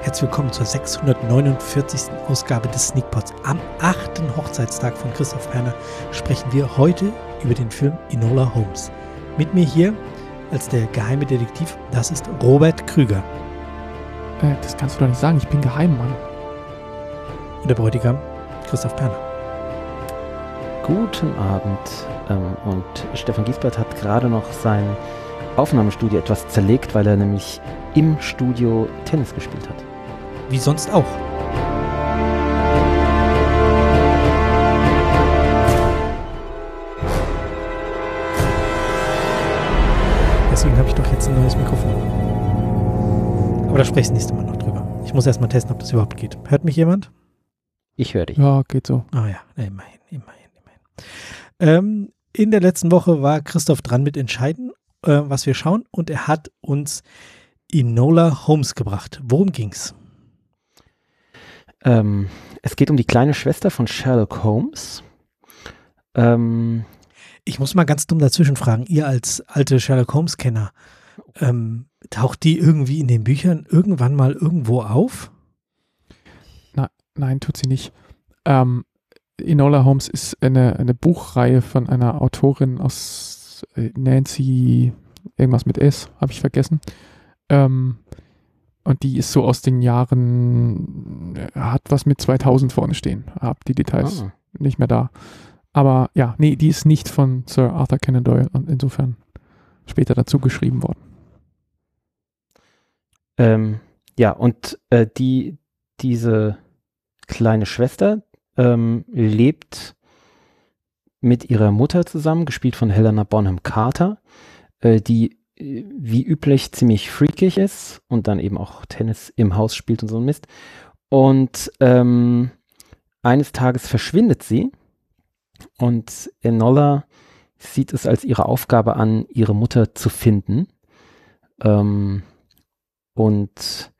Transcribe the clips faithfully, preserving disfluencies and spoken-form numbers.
herzlich willkommen zur sechshundertneunundvierzigsten Ausgabe des Sneakpods. Am achten Hochzeitstag von Christoph Perner sprechen wir heute über den Film Enola Holmes. Mit mir hier als der geheime Detektiv, das ist Robert Krüger. Äh, das kannst du doch nicht sagen, ich bin geheim, Mann. Und der Bräutigam, Christoph Perner. Guten Abend. Ähm, und Stefan Giesbert hat gerade noch sein Aufnahmestudio etwas zerlegt, weil er nämlich im Studio Tennis gespielt hat. Wie sonst auch. Deswegen habe ich doch jetzt ein neues Mikrofon. Aber da spreche ich das nächste Mal noch drüber. Ich muss erst mal testen, ob das überhaupt geht. Hört mich jemand? Ich höre dich. Ja, geht so. Ah ja, immerhin, immerhin, immerhin. Ähm, in der letzten Woche war Christoph dran mit Entscheiden, äh, was wir schauen, und er hat uns Enola Holmes gebracht. Worum ging's? Ähm, es geht um die kleine Schwester von Sherlock Holmes. Ähm, ich muss mal ganz dumm dazwischen fragen, ihr als alte Sherlock Holmes-Kenner, ähm, taucht die irgendwie in den Büchern irgendwann mal irgendwo auf? Na, nein, tut sie nicht. Ähm, Enola Holmes ist eine, eine Buchreihe von einer Autorin aus äh, Nancy, irgendwas mit S, habe ich vergessen. Ähm, und die ist so aus den Jahren, hat was mit zweitausend vorne stehen. Hab die Details ah. nicht mehr da. Aber ja, nee, die ist nicht von Sir Arthur Conan Doyle und insofern später dazu geschrieben worden. Ähm, ja, und äh, die, diese kleine Schwester ähm, lebt mit ihrer Mutter zusammen, gespielt von Helena Bonham Carter, äh, die wie üblich ziemlich freakig ist und dann eben auch Tennis im Haus spielt und so ein Mist. Und ähm, eines Tages verschwindet sie und Enola sieht es als ihre Aufgabe an, ihre Mutter zu finden. Ähm, und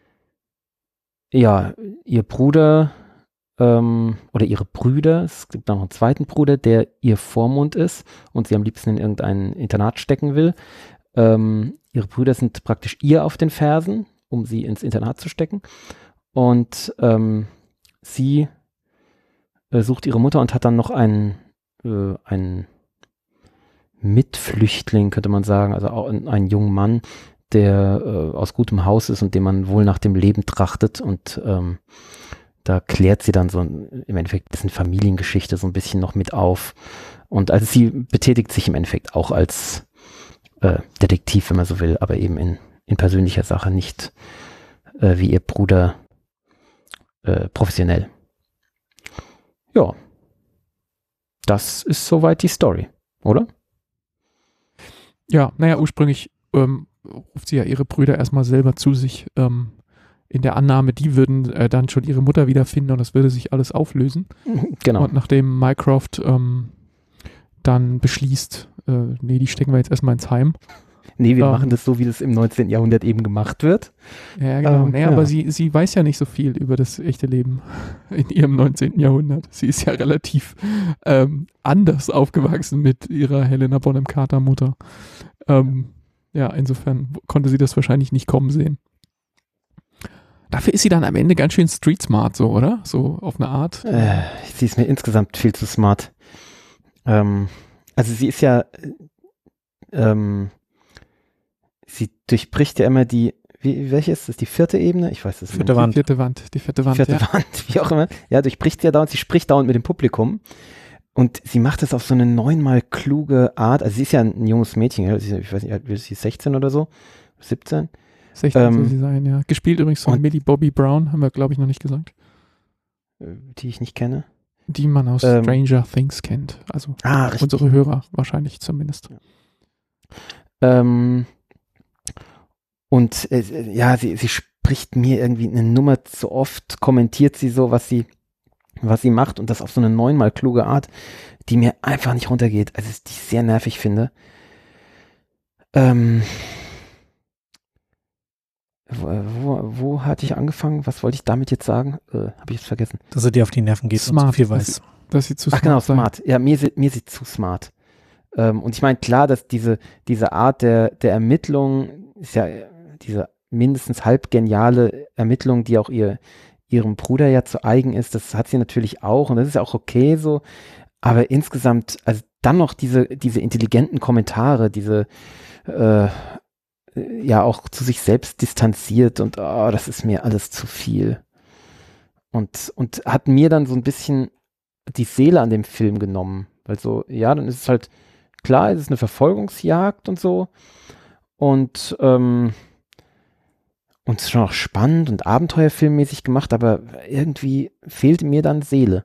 ja, ihr Bruder ähm, oder ihre Brüder, es gibt noch einen zweiten Bruder, der ihr Vormund ist und sie am liebsten in irgendein Internat stecken will. Ähm, ihre Brüder sind praktisch ihr auf den Fersen, um sie ins Internat zu stecken. Und ähm, sie äh, sucht ihre Mutter und hat dann noch einen, äh, einen Mitflüchtling, könnte man sagen, also auch einen, einen jungen Mann, der äh, aus gutem Haus ist und dem man wohl nach dem Leben trachtet. Und ähm, da klärt sie dann so im Endeffekt dessen Familiengeschichte so ein bisschen noch mit auf. Und also sie betätigt sich im Endeffekt auch als Äh, Detektiv, wenn man so will, aber eben in, in persönlicher Sache, nicht äh, wie ihr Bruder äh, professionell. Ja, das ist soweit die Story, oder? Ja, naja, ursprünglich ähm, ruft sie ja ihre Brüder erstmal selber zu sich, ähm, in der Annahme, die würden äh, dann schon ihre Mutter wiederfinden und das würde sich alles auflösen. Genau. Und nachdem Mycroft ähm, dann beschließt, äh, nee, die stecken wir jetzt erstmal ins Heim. Nee, wir ähm, machen das so, wie das im neunzehnten Jahrhundert eben gemacht wird. Ja, genau. Ähm, naja, ja. aber sie, sie weiß ja nicht so viel über das echte Leben in ihrem neunzehnten Jahrhundert. Sie ist ja relativ ähm, anders aufgewachsen mit ihrer Helena Bonham Carter Mutter. Ähm, ja, insofern konnte sie das wahrscheinlich nicht kommen sehen. Dafür ist sie dann am Ende ganz schön street smart, so, oder? So auf eine Art. Äh, sie ist mir insgesamt viel zu smart. Ähm, also sie ist ja, ähm, sie durchbricht ja immer die, wie, welche ist das, die vierte Ebene? Ich weiß es nicht. Vierte Wand. Die vierte Wand, die vierte Wand, Die vierte ja. Wand, wie auch immer. Ja, durchbricht sie ja dauernd, sie spricht dauernd mit dem Publikum und sie macht es auf so eine neunmal kluge Art. Also sie ist ja ein junges Mädchen, ja? Sie, ich weiß nicht, ist sie sechzehn oder so? siebzehn? sechzehn Ähm, soll sie sein, ja. Gespielt übrigens von und- Millie Bobby Brown, haben wir, glaube ich, noch nicht gesagt. Die ich nicht kenne. Die man aus Ähm, Stranger Things kennt. Also Ah, richtig. unsere Hörer wahrscheinlich zumindest. Ähm, und äh, ja, sie, sie spricht mir irgendwie eine Nummer zu oft, kommentiert sie so, was sie, was sie macht und das auf so eine neunmal kluge Art, die mir einfach nicht runtergeht. Also die ich sehr nervig finde. Ähm, wo, wo, wo hatte ich angefangen? Was wollte ich damit jetzt sagen? Äh, Habe ich jetzt vergessen. Dass er dir auf die Nerven geht und Smart, zu viel dass weiß. sie- Dass sie zu Ach smart genau, sei. smart. Ja, mir, ist- mir ist sie zu smart. Ähm, und ich meine, klar, dass diese, diese Art der, der Ermittlung ist ja, diese mindestens halb geniale Ermittlung, die auch ihr, ihrem Bruder ja zu eigen ist. Das hat sie natürlich auch und das ist ja auch okay so. Aber insgesamt, also dann noch diese, diese intelligenten Kommentare, diese äh, ja auch zu sich selbst distanziert und oh, das ist mir alles zu viel. Und, und hat mir dann so ein bisschen die Seele an dem Film genommen. Weil so, ja, dann ist es halt, klar, es ist eine Verfolgungsjagd und so. Und, ähm, und es ist schon auch spannend und abenteuerfilmmäßig gemacht, aber irgendwie fehlt mir dann Seele.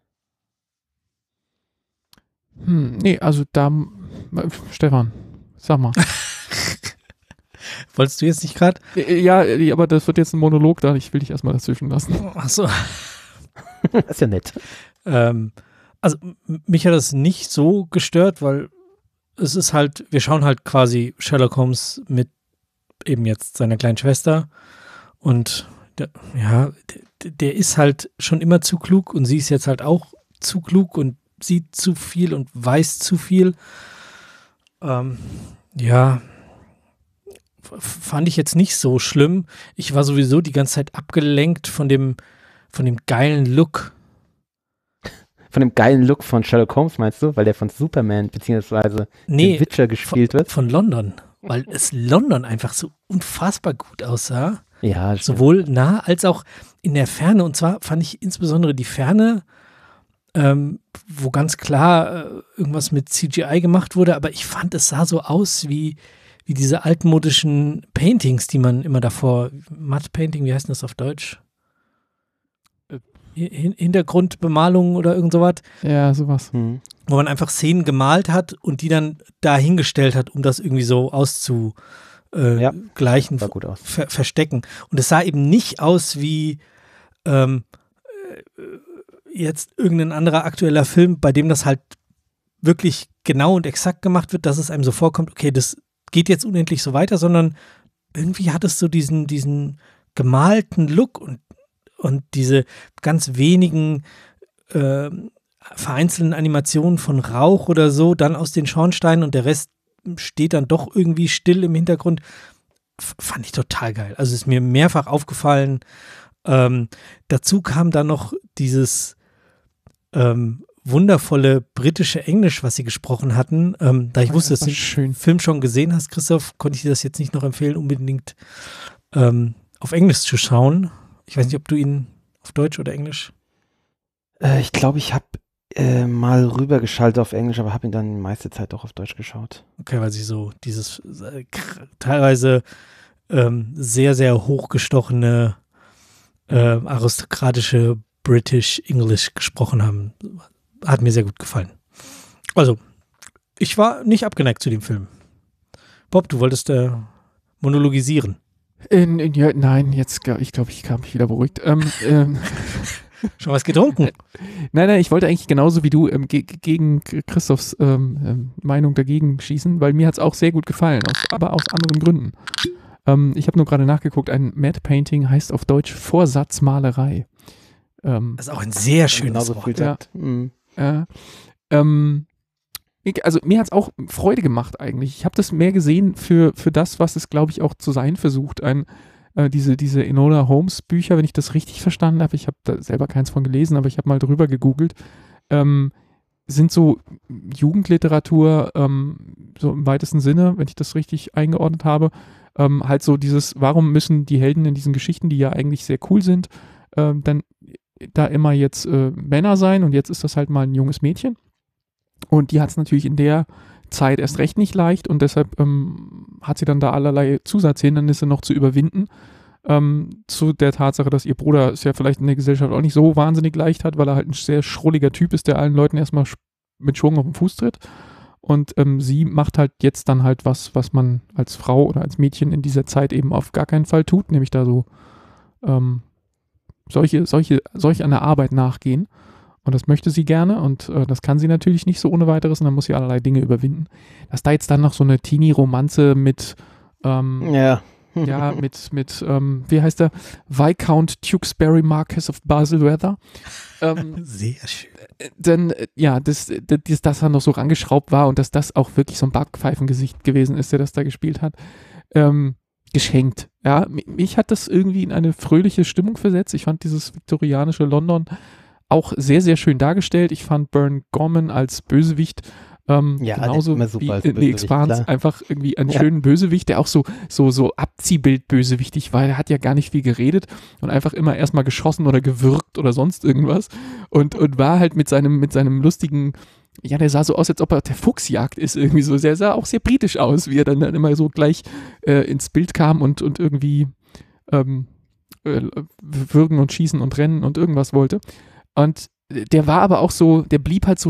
Hm, nee, also da, Stefan, sag mal. Wolltest du jetzt nicht gerade? Ja, aber das wird jetzt ein Monolog da, ich will dich erstmal dazwischen lassen. Ach so. Das ist ja nett. Ähm, also mich hat das nicht so gestört, weil es ist halt, wir schauen halt quasi Sherlock Holmes mit eben jetzt seiner kleinen Schwester und der, ja, der, der ist halt schon immer zu klug und sie ist jetzt halt auch zu klug und sieht zu viel und weiß zu viel. Ähm, ja, fand ich jetzt nicht so schlimm. Ich war sowieso die ganze Zeit abgelenkt von dem, von dem geilen Look. Von dem geilen Look von Sherlock Holmes, meinst du? Weil der von Superman beziehungsweise nee, Witcher gespielt von, wird? Von London. Weil es London einfach so unfassbar gut aussah. Ja, stimmt. Sowohl nah als auch in der Ferne. Und zwar fand ich insbesondere die Ferne, ähm, wo ganz klar äh, irgendwas mit C G I gemacht wurde. Aber ich fand, es sah so aus wie, wie diese altmodischen Paintings, die man immer davor, Matte Painting, wie heißt das auf Deutsch? Hintergrundbemalung oder irgend sowas. Ja, sowas. Hm. Wo man einfach Szenen gemalt hat und die dann da hingestellt hat, um das irgendwie so auszugleichen, äh, Ja, gleichen, sah gut aus. ver verstecken. Und es sah eben nicht aus wie ähm, jetzt irgendein anderer aktueller Film, bei dem das halt wirklich genau und exakt gemacht wird, dass es einem so vorkommt, okay, das geht jetzt unendlich so weiter, sondern irgendwie hat es so diesen, diesen gemalten Look und Und diese ganz wenigen äh, vereinzelten Animationen von Rauch oder so, dann aus den Schornsteinen und der Rest steht dann doch irgendwie still im Hintergrund, F fand ich total geil. Also ist mir mehrfach aufgefallen. Ähm, dazu kam dann noch dieses ähm, wundervolle britische Englisch, was sie gesprochen hatten. Ähm, da ich Ja, wusste, das dass du war den Film schon gesehen hast, Christoph, konnte ich dir das jetzt nicht noch empfehlen, unbedingt ähm, auf Englisch zu schauen. Ich weiß nicht, ob du ihn auf Deutsch oder Englisch? Äh, ich glaube, ich habe äh, mal rübergeschaltet auf Englisch, aber habe ihn dann die meiste Zeit auch auf Deutsch geschaut. Okay, weil sie so dieses äh, teilweise ähm, sehr, sehr hochgestochene äh, aristokratische British English gesprochen haben. Hat mir sehr gut gefallen. Also, ich war nicht abgeneigt zu dem Film. Bob, du wolltest äh, monologisieren. In, in, ja, nein, jetzt glaub, ich glaube, ich habe mich wieder beruhigt. Ähm, ähm, Schon was getrunken? nein, nein, ich wollte eigentlich genauso wie du ähm, ge gegen Christophs ähm, ähm, Meinung dagegen schießen, weil mir hat es auch sehr gut gefallen, aus, aber aus anderen Gründen. Ähm, ich habe nur gerade nachgeguckt, ein Matte Painting heißt auf Deutsch Vorsatzmalerei. Ähm, Das ist auch ein sehr schönes Genauso Wort. viel sagt. Mhm. äh, ähm, ich, also mir hat es auch Freude gemacht eigentlich. Ich habe das mehr gesehen für, für das, was es, glaube ich, auch zu sein versucht. Ein, äh, diese, diese Enola Holmes Bücher, wenn ich das richtig verstanden habe, ich habe da selber keins von gelesen, aber ich habe mal drüber gegoogelt, ähm, sind so Jugendliteratur, ähm, so im weitesten Sinne, wenn ich das richtig eingeordnet habe, ähm, halt so dieses, warum müssen die Helden in diesen Geschichten, die ja eigentlich sehr cool sind, ähm, dann da immer jetzt äh, Männer sein und jetzt ist das halt mal ein junges Mädchen. Und die hat es natürlich in der Zeit erst recht nicht leicht und deshalb ähm, hat sie dann da allerlei Zusatzhindernisse noch zu überwinden. Ähm, zu der Tatsache, dass ihr Bruder es ja vielleicht in der Gesellschaft auch nicht so wahnsinnig leicht hat, weil er halt ein sehr schrulliger Typ ist, der allen Leuten erstmal mit Schwung auf den Fuß tritt. Und ähm, sie macht halt jetzt dann halt was, was man als Frau oder als Mädchen in dieser Zeit eben auf gar keinen Fall tut, nämlich da so ähm, solche, solche, solch einer Arbeit nachgehen. Und das möchte sie gerne und äh, das kann sie natürlich nicht so ohne weiteres und dann muss sie allerlei Dinge überwinden. Dass da jetzt dann noch so eine Teenie-Romanze mit, ähm, Ja. ja, mit, mit ähm, wie heißt der? Viscount Tewkesbury Marquess of Baselweather. Ähm, Sehr schön. dann, äh, ja, dass das, das dann noch so rangeschraubt war und dass das auch wirklich so ein Backpfeifengesicht gewesen ist, der das da gespielt hat. Ähm, geschenkt. Ja, mich hat das irgendwie in eine fröhliche Stimmung versetzt. Ich fand dieses viktorianische London auch sehr, sehr schön dargestellt. Ich fand Burn Gorman als Bösewicht ähm, Ja, der genauso ist immer super wie als in The Bösewicht, Expanse klar. einfach irgendwie einen Ja. schönen Bösewicht, der auch so, so, so Abziehbild-Bösewichtig war. Der hat ja gar nicht viel geredet und einfach immer erstmal geschossen oder gewürgt oder sonst irgendwas und, und war halt mit seinem, mit seinem lustigen, ja, der sah so aus, als ob er auf der Fuchsjagd ist irgendwie so. Der sah auch sehr britisch aus, wie er dann, dann immer so gleich äh, ins Bild kam und, und irgendwie ähm, äh, würgen und schießen und rennen und irgendwas wollte. Und der war aber auch so, der blieb halt so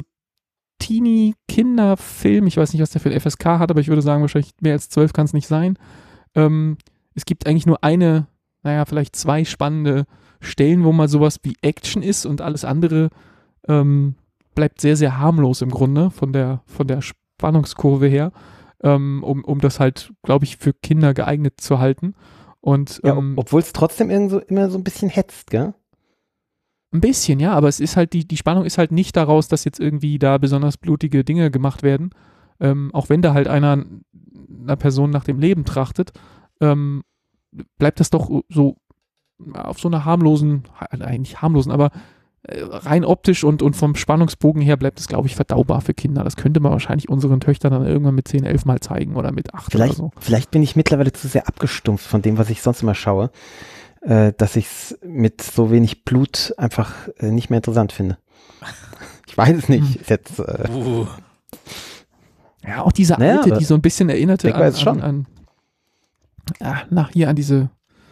Teenie-Kinderfilm. Ich weiß nicht, was der für ein F S K hat, aber ich würde sagen, wahrscheinlich mehr als zwölf kann es nicht sein. Ähm, es gibt eigentlich nur eine, naja, vielleicht zwei spannende Stellen, wo mal sowas wie Action ist und alles andere ähm, bleibt sehr, sehr harmlos im Grunde von der, von der Spannungskurve her, ähm, um, um das halt, glaube ich, für Kinder geeignet zu halten. Und Ja, ähm, obwohl es trotzdem irgendwo immer so ein bisschen hetzt, gell? ein bisschen, ja, aber es ist halt, die, die Spannung ist halt nicht daraus, dass jetzt irgendwie da besonders blutige Dinge gemacht werden. Ähm, auch wenn da halt einer einer Person nach dem Leben trachtet, ähm, bleibt das doch so auf so einer harmlosen, eigentlich nicht harmlosen, aber äh, rein optisch und, und vom Spannungsbogen her bleibt es, glaube ich, verdaubar für Kinder. Das könnte man wahrscheinlich unseren Töchtern dann irgendwann mit zehn, elf Mal zeigen oder mit acht Vielleicht, oder so. vielleicht bin ich mittlerweile zu sehr abgestumpft von dem, was ich sonst immer schaue, äh, dass ich es mit so wenig Blut einfach äh, nicht mehr interessant finde. Ich weiß es nicht. Hm. Ist jetzt, äh, Uh. Ja, auch diese Naja, alte, aber die so ein bisschen erinnerte ich an, weiß an, schon. an ja, nach hier an diese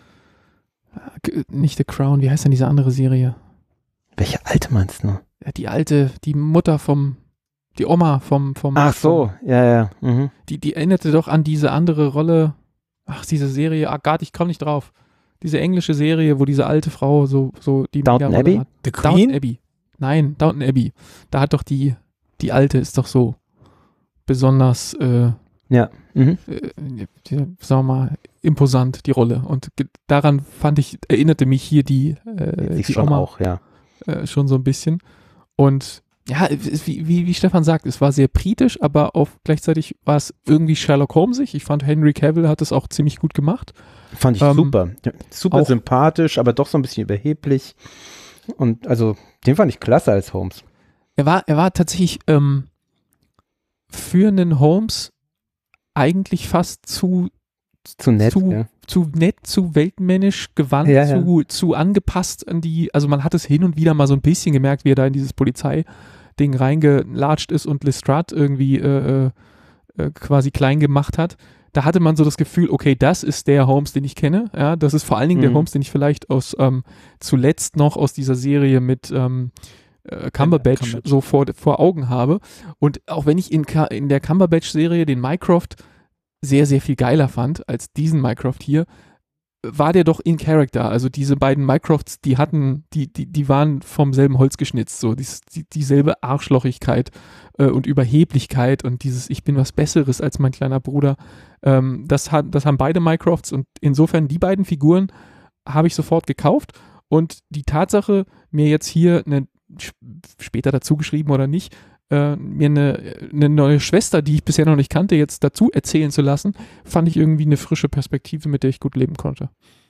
äh, nicht The Crown, wie heißt denn diese andere Serie? welche alte meinst du? Ja, die alte, die Mutter vom, die Oma vom, vom Ach so, ja, ja. Mhm. die, die erinnerte doch an diese andere Rolle, ach, diese Serie, ah Gott, ich komme nicht drauf. Diese englische Serie, wo diese alte Frau so, so die Downton Megarolle Abbey? hat. The Downton Queen? Abbey. Nein, Downton Abbey. Da hat doch die, die alte ist doch so besonders, äh, Ja. Mhm. äh, die, sagen wir mal, imposant, die Rolle. Und ge- daran fand ich, erinnerte mich hier die, äh, Ich die schon Oma auch, ja. äh, schon so ein bisschen. Und ja, es- wie, wie, wie Stefan sagt, es war sehr britisch, aber auch gleichzeitig war es irgendwie Sherlock Holmesig. Ich fand, Henry Cavill hat es auch ziemlich gut gemacht. Fand ich Ähm, super. Super auch- sympathisch, aber doch so ein bisschen überheblich. Und also, den fand ich klasse als Holmes. Er war, er war tatsächlich ähm, für einen Holmes eigentlich fast zu, Zu nett, zu, ja. zu nett, zu weltmännisch gewandt, Ja, ja. zu, zu angepasst an die, also man hat es hin und wieder mal so ein bisschen gemerkt, wie er da in dieses Polizeiding reingelatscht ist und Lestrade irgendwie äh, äh, quasi klein gemacht hat. Da hatte man so das Gefühl, okay, das ist der Holmes, den ich kenne. Ja, das ist vor allen Dingen der Mhm. Holmes, den ich vielleicht aus ähm, zuletzt noch aus dieser Serie mit ähm, äh, Cumberbatch, Cumberbatch. so vor, vor Augen habe. Und auch wenn ich in, Ka- in der Cumberbatch-Serie den Mycroft sehr, sehr viel geiler fand als diesen Mycroft hier, war der doch in Character. Also diese beiden Mycrofts, die hatten, die, die, die waren vom selben Holz geschnitzt, so dies, die, dieselbe Arschlochigkeit äh, und Überheblichkeit und dieses Ich bin was Besseres als mein kleiner Bruder. Ähm, das, hat, das haben beide Mycrofts und insofern die beiden Figuren habe ich sofort gekauft und die Tatsache, mir jetzt hier eine, später dazu geschrieben oder nicht, äh, mir eine, eine neue Schwester, die ich bisher noch nicht kannte, jetzt dazu erzählen zu lassen, fand ich irgendwie eine frische Perspektive, mit der ich gut leben konnte.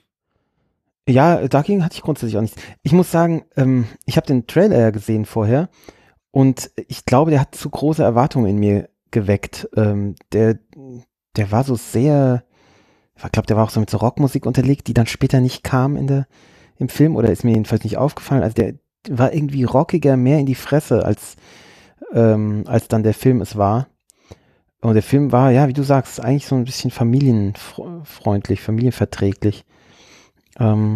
Ja, dagegen hatte ich grundsätzlich auch nichts. Ich muss sagen, ähm, ich habe den Trailer ja gesehen vorher und ich glaube, der hat zu große Erwartungen in mir geweckt. Ähm, der, der war so sehr, ich glaube, der war auch so mit so Rockmusik unterlegt, die dann später nicht kam in der, im Film oder ist mir jedenfalls nicht aufgefallen. Also der war irgendwie rockiger, mehr in die Fresse als, ähm, als dann der Film es war. Und der Film war, ja, wie du sagst, eigentlich so ein bisschen familienfreundlich, familienverträglich. Ähm,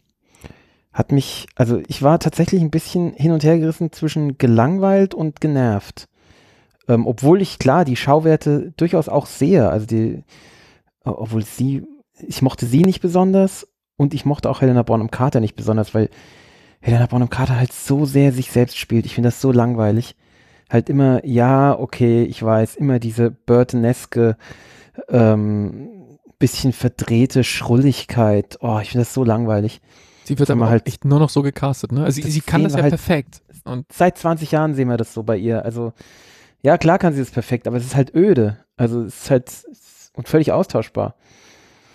hat mich, also ich war tatsächlich ein bisschen hin und her gerissen zwischen gelangweilt und genervt. Ähm, obwohl ich, klar, die Schauwerte durchaus auch sehe. Also die, obwohl sie, ich mochte sie nicht besonders und ich mochte auch Helena Bonham Carter nicht besonders, weil Helena Bonham Carter halt so sehr sich selbst spielt. Ich finde das so langweilig. Halt immer, ja, okay, ich weiß, immer diese Burtoneske, ähm, bisschen verdrehte Schrulligkeit. Oh, ich finde das so langweilig. Sie wird Sag aber mal auch halt- echt nur noch so gecastet, ne? Also sie, Das sie kann sehen das wir ja halt- perfekt. Und Seit zwanzig Jahren sehen wir das so bei ihr. Also, ja, klar kann sie das perfekt, aber es ist halt öde. Also, es ist halt und völlig austauschbar.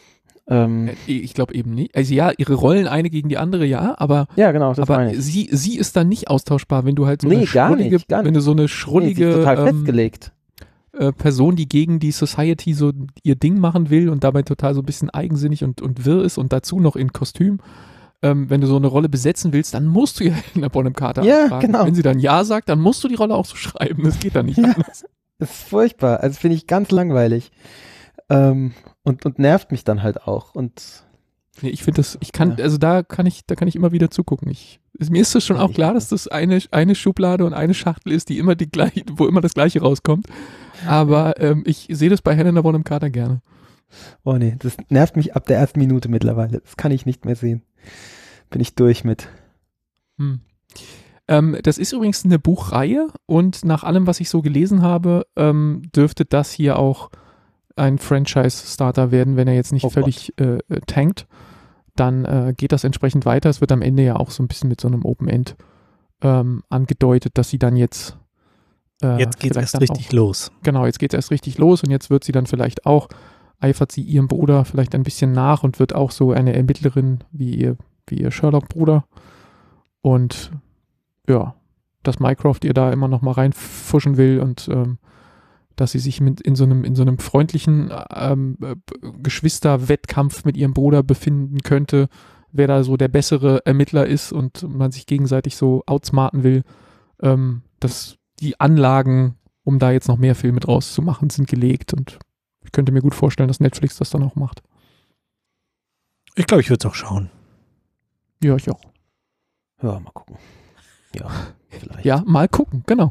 Ähm, Ich glaube eben nicht. Also ja, ihre Rollen eine gegen die andere, ja, aber, ja, genau, das aber meine ich. sie, sie ist dann nicht austauschbar, wenn du halt so Nee, eine gar schrullige, nicht, gar nicht. wenn du so eine Nee, sie schrullige ist total ähm, festgelegt. äh, Person, die gegen die Society so ihr Ding machen will und dabei total so ein bisschen eigensinnig und, und wirr ist und dazu noch in Kostüm. Ähm, wenn du so eine Rolle besetzen willst, dann musst du ja Helena Bonham Carter Ja, anfragen. genau. Wenn sie dann Ja sagt, dann musst du die Rolle auch so schreiben. Das geht dann nicht Ja. anders. Das ist furchtbar. Also finde ich ganz langweilig. Ähm, und, und nervt mich dann halt auch. Und Nee, ich finde das, ich kann, Ja. also da kann ich, da kann ich immer wieder zugucken. Ich, ist, mir ist das schon Ja, auch ich klar, auch. dass das eine, eine Schublade und eine Schachtel ist, die immer die gleiche, wo immer das Gleiche rauskommt. Aber ähm, ich sehe das bei Helena Bonham Carter gerne. oh nee, das nervt mich ab der ersten Minute mittlerweile. Das kann ich nicht mehr sehen. Bin ich durch mit. Hm. Ähm, das ist übrigens eine Buchreihe und nach allem, was ich so gelesen habe, ähm, dürfte das hier auch ein Franchise-Starter werden, wenn er jetzt nicht Oh völlig äh, äh, tankt. Dann äh, geht das entsprechend weiter. Es wird am Ende ja auch so ein bisschen mit so einem Open-End ähm, angedeutet, dass sie dann jetzt äh, Jetzt geht's vielleicht erst dann richtig auch, los. Genau, jetzt geht es erst richtig los und jetzt wird sie dann vielleicht auch, eifert sie ihrem Bruder vielleicht ein bisschen nach und wird auch so eine Ermittlerin wie ihr, wie ihr Sherlock-Bruder. Und ja, dass Mycroft ihr da immer noch mal reinfuschen will und ähm, dass sie sich mit in so einem, in so einem freundlichen ähm, äh, Geschwisterwettkampf mit ihrem Bruder befinden könnte, wer da so der bessere Ermittler ist und man sich gegenseitig so outsmarten will. Ähm, dass die Anlagen, um da jetzt noch mehr Filme draus zu machen, sind gelegt und ich könnte mir gut vorstellen, dass Netflix das dann auch macht. Ich glaube, ich würde es auch schauen. Ja, ich auch. Ja, mal gucken. Ja, vielleicht. Ja, mal gucken, genau.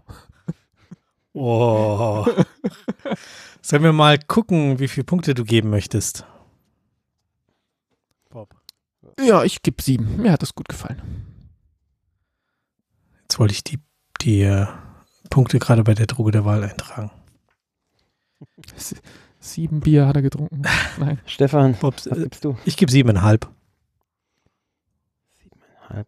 Oh. Sollen wir mal gucken, wie viele Punkte du geben möchtest? Bob. Ja, ich gebe sieben. Mir hat das gut gefallen. Jetzt wollte ich die, die äh, Punkte gerade bei der Droge der Wahl eintragen. S- Sieben Bier hat er getrunken. Nein. Stefan, Bob, was äh, gibst du? ich gebe siebeneinhalb. Halb.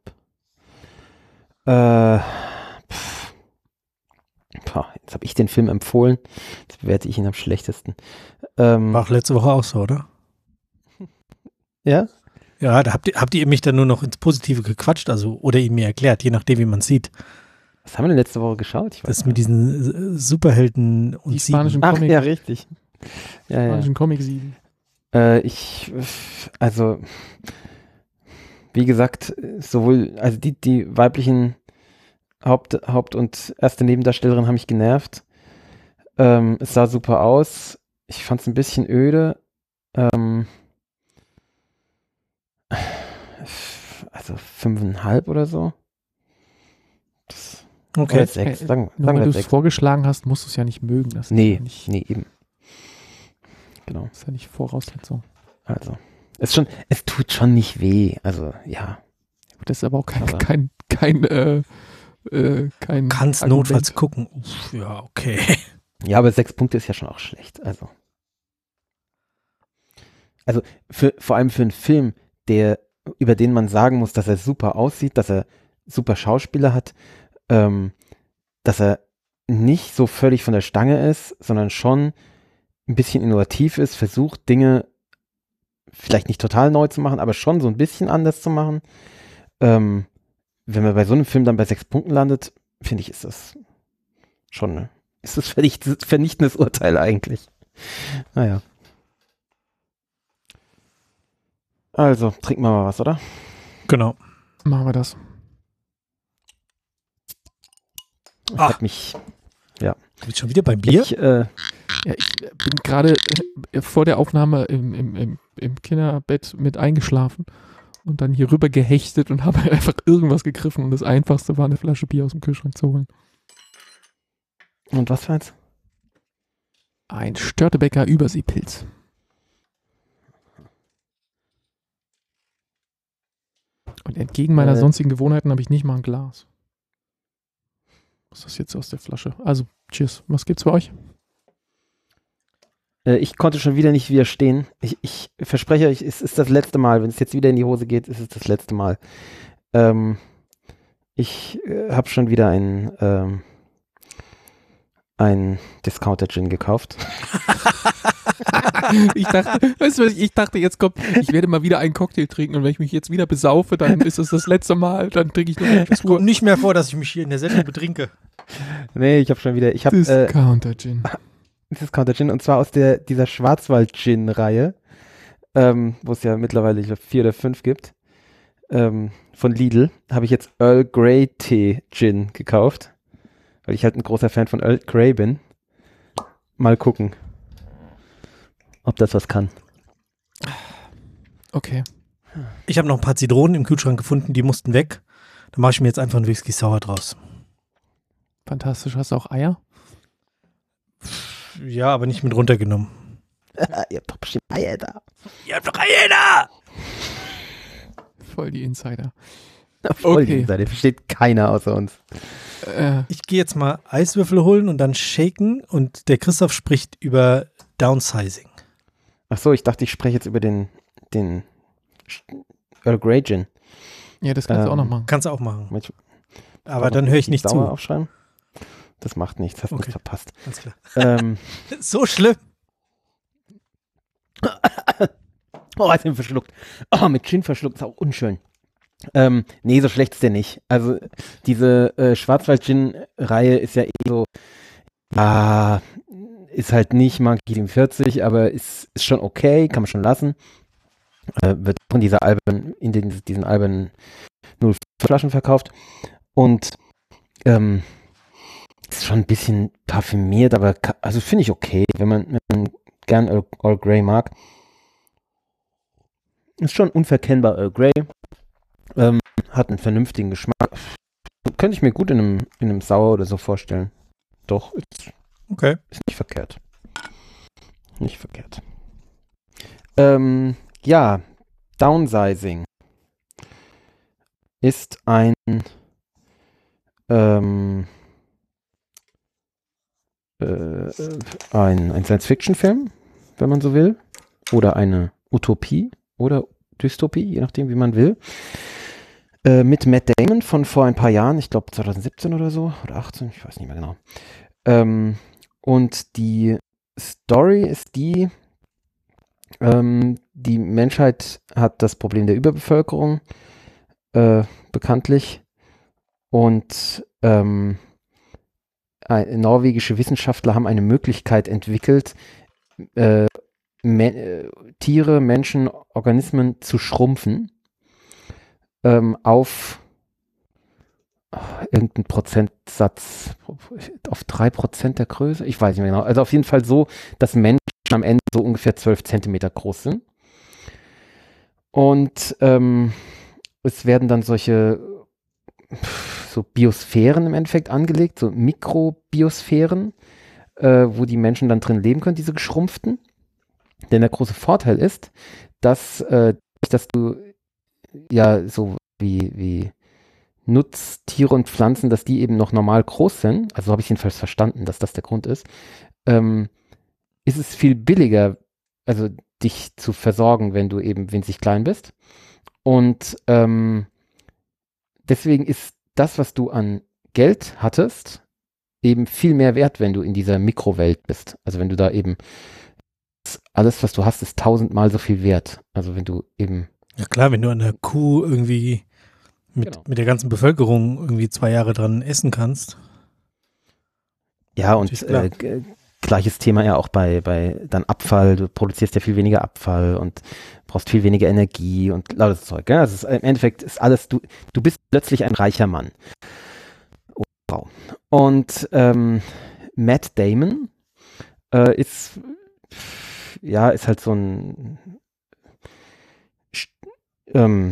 Äh, pff. Boah, jetzt habe ich den Film empfohlen. Jetzt bewerte ich ihn am schlechtesten. Ähm, War auch letzte Woche auch so, oder? ja? Ja, da habt ihr, habt ihr mich dann nur noch ins Positive gequatscht, also oder ihn mir erklärt, je nachdem, wie man es sieht. Was haben wir denn letzte Woche geschaut? Ich weiß Das gar mit nicht. diesen äh, Superhelden und Die spanischen Ach, Comic, ja, richtig. Ja, ja. spanischen Comic sieben. Äh, ich, also, wie gesagt, sowohl, also die, die weiblichen Haupt, Haupt- und erste Nebendarstellerin haben mich genervt. Ähm, es sah super aus. Ich fand es ein bisschen öde. Ähm, also fünfeinhalb oder so. Das, Okay. oder sechs, Äh, sagen, Nur sagen weil wir du es sechs. vorgeschlagen hast, musst du es ja nicht mögen. Das ist Nee, ja nicht, nee, eben. Genau. ist ja nicht Voraussetzung. Also, es schon, es tut schon nicht weh. Also, ja. Das ist aber auch kein, Aber- kein, kein, äh, äh, kein Kannst Argument. notfalls gucken. Uff, ja, okay. Ja, aber sechs Punkte ist ja schon auch schlecht. Also, also für, vor allem für einen Film, der, über den man sagen muss, dass er super aussieht, dass er super Schauspieler hat, ähm, dass er nicht so völlig von der Stange ist, sondern schon ein bisschen innovativ ist, versucht Dinge vielleicht nicht total neu zu machen, aber schon so ein bisschen anders zu machen. Ähm, wenn man bei so einem Film dann bei sechs Punkten landet, finde ich, ist das schon, ne? Ist das vernichtendes, vernichtendes Urteil eigentlich. Naja. Also, trinken wir mal was, oder? Genau. Machen wir das. Ich Ah. hab mich, Du bist schon wieder beim Bier? ich, äh, Ja, ich bin gerade äh, vor der Aufnahme im, im, im, im Kinderbett mit eingeschlafen und dann hier rüber gehechtet und habe einfach irgendwas gegriffen und das Einfachste war, eine Flasche Bier aus dem Kühlschrank zu holen. und was für eins? Ein Störtebecker Überseepilz. Und entgegen meiner Äh. sonstigen Gewohnheiten habe ich nicht mal ein Glas. Was ist das jetzt aus der Flasche? Also, cheers. Was gibt's bei euch? Äh, ich konnte schon wieder nicht widerstehen. Ich, ich verspreche euch, es ist das letzte Mal. Wenn es jetzt wieder in die Hose geht, ist es das letzte Mal. Ähm, ich äh, habe schon wieder ein, ähm, ein Discounter-Gin gekauft. ich dachte, weißt du was, ich dachte, jetzt kommt, ich werde mal wieder einen Cocktail trinken und wenn ich mich jetzt wieder besaufe, dann ist es das letzte Mal, dann trinke ich nur eine Es kommt nicht mehr vor, dass ich mich hier in der Sendung betrinke. Nee, ich habe schon wieder, ich habe Discounter Gin. Discounter Gin und zwar aus der dieser Schwarzwald-Gin-Reihe, ähm, wo es ja mittlerweile, ich glaube, vier oder fünf gibt, ähm, von Lidl, habe ich jetzt Earl Grey Tee Gin gekauft, weil ich halt ein großer Fan von Earl Grey bin. Mal gucken, ob das was kann. Okay. Ich habe noch ein paar Zitronen im Kühlschrank gefunden, die mussten weg. Da mache ich mir jetzt einfach einen Whisky Sour draus. Fantastisch. Hast du auch Eier? Ja, aber nicht mit runtergenommen. Ihr habt doch bestimmt Eier da. Ihr habt doch Eier da! Voll die Insider. Voll Okay. die Seite, versteht keiner außer uns. Äh, Ich gehe jetzt mal Eiswürfel holen und dann shaken und der Christoph spricht über Downsizing. Ach so, ich dachte, ich spreche jetzt über den, den Earl Grey Gin. ja, das kannst du auch Ähm, noch machen. Kannst du auch machen. Mensch, Aber dann höre ich nicht Sauer zu. aufschreiben? Das macht nichts, hast Okay. nichts verpasst. Ganz klar. ähm, So schlimm. oh, jetzt bin ich verschluckt. Oh, mit Gin verschluckt ist auch unschön. Ähm, nee, so schlecht ist der nicht. Also diese äh, Schwarzwald-Gin-Reihe ist ja eh so, ah, ist halt nicht Mark siebenundvierzig, aber ist, ist schon okay, kann man schon lassen. Äh, wird von dieser albernen, in den, diesen albernen null vier Flaschen verkauft. Und ähm, ist schon ein bisschen parfümiert, aber ka- also finde ich okay, wenn man, wenn man gern Earl, Earl Grey mag. Ist schon unverkennbar Earl Grey. Ähm, hat einen vernünftigen Geschmack. Könnte ich mir gut in einem, in einem Sauer oder so vorstellen. Doch, ist, Okay. ist nicht verkehrt. Nicht verkehrt. Ähm, ja, Downsizing ist ein ähm, äh, ein, ein Science-Fiction-Film, wenn man so will. Oder eine Utopie oder Dystopie, je nachdem, wie man will. Äh, mit Matt Damon von vor ein paar Jahren, ich glaube zwanzig siebzehn oder so, oder achtzehn, ich weiß nicht mehr genau. Ähm, und die Story ist die, ähm, die Menschheit hat das Problem der Überbevölkerung, äh, bekanntlich. Und ähm, ein, norwegische Wissenschaftler haben eine Möglichkeit entwickelt, äh, Me äh, Tiere, Menschen, Organismen zu schrumpfen ähm, auf oh, irgendeinen Prozentsatz, auf drei Prozent der Größe, ich weiß nicht mehr genau. Also auf jeden Fall so, dass Menschen am Ende so ungefähr zwölf Zentimeter groß sind. Und ähm, es werden dann solche so Biosphären im Endeffekt angelegt, so Mikrobiosphären, äh, wo die Menschen dann drin leben können, diese geschrumpften. Denn der große Vorteil ist, dass, äh, dass du ja so wie, wie Nutztiere und Pflanzen, dass die eben noch normal groß sind, also habe ich jedenfalls verstanden, dass das der Grund ist, ähm, ist es viel billiger, also dich zu versorgen, wenn du eben winzig klein bist. Und ähm, deswegen ist das, was du an Geld hattest, eben viel mehr wert, wenn du in dieser Mikrowelt bist. Also wenn du da eben alles, was du hast, ist tausendmal so viel wert. Also wenn du eben Ja klar, wenn du an der Kuh irgendwie mit, Genau. mit der ganzen Bevölkerung irgendwie zwei Jahre dran essen kannst. ja und Natürlich, klar. äh, g- gleiches Thema ja auch bei, bei dann Abfall. Du produzierst ja viel weniger Abfall und brauchst viel weniger Energie und lautes Zeug. Gell? Also es ist, im Endeffekt ist alles, du, du bist plötzlich ein reicher Mann. Oder Frau. Und ähm, Matt Damon äh, ist ja, ist halt so ein st- ähm,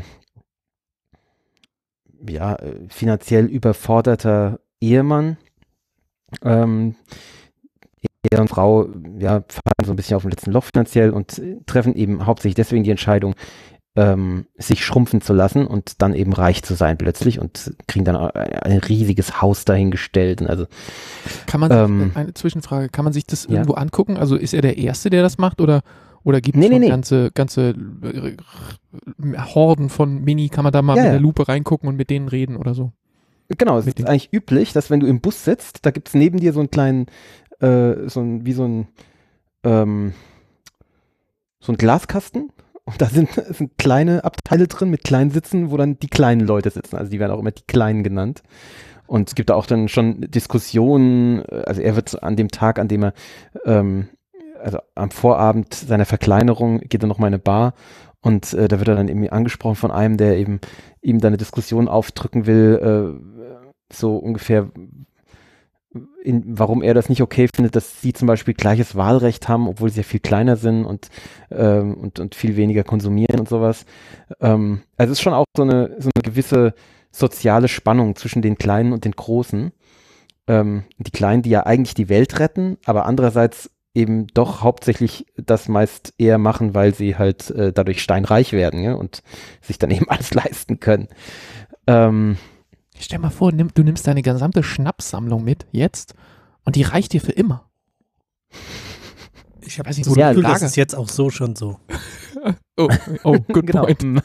ja, äh, finanziell überforderter Ehemann. Ähm, er und Frau ja, fallen so ein bisschen auf dem letzten Loch finanziell und äh, treffen eben hauptsächlich deswegen die Entscheidung, ähm, sich schrumpfen zu lassen und dann eben reich zu sein plötzlich und kriegen dann ein, ein riesiges Haus dahingestellt. Und also Kann man sich, Ähm, eine Zwischenfrage, kann man sich das ja. irgendwo angucken? Also ist er der Erste, der das macht oder, oder gibt es Nee, nee, schon nee. ganze, ganze äh, Horden von Mini, kann man da mal Ja, mit ja. der Lupe reingucken und mit denen reden oder so? Genau, es Mit ist dem- eigentlich üblich, dass wenn du im Bus sitzt, da gibt es neben dir so einen kleinen, äh, so ein, wie so ein, ähm, so ein Glaskasten und da sind, sind kleine Abteile drin mit kleinen Sitzen, wo dann die kleinen Leute sitzen. Also die werden auch immer die Kleinen genannt. Und es gibt da auch dann schon Diskussionen, also er wird an dem Tag, an dem er, ähm, also am Vorabend seiner Verkleinerung, geht er nochmal in eine Bar und äh, da wird er dann irgendwie angesprochen von einem, der eben ihm da eine Diskussion aufdrücken will, äh, so ungefähr, in, warum er das nicht okay findet, dass sie zum Beispiel gleiches Wahlrecht haben, obwohl sie ja viel kleiner sind und, ähm, und, und viel weniger konsumieren und sowas. Ähm, also es ist schon auch so eine, so eine gewisse soziale Spannung zwischen den Kleinen und den Großen. Ähm, die Kleinen, die ja eigentlich die Welt retten, aber andererseits eben doch hauptsächlich das meist eher machen, weil sie halt äh, dadurch steinreich werden, ja, und sich dann eben alles leisten können. Ähm, Stell mal vor, nimm, du nimmst deine gesamte Schnapssammlung mit, jetzt, und die reicht dir für immer. Ich habe Weiß nicht, das so Gefühl, ein das Lager. ist jetzt auch so schon so. Oh, oh good genau. point.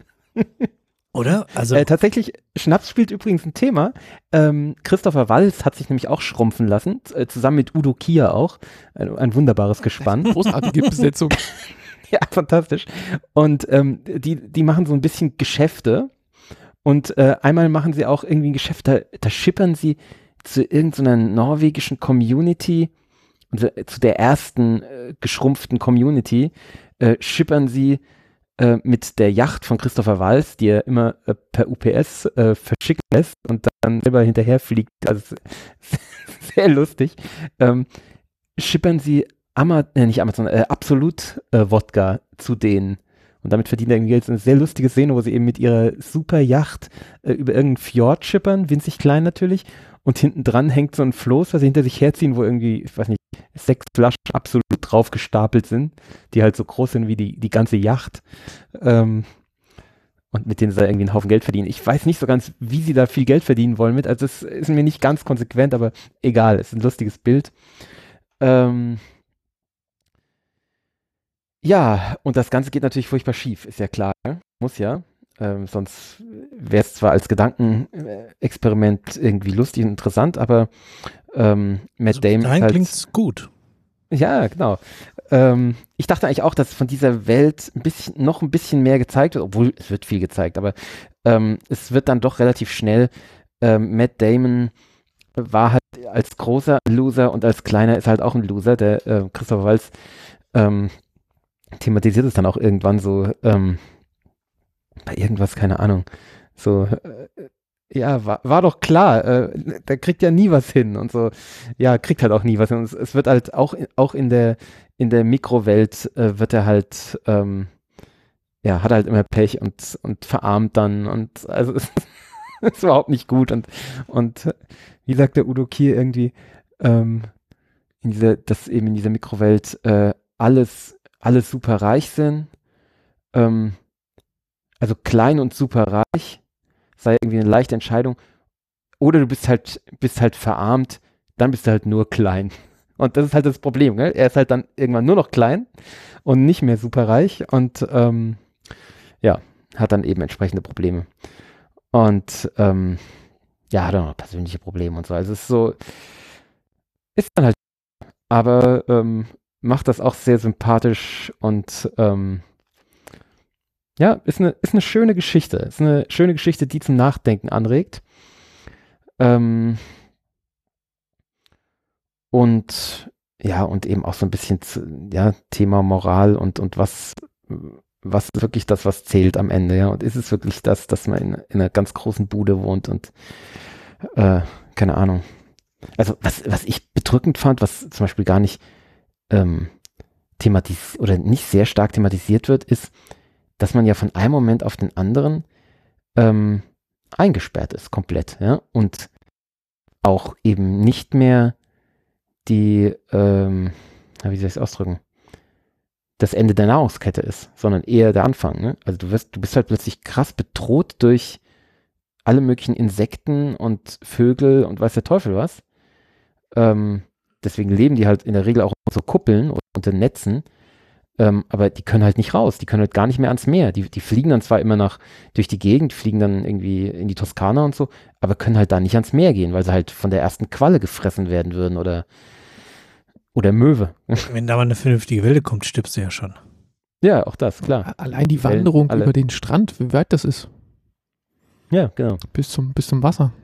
Oder? Also, Äh, tatsächlich, Schnaps spielt übrigens ein Thema. Ähm, Christopher Waltz hat sich nämlich auch schrumpfen lassen, äh, zusammen mit Udo Kier auch. Ein, ein wunderbares Gespann. Großartige Besetzung. Ja, fantastisch. Und ähm, die, die machen so ein bisschen Geschäfte. Und äh, einmal machen sie auch irgendwie ein Geschäft, da, da schippern sie zu irgendeiner norwegischen Community, also zu der ersten äh, geschrumpften Community, äh, schippern sie äh, mit der Yacht von Christopher Waltz, die er immer äh, per U P S äh, verschicken lässt und dann selber hinterher fliegt. Also sehr lustig. Ähm, schippern sie Ama äh, nicht Amazon, äh, Absolut äh, Wodka zu denen. Und damit verdient er irgendwie Geld. Das ist eine sehr lustige Szene, wo sie eben mit ihrer super Yacht äh, über irgendeinen Fjord schippern, winzig klein natürlich. Und hinten dran hängt so ein Floß, was sie hinter sich herziehen, wo irgendwie, ich weiß nicht, sechs Flaschen Absolut drauf gestapelt sind, die halt so groß sind wie die, die ganze Yacht. Ähm, und mit denen sie da irgendwie einen Haufen Geld verdienen. Ich weiß nicht so ganz, wie sie da viel Geld verdienen wollen mit. Also es ist mir nicht ganz konsequent, aber egal, es ist ein lustiges Bild. Ähm, Ja, und das Ganze geht natürlich furchtbar schief, ist ja klar, ne? Muss ja. Ähm, sonst wäre es zwar als Gedankenexperiment irgendwie lustig und interessant, aber ähm, Matt also Damon ist dahin halt, klingt's gut. ja, genau. Ähm, ich dachte eigentlich auch, dass von dieser Welt ein bisschen, noch ein bisschen mehr gezeigt wird, obwohl es wird viel gezeigt, aber ähm, es wird dann doch relativ schnell. Ähm, Matt Damon war halt als großer Loser und als kleiner ist halt auch ein Loser. Der äh, Christopher Waltz ähm, thematisiert es dann auch irgendwann so, ähm, bei irgendwas, keine Ahnung, so, äh, ja, war, war doch klar, äh, der kriegt ja nie was hin und so, ja, kriegt halt auch nie was hin. Und es, es wird halt auch, auch in der, in der Mikrowelt äh, wird er halt, ähm, ja, hat halt immer Pech und, und verarmt dann und also es ist überhaupt nicht gut und, und wie sagt der Udo Kier irgendwie, ähm, in dieser, dass eben in dieser Mikrowelt äh, alles alle super reich sind, ähm, also klein und super reich, sei irgendwie eine leichte Entscheidung, oder du bist halt, bist halt verarmt, dann bist du halt nur klein. Und das ist halt das Problem, gell? Er ist halt dann irgendwann nur noch klein und nicht mehr super reich und ähm, ja, hat dann eben entsprechende Probleme. Und ähm, ja, hat auch noch persönliche Probleme und so. Also es ist so, ist dann halt, aber ähm, macht das auch sehr sympathisch und ähm, ja, ist eine, ist eine schöne Geschichte. Ist eine schöne Geschichte, die zum Nachdenken anregt. Ähm, und ja, und eben auch so ein bisschen zu, ja, Thema Moral und, und was, was ist wirklich das, was zählt am Ende, ja. Und ist es wirklich das, dass man in, in einer ganz großen Bude wohnt und äh, keine Ahnung. Also was, was ich bedrückend fand, was zum Beispiel gar nicht Ähm, thematis- oder nicht sehr stark thematisiert wird, ist, dass man ja von einem Moment auf den anderen ähm, eingesperrt ist, komplett, ja, und auch eben nicht mehr die, ähm, wie soll ich es ausdrücken, das Ende der Nahrungskette ist, sondern eher der Anfang, ne? Also du wirst, du bist halt plötzlich krass bedroht durch alle möglichen Insekten und Vögel und weiß der Teufel was. Ähm, Deswegen leben die halt in der Regel auch unter so Kuppeln oder unter Netzen, ähm, aber die können halt nicht raus, die können halt gar nicht mehr ans Meer. Die, die fliegen dann zwar immer nach durch die Gegend, fliegen dann irgendwie in die Toskana und so, aber können halt da nicht ans Meer gehen, weil sie halt von der ersten Qualle gefressen werden würden oder, oder Möwe. Wenn da mal eine vernünftige Welle kommt, stirbst du ja schon. Ja, auch das, klar. Allein die Wellen, Wanderung alle. über den Strand, wie weit das ist, Ja, genau. bis zum, bis zum Wasser.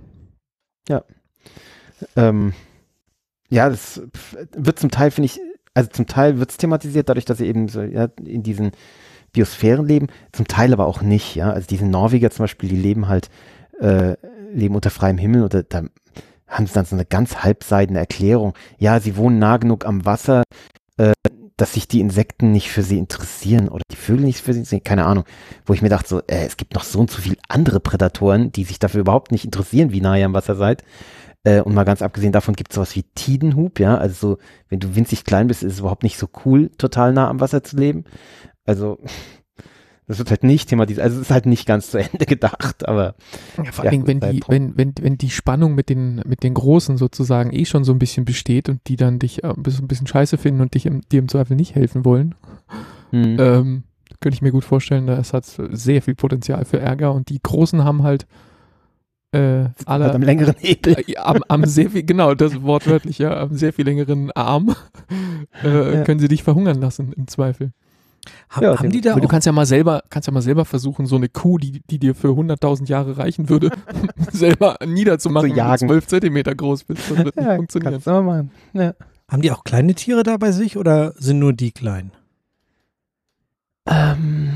Ähm, ja, das pf, wird zum Teil, finde ich, also zum Teil wird es thematisiert, dadurch, dass sie eben so ja, in diesen Biosphären leben, zum Teil aber auch nicht, ja. Also diese Norweger zum Beispiel, die leben halt, äh, leben unter freiem Himmel oder da haben sie dann so eine ganz halbseidene Erklärung. Ja, sie wohnen nah genug am Wasser, äh, dass sich die Insekten nicht für sie interessieren oder die Vögel nicht für sie interessieren, keine Ahnung. Wo ich mir dachte, so, äh, es gibt noch so und so viele andere Prädatoren, die sich dafür überhaupt nicht interessieren, wie nah ihr am Wasser seid. Äh, und mal ganz abgesehen davon gibt es sowas wie Tidenhub, ja, also so, wenn du winzig klein bist, ist es überhaupt nicht so cool, total nah am Wasser zu leben. Also, das wird halt nicht thematisiert, also es ist halt nicht ganz zu Ende gedacht, aber Ja, vor ja, allem, wenn gut, die, halt- wenn, wenn, wenn die Spannung mit den, mit den Großen sozusagen eh schon so ein bisschen besteht und die dann dich äh, ein bisschen, ein bisschen scheiße finden und dich im, dir im Zweifel nicht helfen wollen, Hm. ähm, könnte ich mir gut vorstellen, da ist halt sehr viel Potenzial für Ärger und die Großen haben halt äh, alle halt am längeren Hebel. äh, am, am sehr viel, genau, das wortwörtlich, ja, am sehr viel längeren Arm äh, Ja. können sie dich verhungern lassen, im Zweifel. Ha Ja, haben die da Aber du auch, kannst ja mal selber, kannst ja mal selber versuchen, so eine Kuh, die, die dir für hunderttausend Jahre reichen würde, selber niederzumachen, Zu wenn du jagen. zwölf Zentimeter groß bist. Das wird nicht Ja, funktionieren. kannst du mal machen. Ja. haben die auch kleine Tiere da bei sich oder sind nur die klein? Ähm,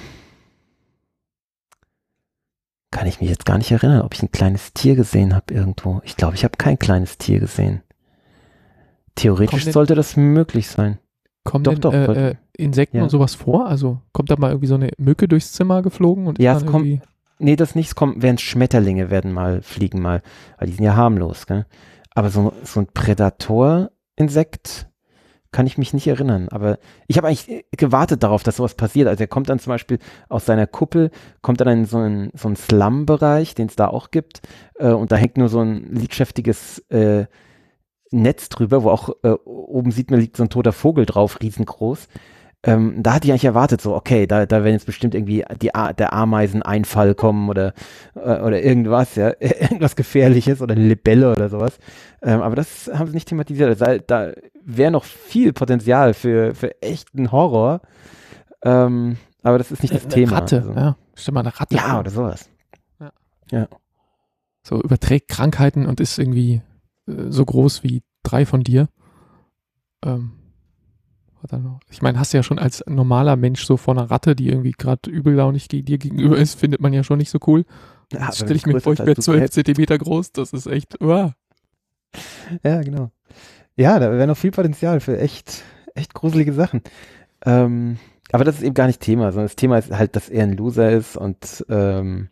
kann ich mich jetzt gar nicht erinnern, ob ich ein kleines Tier gesehen habe irgendwo. Ich glaube, ich habe kein kleines Tier gesehen. Theoretisch Kommt denn- sollte das möglich sein. Kommen Doch, denn doch, äh, sollte- äh, Insekten ja. und sowas vor? Also kommt da mal irgendwie so eine Mücke durchs Zimmer geflogen und Ja, ist es dann kommt- irgendwie. Nee, das nicht, es kommt, wären Schmetterlinge werden mal, fliegen mal, weil die sind ja harmlos, gell? Aber so, so ein Prädator-Insekt kann ich mich nicht erinnern. Aber ich habe eigentlich gewartet darauf, dass sowas passiert. Also er kommt dann zum Beispiel aus seiner Kuppel, kommt dann in so einen, so einen Slum-Bereich, den es da auch gibt, äh, und da hängt nur so ein lidschäftiges äh, Netz drüber, wo auch äh, oben sieht man, liegt so ein toter Vogel drauf, riesengroß. Ähm, da hatte ich eigentlich erwartet, so, okay, da, da werden jetzt bestimmt irgendwie die A der Ameiseneinfall kommen oder, äh, oder irgendwas, ja, irgendwas Gefährliches oder eine Libelle oder sowas. Ähm, aber das haben sie nicht thematisiert. Also, da wäre noch viel Potenzial für, für echten Horror. Ähm, aber das ist nicht das eine Thema. Ratte, Also. ja. Stell mal eine Ratte Ja, vor. oder sowas. So überträgt Krankheiten und ist irgendwie äh, so groß wie drei von dir. Ähm, was dann noch? Ich meine, hast du ja schon als normaler Mensch so vor einer Ratte, die irgendwie gerade übellaunig ge- dir gegenüber ist, findet man ja schon nicht so cool. Ja, Jetzt aber stelle ich mir größer vor, ich als wäre du zwölf selbst. Zentimeter groß. Das ist echt, uah. Ja, genau. Ja, da wäre noch viel Potenzial für echt, echt gruselige Sachen. Ähm, aber das ist eben gar nicht Thema, sondern das Thema ist halt, dass er ein Loser ist und ähm,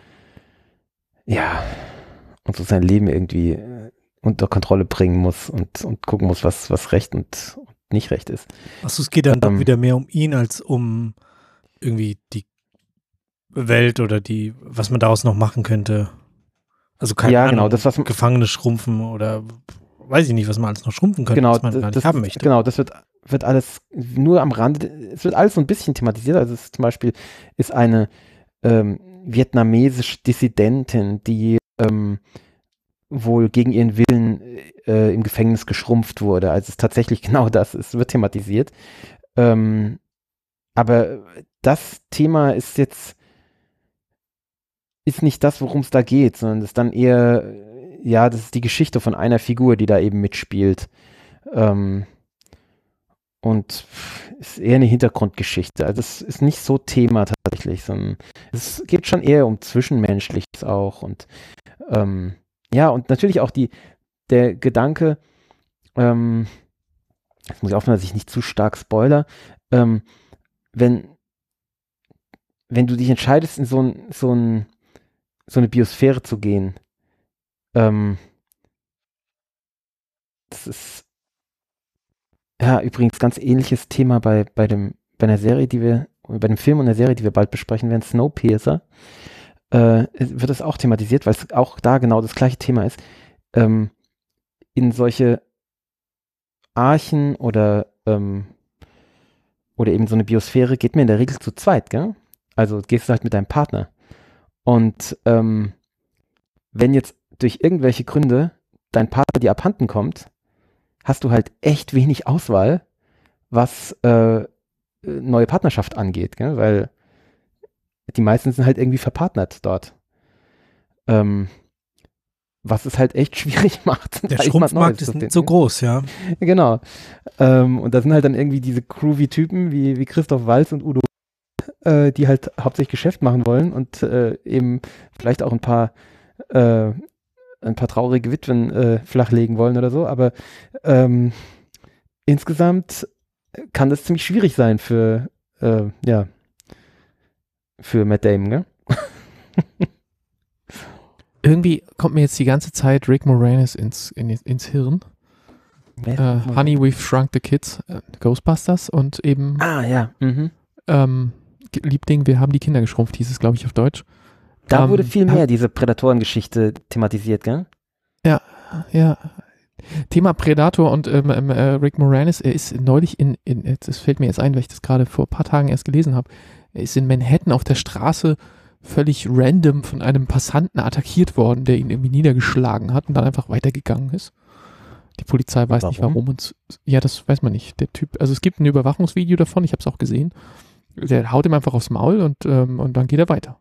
ja, und so sein Leben irgendwie äh, unter Kontrolle bringen muss und, und gucken muss, was, was recht und, und nicht recht ist. Achso, es geht dann doch Ähm, wieder mehr um ihn als um irgendwie die Welt oder die, was man daraus noch machen könnte. Also keine Ja, Ahnung, genau, das, was man- Gefangene schrumpfen oder weiß ich nicht, was man alles noch schrumpfen könnte, Genau, was man das, gar nicht das, haben möchte. genau, das wird, wird alles nur am Rande, es wird alles so ein bisschen thematisiert. Also es ist zum Beispiel ist eine ähm, vietnamesische Dissidentin, die ähm, wohl gegen ihren Willen äh, im Gefängnis geschrumpft wurde. Also es ist tatsächlich genau das, es wird thematisiert. Ähm, aber das Thema ist jetzt ist nicht das, worum es da geht, sondern das ist dann eher, ja, das ist die Geschichte von einer Figur, die da eben mitspielt. Ähm, und ist eher eine Hintergrundgeschichte. Also es ist nicht so Thema tatsächlich, sondern es geht schon eher um Zwischenmenschliches auch. Und ähm, ja, und natürlich auch die, der Gedanke, ähm, jetzt muss ich aufpassen, dass ich nicht zu stark spoiler, ähm, wenn, wenn du dich entscheidest, in so, ein, so, ein, so eine Biosphäre zu gehen, ähm, das ist ja übrigens ganz ähnliches Thema bei, bei, dem, bei einer Serie, die wir, bei dem Film und der Serie, die wir bald besprechen werden, Snowpiercer, äh, wird es auch thematisiert, weil es auch da genau das gleiche Thema ist. Ähm, in solche Archen oder ähm, oder eben so eine Biosphäre geht mir in der Regel zu zweit, gell? Also gehst du halt mit deinem Partner. Und ähm, wenn jetzt durch irgendwelche Gründe dein Partner dir abhanden kommt, hast du halt echt wenig Auswahl, was, äh, äh, neue Partnerschaft angeht, gell? Weil die meisten sind halt irgendwie verpartnert dort. Ähm, was es halt echt schwierig macht. Der Schrumpfmarkt ist nicht so groß, ja. Genau. Ähm, und da sind halt dann irgendwie diese Groovy-Typen wie, wie Christoph Waltz und Udo, äh, die halt hauptsächlich Geschäft machen wollen und äh, eben vielleicht auch ein paar äh, ein paar traurige Witwen äh, flachlegen wollen oder so, aber ähm, insgesamt kann das ziemlich schwierig sein für äh, ja für Matt Damon, gell? Irgendwie kommt mir jetzt die ganze Zeit Rick Moranis ins, in, ins Hirn. Äh, Honey, We've Shrunk the Kids, äh, Ghostbusters und eben Ah, ja. Mhm. ähm, Liebling, wir haben die Kinder geschrumpft, hieß es, glaube ich, auf Deutsch. Da ähm, wurde viel mehr diese Prädatorengeschichte thematisiert, gell? Ja, ja. Thema Predator und ähm, ähm, äh, Rick Moranis, er ist neulich in, in, das fällt mir jetzt ein, weil ich das gerade vor ein paar Tagen erst gelesen habe, er ist in Manhattan auf der Straße völlig random von einem Passanten attackiert worden, der ihn irgendwie niedergeschlagen hat und dann einfach weitergegangen ist. Die Polizei weiß Warum? nicht warum und ja, das weiß man nicht. Der Typ, also es gibt ein Überwachungsvideo davon, ich habe es auch gesehen. Der haut ihm einfach aufs Maul und, ähm, und dann geht er weiter.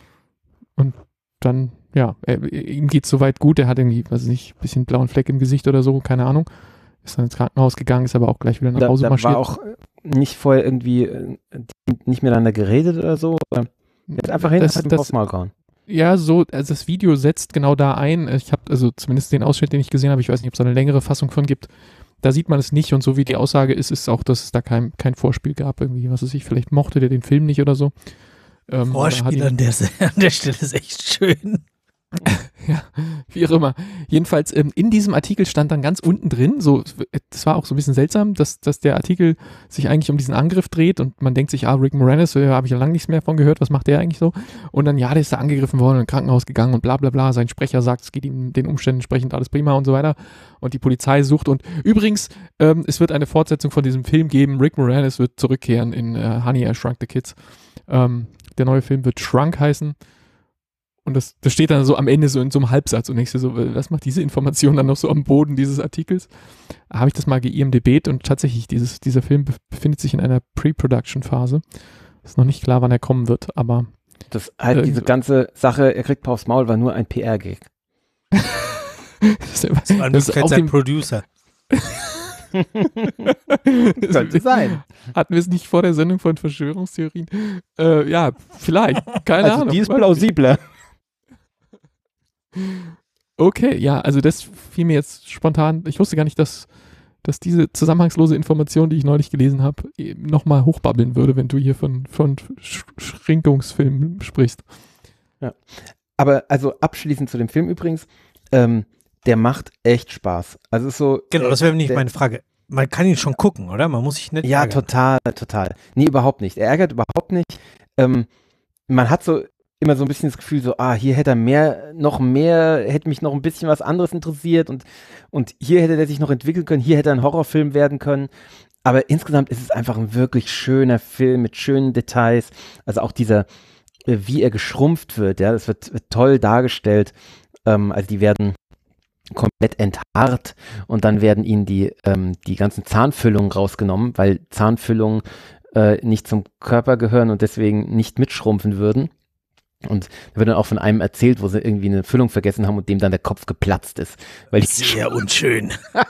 Und dann, ja, er, ihm geht's soweit gut, er hat irgendwie, weiß ich nicht, ein bisschen blauen Fleck im Gesicht oder so, keine Ahnung. Ist dann ins Krankenhaus gegangen, ist aber auch gleich wieder nach Da, Hause da marschiert. war auch nicht vorher irgendwie äh, nicht miteinander geredet oder so. Er ist einfach hin, das, hat ihm das, aufs Maul gehauen. Ja, so, also das Video setzt genau da ein. Ich habe also zumindest den Ausschnitt, den ich gesehen habe, ich weiß nicht, ob es da eine längere Fassung von gibt. Da sieht man es nicht und so wie die Aussage ist, ist auch, dass es da kein, kein Vorspiel gab. Irgendwie, was weiß ich, vielleicht mochte der den Film nicht oder so. Ähm, Vorspiel an der, an der Stelle ist echt schön. Ja, wie auch immer. Jedenfalls ähm, in diesem Artikel stand dann ganz unten drin, so, das war auch so ein bisschen seltsam, dass, dass der Artikel sich eigentlich um diesen Angriff dreht und man denkt sich, ah, Rick Moranis, äh, habe ich ja lange nichts mehr von gehört, was macht der eigentlich so? Und dann, ja, der ist da angegriffen worden und ins Krankenhaus gegangen und bla bla bla, sein Sprecher sagt, es geht ihm den Umständen entsprechend alles prima und so weiter und die Polizei sucht und übrigens, ähm, es wird eine Fortsetzung von diesem Film geben, Rick Moranis wird zurückkehren in äh, Honey, I Shrunk the Kids. Ähm, der neue Film wird Shrunk heißen. Und das, das steht dann so am Ende so in so einem Halbsatz und denkst dir so, was macht diese Information dann noch so am Boden dieses Artikels? Habe ich das mal ge-I M D B'd und tatsächlich, dieses, dieser Film befindet sich in einer Pre-Production-Phase. Ist noch nicht klar, wann er kommen wird, aber Das halt äh, diese ganze Sache, er kriegt aufs Maul, war nur ein P R-Gag. das, Das war das ist auf sein dem Producer. Könnte sein. Hatten wir es nicht vor der Sendung von Verschwörungstheorien? Äh, ja, vielleicht. Keine Also Ahnung. die ist plausibler. Okay, ja, also das fiel mir jetzt spontan. Ich wusste gar nicht, dass, dass diese zusammenhangslose Information, die ich neulich gelesen habe, nochmal hochbabbeln würde, wenn du hier von, von Sch- Schrinkungsfilmen sprichst. Ja. Aber also abschließend zu dem Film übrigens, ähm, der macht echt Spaß. Also ist so. Genau, das wäre nicht der, meine Frage. Man kann ihn schon gucken, oder? Man muss sich nicht Ja, ärgern. total, total. Nee, überhaupt nicht. Er ärgert überhaupt nicht. Ähm, man hat so immer so ein bisschen das Gefühl, so, ah, hier hätte er mehr, noch mehr, hätte mich noch ein bisschen was anderes interessiert und, und hier hätte er sich noch entwickeln können, hier hätte er ein Horrorfilm werden können. Aber insgesamt ist es einfach ein wirklich schöner Film mit schönen Details. Also auch dieser, äh, wie er geschrumpft wird, ja, das wird, wird toll dargestellt. Ähm, also die werden komplett enthaart und dann werden ihnen die, ähm, die ganzen Zahnfüllungen rausgenommen, weil Zahnfüllungen äh, nicht zum Körper gehören und deswegen nicht mitschrumpfen würden. Und da wird dann auch von einem erzählt, wo sie irgendwie eine Füllung vergessen haben und dem dann der Kopf geplatzt ist. Weil die Sehr unschön.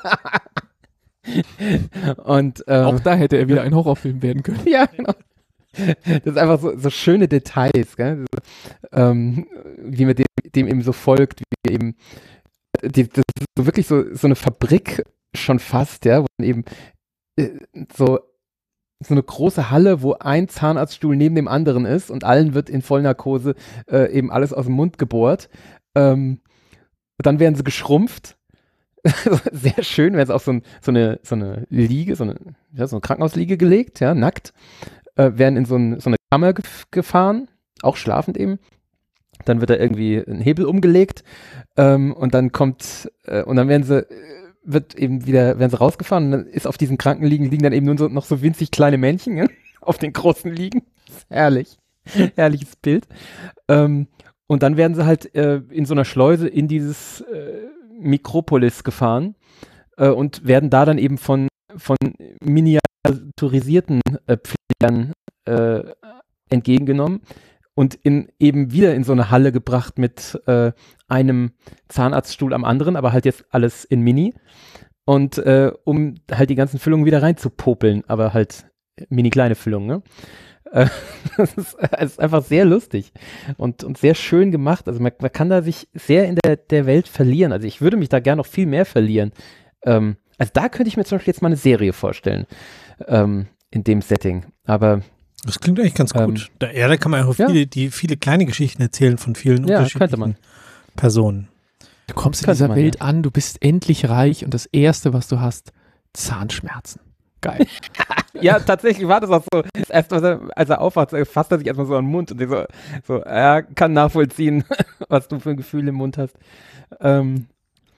und ähm, Auch da hätte er wieder ein Horrorfilm werden können. ja, genau. Das ist einfach so, so schöne Details, gell? So, ähm, wie man dem, dem eben so folgt, wie eben die, das ist so wirklich so, so eine Fabrik schon fast, ja, wo man eben äh, so so eine große Halle, wo ein Zahnarztstuhl neben dem anderen ist und allen wird in Vollnarkose äh, eben alles aus dem Mund gebohrt. Ähm, dann werden sie geschrumpft. Sehr schön, werden sie auf so, ein, so, eine, so eine Liege, so eine, ja, so eine Krankenhausliege gelegt, ja, nackt. Äh, werden in so, ein, so eine Kammer gef- gefahren, auch schlafend eben. Dann wird da irgendwie ein Hebel umgelegt ähm, und dann kommt, äh, und dann werden sie wird eben wieder, werden sie rausgefahren und dann ist auf diesen Krankenliegen liegen dann eben nur so, noch so winzig kleine Männchen, ja, auf den großen Liegen. Herrlich. Herrliches Bild. Ähm, und dann werden sie halt äh, in so einer Schleuse in dieses äh, Mikropolis gefahren äh, und werden da dann eben von, von Miniaturen miniaturisierten äh, Pflegern äh, entgegengenommen und in, eben wieder in so eine Halle gebracht mit äh, einem Zahnarztstuhl am anderen, aber halt jetzt alles in Mini. Und äh, um halt die ganzen Füllungen wieder reinzupopeln, aber halt mini kleine Füllungen, ne? Äh, das, ist, das ist einfach sehr lustig und, und sehr schön gemacht. Also man, man kann da sich sehr in der, der Welt verlieren. Also ich würde mich da gerne noch viel mehr verlieren. Ähm, also da könnte ich mir zum Beispiel jetzt mal eine Serie vorstellen, ähm, in dem Setting. Aber das klingt eigentlich ganz ähm, gut. Da, ja, da kann man auch viele, ja. die viele kleine Geschichten erzählen von vielen Ja, unterschiedlichen könnte man. Personen. Du kommst in Könnte dieser man, Welt ja. an, du bist endlich reich und das Erste, was du hast, Zahnschmerzen. Geil. Ja, tatsächlich war das auch so. Das erste, was er, als er aufwacht, fasst er sich erstmal so an den Mund und so, so, er kann nachvollziehen, was du für ein Gefühl im Mund hast. Ähm,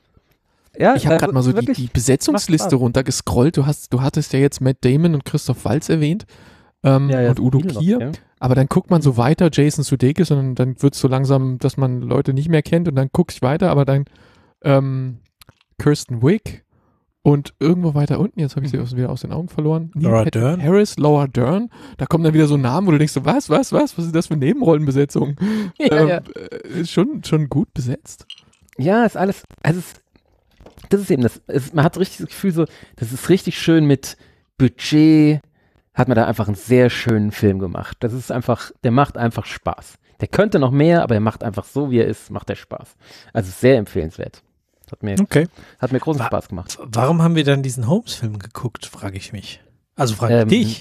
ja, Ich habe also gerade mal so die, wirklich die macht Besetzungsliste Spaß. runtergescrollt. Du hast, du hattest ja jetzt Matt Damon und Christoph Waltz erwähnt ähm, Ja, ja, und Udo viele noch, Kier. ja. Aber dann guckt man so weiter, Jason Sudeikis, und dann, dann wird es so langsam, dass man Leute nicht mehr kennt und dann gucke ich weiter, aber dann ähm, Kirsten Wiig und irgendwo weiter unten, jetzt habe ich sie aus, wieder aus den Augen verloren, Neil Laura Patrick Dern? Harris, Laura Dern, da kommen dann wieder so Namen, wo du denkst, so, was, was, was, was ist das für Nebenrollenbesetzung? Ja, ähm, ja. äh, ist schon, schon gut besetzt. Ja, ist alles, also es, das ist eben das, es, man hat richtig das Gefühl so, das ist richtig schön mit Budget, hat man da einfach einen sehr schönen Film gemacht. Das ist einfach, der macht einfach Spaß. Der könnte noch mehr, aber er macht einfach so, wie er ist, macht er Spaß. Also sehr empfehlenswert. Hat mir, Okay. hat mir großen Wa- Spaß gemacht. Warum haben wir dann diesen Holmes-Film geguckt, frage ich mich. Also frage ich Ähm, dich.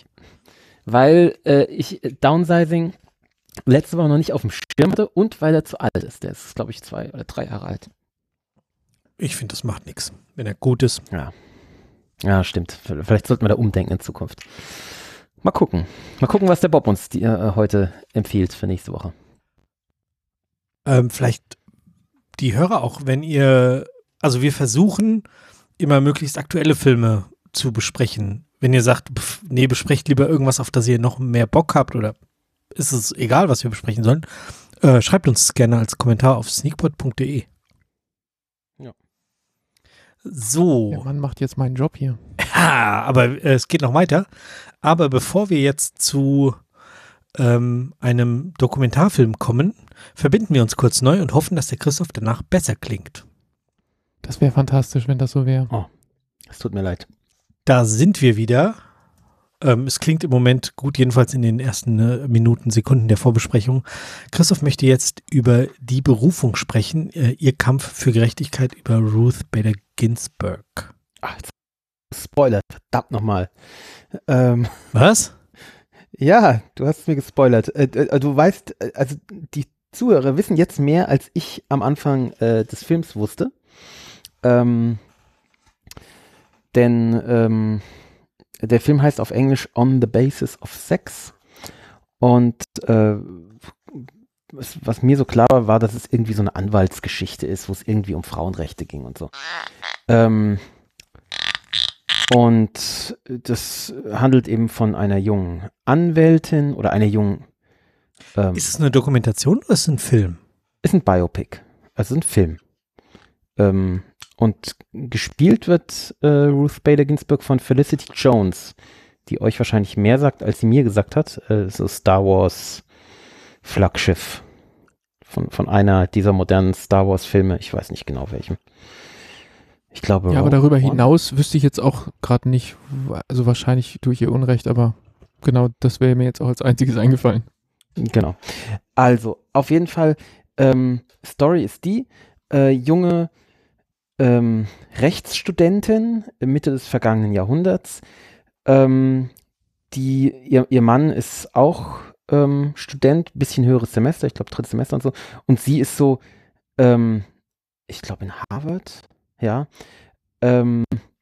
Weil äh, ich äh, Downsizing letzte Woche noch nicht auf dem Schirm hatte und weil er zu alt ist. Der ist, glaube ich, zwei oder drei Jahre alt. Ich finde, das macht nichts. Wenn er gut ist. Ja. Ja, stimmt. Vielleicht sollten wir da umdenken in Zukunft. Mal gucken. Mal gucken, was der Bob uns die, äh, heute empfiehlt für nächste Woche. Ähm, vielleicht die Hörer auch, wenn ihr, also wir versuchen immer möglichst aktuelle Filme zu besprechen. Wenn ihr sagt, pf, nee, besprecht lieber irgendwas, auf das ihr noch mehr Bock habt oder ist es egal, was wir besprechen sollen, äh, schreibt uns gerne als Kommentar auf sneakpot punkt de. Ja. So. Der Mann macht jetzt meinen Job hier. Ja, aber äh, es geht noch weiter. Aber bevor wir jetzt zu ähm, einem Dokumentarfilm kommen, verbinden wir uns kurz neu und hoffen, dass der Christoph danach besser klingt. Das wäre fantastisch, wenn das so wäre. Es tut mir leid. Da sind wir wieder. Ähm, es klingt im Moment gut, jedenfalls in den ersten äh, Minuten, Sekunden der Vorbesprechung. Christoph möchte jetzt über die Berufung sprechen, äh, ihr Kampf für Gerechtigkeit über Ruth Bader Ginsburg. Ach, Spoiler, verdammt nochmal. Ähm, Was? ja, du hast es mir gespoilert. Äh, äh, du weißt, äh, also die Zuhörer wissen jetzt mehr, als ich am Anfang äh, des Films wusste. Ähm, denn ähm, der Film heißt auf Englisch On the Basis of Sex. Und äh, was, was mir so klar war, war, dass es irgendwie so eine Anwaltsgeschichte ist, wo es irgendwie um Frauenrechte ging und so. Ähm, und das handelt eben von einer jungen Anwältin oder einer jungen ähm, Ist es eine Dokumentation oder ist es ein Film? ist ein Biopic, also ein Film. Ähm, und gespielt wird äh, Ruth Bader Ginsburg von Felicity Jones, die euch wahrscheinlich mehr sagt, als sie mir gesagt hat. Äh, so Star Wars Flaggschiff von, von einer dieser modernen Star Wars Filme. Ich weiß nicht genau welchem. Ich glaube. Ja, aber darüber Rogue One. hinaus wüsste ich jetzt auch gerade nicht, also wahrscheinlich tue ich ihr Unrecht, aber genau, das wäre mir jetzt auch als einziges eingefallen. Genau. Also, auf jeden Fall, ähm, Story ist die, äh, junge ähm, Rechtsstudentin Mitte des vergangenen Jahrhunderts, ähm, die, ihr, ihr Mann ist auch ähm, Student, bisschen höheres Semester, ich glaube drittes Semester und so, und sie ist so, ähm, ich glaube in Harvard, ja, ähm,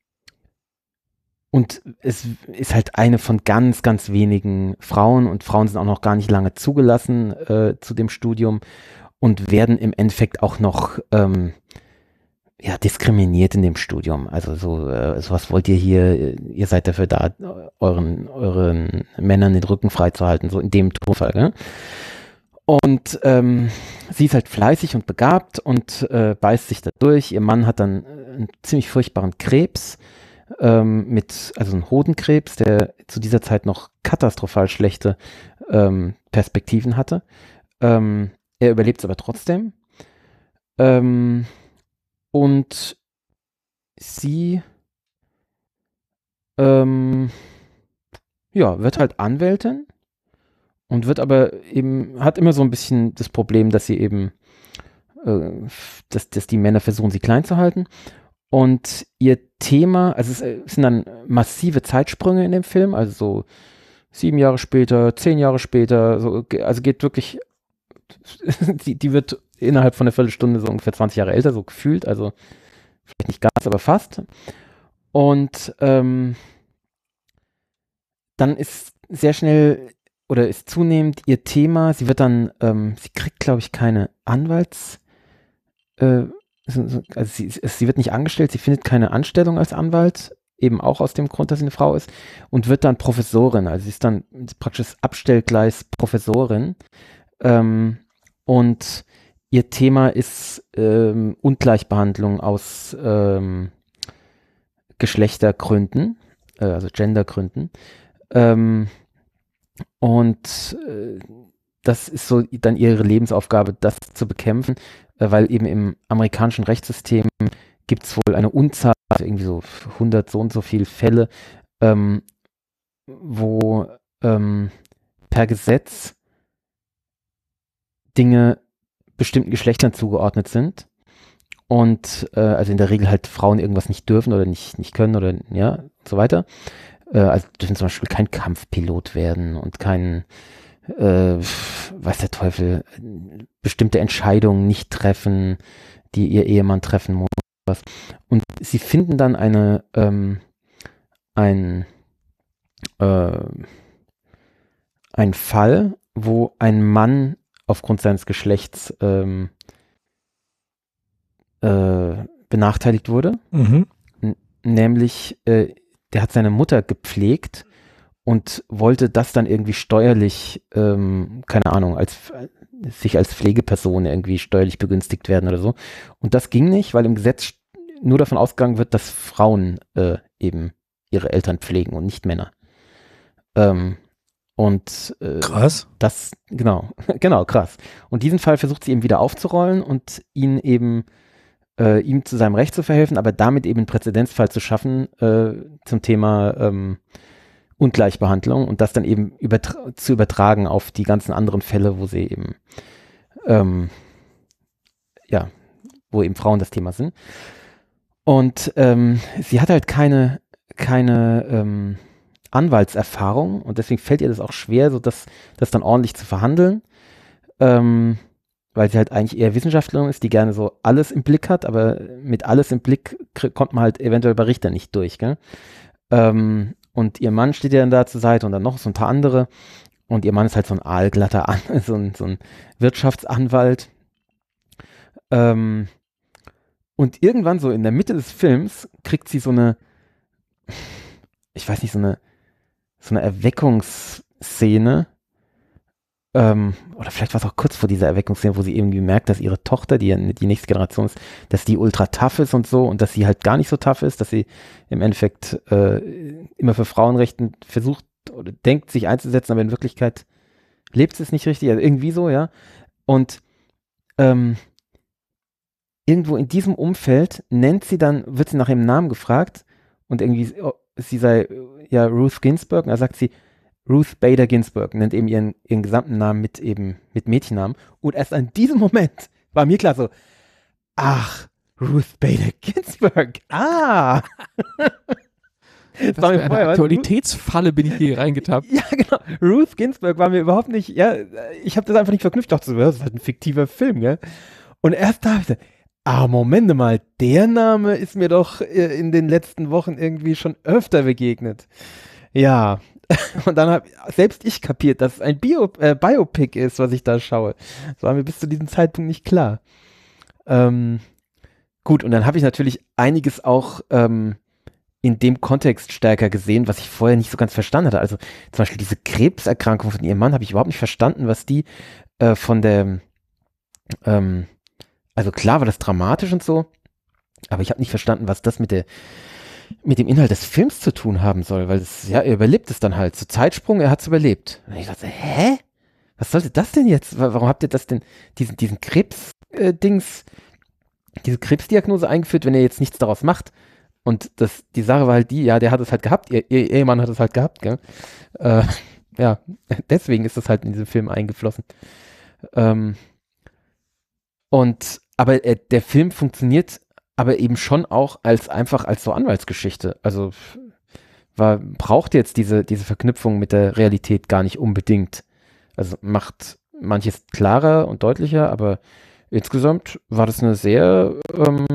und es ist halt eine von ganz, ganz wenigen Frauen und Frauen sind auch noch gar nicht lange zugelassen äh, zu dem Studium und werden im Endeffekt auch noch ähm, ja, diskriminiert in dem Studium. Also so, äh, sowas wollt ihr hier, ihr seid dafür da, euren, euren Männern den Rücken freizuhalten, so in dem Tonfall. Ne? Und ähm, sie ist halt fleißig und begabt und äh, beißt sich da durch. Ihr Mann hat dann einen ziemlich furchtbaren Krebs. ähm, mit, also ein Hodenkrebs, der zu dieser Zeit noch katastrophal schlechte ähm, Perspektiven hatte. Ähm, er überlebt es aber trotzdem. Ähm, und sie ähm, ja, wird halt Anwältin und wird aber eben, hat immer so ein bisschen das Problem, dass sie eben, äh, dass, dass die Männer versuchen, sie klein zu halten. Und ihr Thema, also es, es sind dann massive Zeitsprünge in dem Film, also so sieben Jahre später, zehn Jahre später, so, also geht wirklich, die, die wird innerhalb von einer Viertelstunde so ungefähr zwanzig Jahre älter, so gefühlt, also vielleicht nicht ganz, aber fast. Und ähm, dann ist sehr schnell oder ist zunehmend ihr Thema, sie wird dann, ähm, sie kriegt, glaube ich, keine Anwalts, äh, also sie, sie wird nicht angestellt, sie findet keine Anstellung als Anwalt, eben auch aus dem Grund, dass sie eine Frau ist, und wird dann Professorin, also sie ist dann praktisch das Abstellgleis Professorin, ähm, und ihr Thema ist ähm, Ungleichbehandlung aus ähm, Geschlechtergründen, äh, also Gendergründen. Ähm, und äh, das ist so dann ihre Lebensaufgabe, das zu bekämpfen, äh, weil eben im amerikanischen Rechtssystem gibt es wohl eine Unzahl, also irgendwie so hundert so und so viele Fälle, ähm, wo ähm, per Gesetz Dinge bestimmten Geschlechtern zugeordnet sind und äh, also in der Regel halt Frauen irgendwas nicht dürfen oder nicht, nicht können oder ja und so weiter. Äh, also dürfen zum Beispiel kein Kampfpilot werden und kein, äh, weiß der Teufel, bestimmte Entscheidungen nicht treffen, die ihr Ehemann treffen muss. Was. Und sie finden dann eine, ähm, ein, äh, einen Fall, wo ein Mann aufgrund seines Geschlechts ähm, äh, benachteiligt wurde. Mhm. N- nämlich, äh, der hat seine Mutter gepflegt und wollte das dann irgendwie steuerlich, ähm, keine Ahnung, als sich als Pflegeperson irgendwie steuerlich begünstigt werden oder so. Und das ging nicht, weil im Gesetz nur davon ausgegangen wird, dass Frauen äh, eben ihre Eltern pflegen und nicht Männer. Ähm, und äh, Krass. das, genau, genau, krass. Und diesen Fall versucht sie eben wieder aufzurollen und ihn eben, äh, ihm zu seinem Recht zu verhelfen, aber damit eben einen Präzedenzfall zu schaffen äh, zum Thema ähm, Ungleichbehandlung und das dann eben übertra- zu übertragen auf die ganzen anderen Fälle, wo sie eben, ähm, ja, wo eben Frauen das Thema sind. Und ähm, sie hat halt keine, keine ähm, Anwaltserfahrung und deswegen fällt ihr das auch schwer, so das, das dann ordentlich zu verhandeln, ähm, weil sie halt eigentlich eher Wissenschaftlerin ist, die gerne so alles im Blick hat, aber mit alles im Blick krie- kommt man halt eventuell bei Richtern nicht durch, gell? Ähm, und ihr Mann steht ihr dann da zur Seite und dann noch so ein paar andere und ihr Mann ist halt so ein aalglatter, An so ein, so ein Wirtschaftsanwalt. Ähm, und irgendwann so in der Mitte des Films kriegt sie so eine, ich weiß nicht, so eine so eine Erweckungsszene, ähm, oder vielleicht war es auch kurz vor dieser Erweckungsszene, wo sie irgendwie merkt, dass ihre Tochter, die die nächste Generation ist, dass die ultra tough ist und so und dass sie halt gar nicht so tough ist, dass sie im Endeffekt äh, immer für Frauenrechte versucht oder denkt, sich einzusetzen, aber in Wirklichkeit lebt sie es nicht richtig, also irgendwie so, ja. Und ähm, irgendwo in diesem Umfeld nennt sie dann, wird sie nach ihrem Namen gefragt und irgendwie, oh, sie sei ja Ruth Ginsburg und da sagt sie, Ruth Bader Ginsburg, nennt eben ihren, ihren gesamten Namen mit eben, mit Mädchennamen. Und erst an diesem Moment war mir klar so, ach, Ruth Bader Ginsburg, ah. Das war eine vorher, Aktualitätsfalle bin ich hier reingetappt. Ja, genau. Ruth Ginsburg war mir überhaupt nicht, ja, ich habe das einfach nicht verknüpft. Ich dachte so, das ist halt ein fiktiver Film, gell? Und erst da habe ich gesagt, ah, Moment mal, der Name ist mir doch in den letzten Wochen irgendwie schon öfter begegnet. Ja, und dann habe selbst ich kapiert, dass es ein Bio, äh, Biopic ist, was ich da schaue. Das war mir bis zu diesem Zeitpunkt nicht klar. Ähm, gut, und dann habe ich natürlich einiges auch ähm, in dem Kontext stärker gesehen, was ich vorher nicht so ganz verstanden hatte. Also zum Beispiel diese Krebserkrankung von ihrem Mann habe ich überhaupt nicht verstanden, was die äh, von der, ähm, also klar war das dramatisch und so, aber ich habe nicht verstanden, was das mit der mit dem Inhalt des Films zu tun haben soll, weil es, ja, er überlebt es dann halt. Zu Zeitsprung, er hat es überlebt. Und ich dachte, hä? Was sollte das denn jetzt? Warum habt ihr das denn, diesen, diesen Krebs-Dings, äh, diese Krebsdiagnose eingeführt, wenn ihr jetzt nichts daraus macht? Und das, die Sache war halt die, ja, der hat es halt gehabt, ihr, ihr Ehemann hat es halt gehabt, gell? Äh, ja, deswegen ist das halt in diesen Film eingeflossen. Ähm, und, aber äh, der Film funktioniert aber eben schon auch als einfach als so Anwaltsgeschichte. Also war, braucht jetzt diese, diese Verknüpfung mit der Realität gar nicht unbedingt. Also macht manches klarer und deutlicher, aber insgesamt war das eine sehr ähm,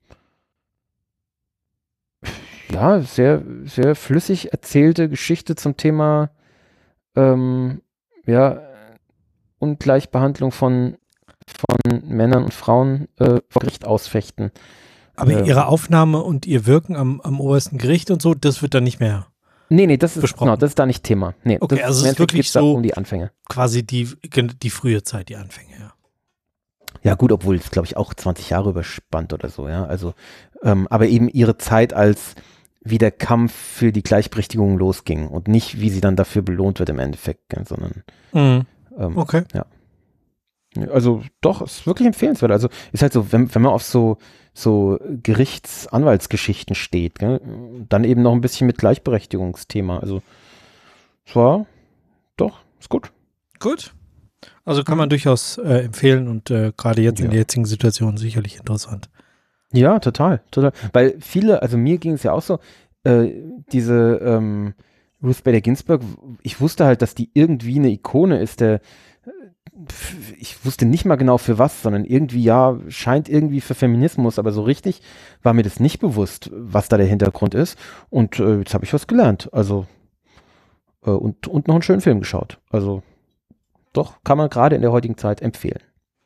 ja, sehr, sehr flüssig erzählte Geschichte zum Thema ähm, ja, Ungleichbehandlung von, von Männern und Frauen äh, vor Gericht ausfechten. Aber äh, ihre Aufnahme und ihr Wirken am, am obersten Gericht und so, das wird dann nicht mehr Nee, nee, das ist, besprochen. genau, das ist da nicht Thema. Nee, Okay, das also im es ist wirklich geht's da so um die Anfänge. quasi die, die frühe Zeit, die Anfänge, ja. Ja gut, obwohl es, glaube ich, auch zwanzig Jahre überspannt oder so, ja. Also, ähm, aber eben ihre Zeit, als wie der Kampf für die Gleichberechtigung losging und nicht, wie sie dann dafür belohnt wird im Endeffekt, gell, sondern Mhm. ähm, Okay. ja. Also doch, ist wirklich empfehlenswert. Also ist halt so, wenn, wenn man auf so, so Gerichtsanwaltsgeschichten steht, gell, dann eben noch ein bisschen mit Gleichberechtigungsthema. Also es war, doch, ist gut. Gut. Also kann man durchaus äh, empfehlen und äh, gerade jetzt in Ja. der jetzigen Situation sicherlich interessant. Ja, total, total. Weil viele, also mir ging es ja auch so, äh, diese ähm, Ruth Bader Ginsburg, ich wusste halt, dass die irgendwie eine Ikone ist, der ich wusste nicht mal genau für was, sondern irgendwie, ja, scheint irgendwie für Feminismus, aber so richtig war mir das nicht bewusst, was da der Hintergrund ist. Und äh, jetzt habe ich was gelernt. Also äh, und, und noch einen schönen Film geschaut. Also doch, kann man gerade in der heutigen Zeit empfehlen.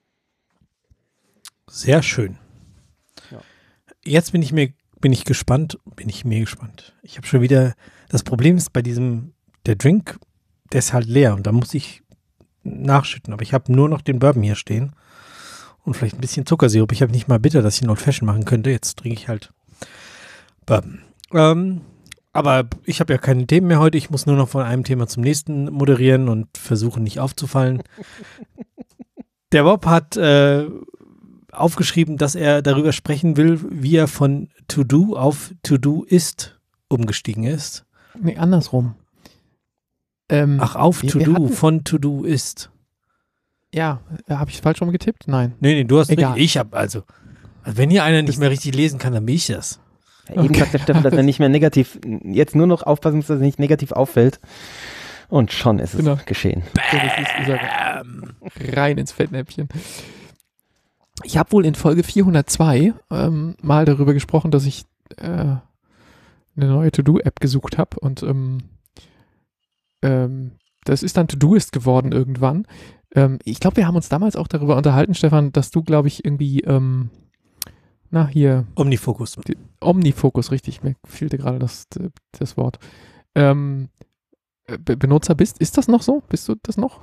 Sehr schön. Ja. Jetzt bin ich mir bin ich gespannt, bin ich mir gespannt. Ich habe schon wieder, das Problem ist bei diesem, der Drink, der ist halt leer und da muss ich nachschütten, aber ich habe nur noch den Bourbon hier stehen und vielleicht ein bisschen Zuckersirup. Ich habe nicht mal bitter, dass ich einen Old Fashion machen könnte. Jetzt trinke ich halt Bourbon. Ähm, aber ich habe ja keine Themen mehr heute. Ich muss nur noch von einem Thema zum nächsten moderieren und versuchen nicht aufzufallen. Der Bob hat äh, aufgeschrieben, dass er darüber sprechen will, wie er von To-Do auf To-Do-Ist umgestiegen ist. Nee, andersrum. Ähm, Ach, auf wir- wir To-Do, hatten- von To-Do ist. Ja, äh, habe ich falsch rum getippt? Nein. Nee, nee, du hast Egal. nicht. Ich habe also, also, wenn hier einer nicht Das- mehr richtig lesen kann, dann bin ich das. Ja, eben Okay. sagt der Steffen, dass er nicht mehr negativ, jetzt nur noch aufpassen muss, dass er nicht negativ auffällt. Und schon ist es Genau. geschehen. Ja, das ist, ist er rein ins Fettnäpfchen. Ich habe wohl in Folge vierhundertzwei ähm, mal darüber gesprochen, dass ich äh, eine neue To-Do-App gesucht habe und ähm, ähm, das ist dann To-Doist geworden irgendwann. Ähm, ich glaube, wir haben uns damals auch darüber unterhalten, Stefan, dass du, glaube ich, irgendwie, ähm, na hier, Omnifokus. Omnifokus, richtig, mir fehlte gerade das, das Wort, ähm, Be- Benutzer bist. Ist das noch so? Bist du das noch?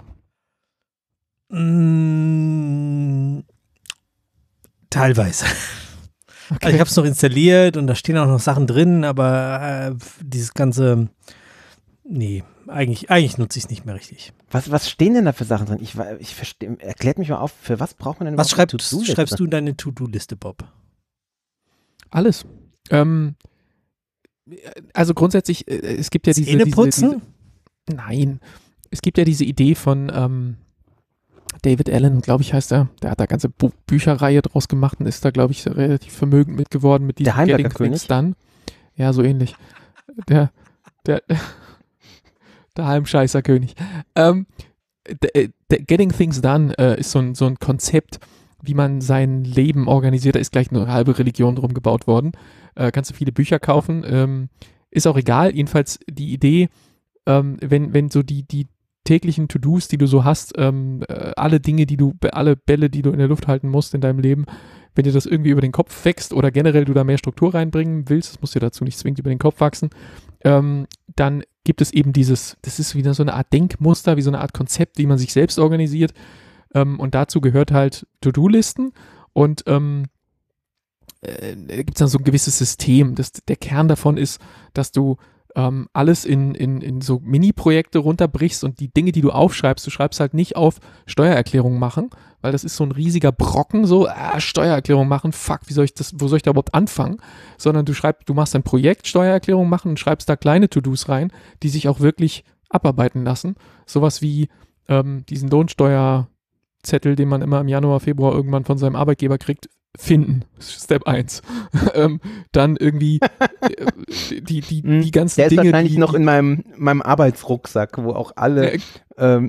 Mm, teilweise. Okay. Also ich habe es noch installiert und da stehen auch noch Sachen drin, aber äh, dieses ganze, nee, eigentlich, eigentlich nutze ich es nicht mehr richtig. Was, was stehen denn da für Sachen drin? Ich, wa- ich verstehe, erklärt mich mal auf, für was braucht man denn Was überhaupt eine schreibst, To-Do-Liste? schreibst du in deine To-Do-Liste, Bob? Alles. Ähm, also grundsätzlich, äh, es gibt ja diese, Zähne diese, putzen? diese Nein. Es gibt ja diese Idee von ähm, David Allen, glaube ich, heißt er. Der hat da ganze Bu Bücherreihe draus gemacht und ist da, glaube ich, relativ vermögend mit geworden mit diesem Der Heimwerker Getting Things König? Done. Ja, so ähnlich. Der, der, der Heimscheißer-König. Ähm, der, der Getting Things Done äh, ist so ein, so ein Konzept, wie man sein Leben organisiert. Da ist gleich eine halbe Religion drum gebaut worden. Äh, kannst du viele Bücher kaufen. Ähm, ist auch egal. Jedenfalls die Idee, ähm, wenn, wenn so die, die täglichen To-Dos, die du so hast, ähm, äh, alle Dinge, die du, alle Bälle, die du in der Luft halten musst in deinem Leben, wenn dir das irgendwie über den Kopf wächst oder generell du da mehr Struktur reinbringen willst, das muss dir dazu nicht zwingend über den Kopf wachsen, ähm, dann gibt es eben dieses, das ist wieder so eine Art Denkmuster, wie so eine Art Konzept, wie man sich selbst organisiert, ähm, und dazu gehört halt To-Do-Listen und ähm, äh, gibt es dann so ein gewisses System. Das, der Kern davon ist, dass du ähm, alles in, in, in so Mini-Projekte runterbrichst und die Dinge, die du aufschreibst, du schreibst halt nicht auf Steuererklärung machen, weil das ist so ein riesiger Brocken, so ah, Steuererklärung machen, fuck, wie soll ich das, wo soll ich da überhaupt anfangen? Sondern du schreibst, du machst ein Projekt Steuererklärung machen und schreibst da kleine To-Dos rein, die sich auch wirklich abarbeiten lassen. Sowas wie ähm, diesen Lohnsteuerzettel, den man immer im Januar, Februar irgendwann von seinem Arbeitgeber kriegt, finden. Step eins. ähm, dann irgendwie äh, die, die, die ganzen Der ist Dinge, wahrscheinlich die, noch in meinem, meinem Arbeitsrucksack, wo auch alle äh, ähm,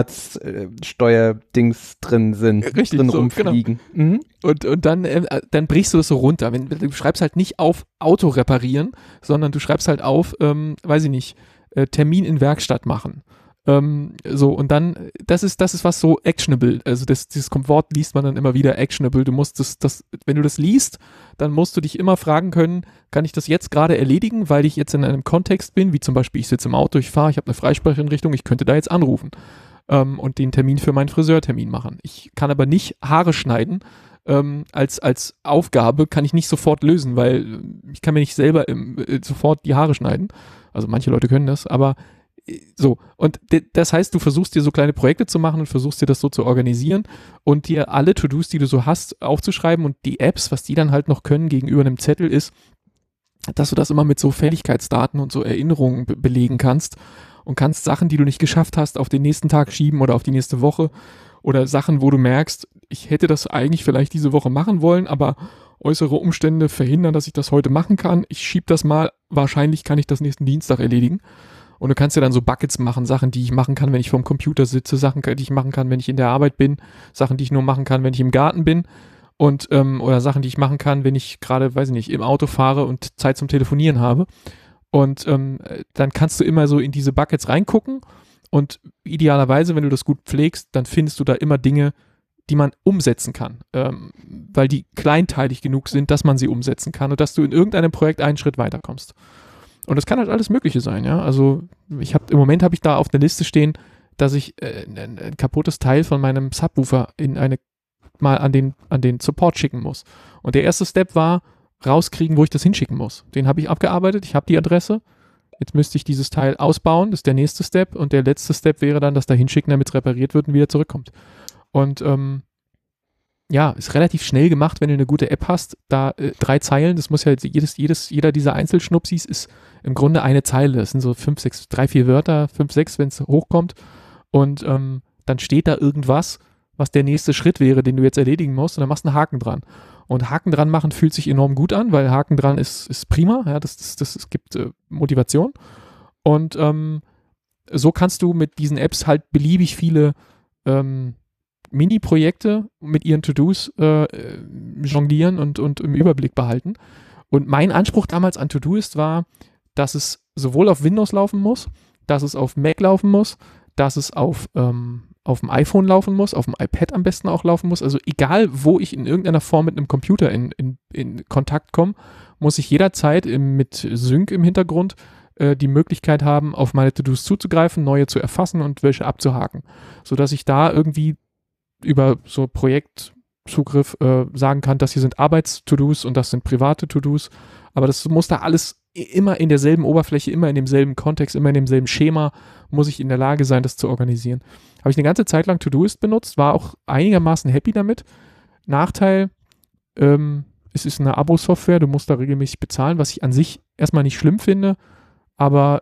Monatssteuerdings drin sind, richtig, drin so, rumfliegen. Genau. Mhm. Und, und dann, äh, dann brichst du das so runter. Wenn, du schreibst halt nicht auf Auto reparieren, sondern du schreibst halt auf, ähm, weiß ich nicht, äh, Termin in Werkstatt machen. Ähm, so, und dann, das ist, das ist was so actionable, also das, dieses Wort liest man dann immer wieder, actionable. Du musst das, das, wenn du das liest, dann musst du dich immer fragen können, kann ich das jetzt gerade erledigen, weil ich jetzt in einem Kontext bin, wie zum Beispiel, ich sitze im Auto, ich fahre, ich habe eine Freisprecheinrichtung, ich könnte da jetzt anrufen ähm, und den Termin für meinen Friseurtermin machen. Ich kann aber nicht Haare schneiden, ähm, als, als Aufgabe kann ich nicht sofort lösen, weil ich kann mir nicht selber im, äh, sofort die Haare schneiden. Also manche Leute können das, aber so, und das heißt, du versuchst dir so kleine Projekte zu machen und versuchst dir das so zu organisieren und dir alle To-Dos, die du so hast, aufzuschreiben und die Apps, was die dann halt noch können gegenüber einem Zettel ist, dass du das immer mit so Fälligkeitsdaten und so Erinnerungen be- belegen kannst und kannst Sachen, die du nicht geschafft hast, auf den nächsten Tag schieben oder auf die nächste Woche oder Sachen, wo du merkst, ich hätte das eigentlich vielleicht diese Woche machen wollen, aber äußere Umstände verhindern, dass ich das heute machen kann. Ich schiebe das mal, wahrscheinlich kann ich das nächsten Dienstag erledigen. Und du kannst ja dann so Buckets machen, Sachen, die ich machen kann, wenn ich vorm Computer sitze, Sachen, die ich machen kann, wenn ich in der Arbeit bin, Sachen, die ich nur machen kann, wenn ich im Garten bin und ähm, oder Sachen, die ich machen kann, wenn ich gerade, weiß ich nicht, im Auto fahre und Zeit zum Telefonieren habe. Und ähm, dann kannst du immer so in diese Buckets reingucken und idealerweise, wenn du das gut pflegst, dann findest du da immer Dinge, die man umsetzen kann, ähm, weil die kleinteilig genug sind, dass man sie umsetzen kann und dass du in irgendeinem Projekt einen Schritt weiterkommst. Und das kann halt alles Mögliche sein, ja. Also ich habe im Moment habe ich da auf der Liste stehen, dass ich äh, ein, ein kaputtes Teil von meinem Subwoofer in eine mal an den an den Support schicken muss. Und der erste Step war rauskriegen, wo ich das hinschicken muss. Den habe ich abgearbeitet. Ich habe die Adresse. Jetzt müsste ich dieses Teil ausbauen. Das ist der nächste Step. Und der letzte Step wäre dann, das da hinschicken, damit es repariert wird und wieder zurückkommt. Und ähm, ja, ist relativ schnell gemacht, wenn du eine gute App hast. Da äh, drei Zeilen, das muss ja jedes, jedes, jeder dieser Einzelschnupsis ist im Grunde eine Zeile. Das sind so fünf, sechs, drei, vier Wörter, fünf, sechs, wenn es hochkommt. Und ähm, dann steht da irgendwas, was der nächste Schritt wäre, den du jetzt erledigen musst. Und dann machst du einen Haken dran. Und Haken dran machen fühlt sich enorm gut an, weil Haken dran ist, ist prima. Ja, das, das, das, das gibt äh, Motivation. Und ähm, so kannst du mit diesen Apps halt beliebig viele ähm, Mini-Projekte mit ihren To-Dos äh, jonglieren und, und im Überblick behalten. Und mein Anspruch damals an To-Doist war, dass es sowohl auf Windows laufen muss, dass es auf Mac laufen muss, dass es auf, ähm, auf dem iPhone laufen muss, auf dem iPad am besten auch laufen muss. Also egal, wo ich in irgendeiner Form mit einem Computer in, in, in Kontakt komme, muss ich jederzeit im, mit Sync im Hintergrund äh, die Möglichkeit haben, auf meine To-Dos zuzugreifen, neue zu erfassen und welche abzuhaken. Sodass ich da irgendwie über so Projektzugriff äh, sagen kann, das hier sind Arbeits-To-Dos und das sind private To-Dos, aber das muss da alles immer in derselben Oberfläche, immer in demselben Kontext, immer in demselben Schema, muss ich in der Lage sein, das zu organisieren. Habe ich eine ganze Zeit lang Todoist benutzt, war auch einigermaßen happy damit. Nachteil, ähm, es ist eine Abo-Software, du musst da regelmäßig bezahlen, was ich an sich erstmal nicht schlimm finde, aber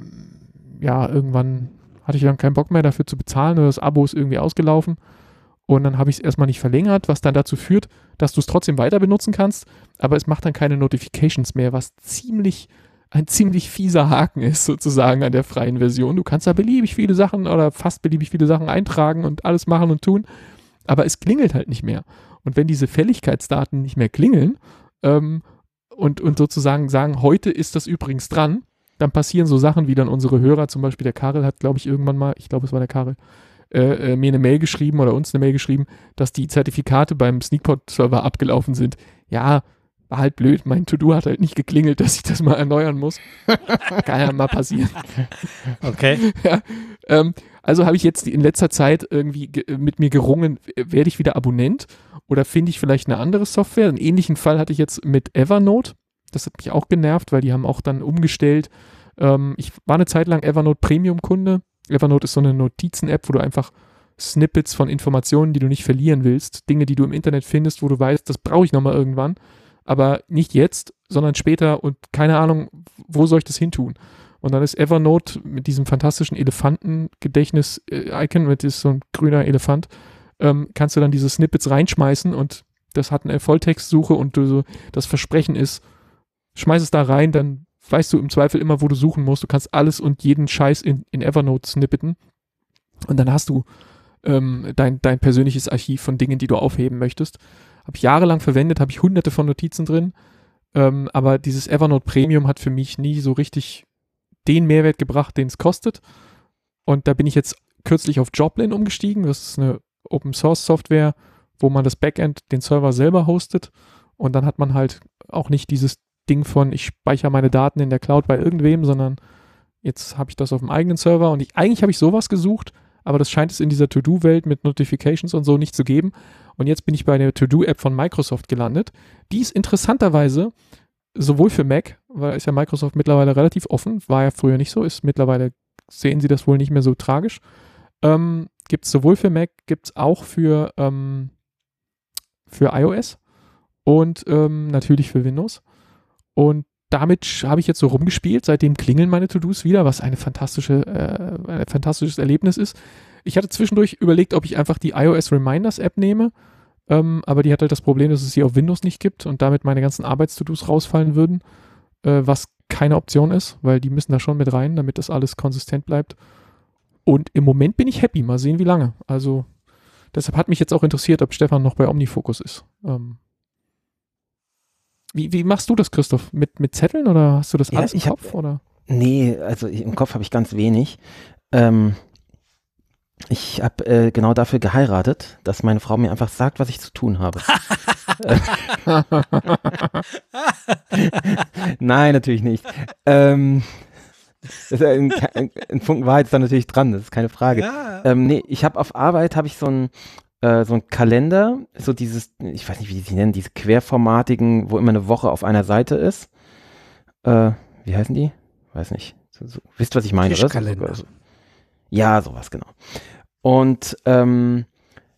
äh, ja, irgendwann hatte ich dann keinen Bock mehr dafür zu bezahlen oder das Abo ist irgendwie ausgelaufen. Und dann habe ich es erstmal nicht verlängert, was dann dazu führt, dass du es trotzdem weiter benutzen kannst, aber es macht dann keine Notifications mehr, was ziemlich, ein ziemlich fieser Haken ist sozusagen an der freien Version. Du kannst da beliebig viele Sachen oder fast beliebig viele Sachen eintragen und alles machen und tun, aber es klingelt halt nicht mehr. Und wenn diese Fälligkeitsdaten nicht mehr klingeln ähm, und, und sozusagen sagen, heute ist das übrigens dran, dann passieren so Sachen wie dann unsere Hörer, zum Beispiel der Karel hat, glaube ich, irgendwann mal, ich glaube, es war der Karel, Äh, äh, mir eine Mail geschrieben oder uns eine Mail geschrieben, dass die Zertifikate beim Sneakpot-Server abgelaufen sind. Ja, war halt blöd. Mein To-Do hat halt nicht geklingelt, dass ich das mal erneuern muss. Kann ja mal passieren. Okay. Ja, ähm, also habe ich jetzt in letzter Zeit irgendwie ge- mit mir gerungen, werde ich wieder Abonnent Oder finde ich vielleicht eine andere Software? Einen ähnlichen Fall hatte ich jetzt mit Evernote. Das hat mich auch genervt, weil die haben auch dann umgestellt. Ähm, ich war eine Zeit lang Evernote Premium-Kunde. Evernote ist so eine Notizen-App, wo du einfach Snippets von Informationen, die du nicht verlieren willst, Dinge, die du im Internet findest, wo du weißt, das brauche ich nochmal irgendwann, aber nicht jetzt, sondern später und keine Ahnung, wo soll ich das hintun? Und dann ist Evernote mit diesem fantastischen Elefantengedächtnis-Icon, mit diesem so ein grüner Elefant, ähm, kannst du dann diese Snippets reinschmeißen und das hat eine Volltextsuche und du so, das Versprechen ist, schmeiß es da rein, dann weißt du im Zweifel immer, wo du suchen musst. Du kannst alles und jeden Scheiß in, in Evernote snippeten und dann hast du ähm, dein, dein persönliches Archiv von Dingen, die du aufheben möchtest. Habe ich jahrelang verwendet, habe ich hunderte von Notizen drin, ähm, aber dieses Evernote Premium hat für mich nie so richtig den Mehrwert gebracht, den es kostet. Und da bin ich jetzt kürzlich auf Joplin umgestiegen. Das ist eine Open-Source-Software, wo man das Backend, den Server selber hostet. Und dann hat man halt auch nicht dieses Ding von, ich speichere meine Daten in der Cloud bei irgendwem, sondern jetzt habe ich das auf dem eigenen Server. Und ich, eigentlich habe ich sowas gesucht, aber das scheint es in dieser To-Do-Welt mit Notifications und so nicht zu geben. Und jetzt bin ich bei der To-Do-App von Microsoft gelandet. Die ist interessanterweise sowohl für Mac, weil ist ja Microsoft mittlerweile relativ offen, war ja früher nicht so, ist mittlerweile, sehen sie das wohl nicht mehr so tragisch. Ähm, gibt es sowohl für Mac, gibt es auch für, ähm, für iOS und ähm, natürlich für Windows. Und damit habe ich jetzt so rumgespielt, seitdem klingeln meine To-Dos wieder, was eine fantastische, äh, ein fantastisches Erlebnis ist. Ich hatte zwischendurch überlegt, ob ich einfach die iOS Reminders App nehme, ähm, aber die hat halt das Problem, dass es sie auf Windows nicht gibt und damit meine ganzen Arbeits-To-Dos rausfallen würden, äh, was keine Option ist, weil die müssen da schon mit rein, damit das alles konsistent bleibt. Und im Moment bin ich happy, mal sehen, wie lange. Also deshalb hat mich jetzt auch interessiert, ob Stefan noch bei OmniFocus ist. Ähm, Wie, wie machst du das, Christoph? Mit, mit Zetteln oder hast du das Ja, alles im ich hab- Kopf? Oder? Nee, also ich, im Kopf habe ich ganz wenig. Ähm, ich habe äh, genau dafür geheiratet, dass meine Frau mir einfach sagt, was ich zu tun habe. Nein, natürlich nicht. Ähm, das ist ein, ein, ein Funken Wahrheit ist da natürlich dran, das ist keine Frage. Ja. Ähm, nee, ich habe auf Arbeit habe ich so ein äh, so ein Kalender, so dieses, ich weiß nicht, wie die sich nennen, diese querformatigen, wo immer eine Woche auf einer Seite ist. Äh, wie heißen die? Weiß nicht. So, so, wisst, was ich meine, oder? Tischkalender. So, so, ja, sowas, genau. Und ähm,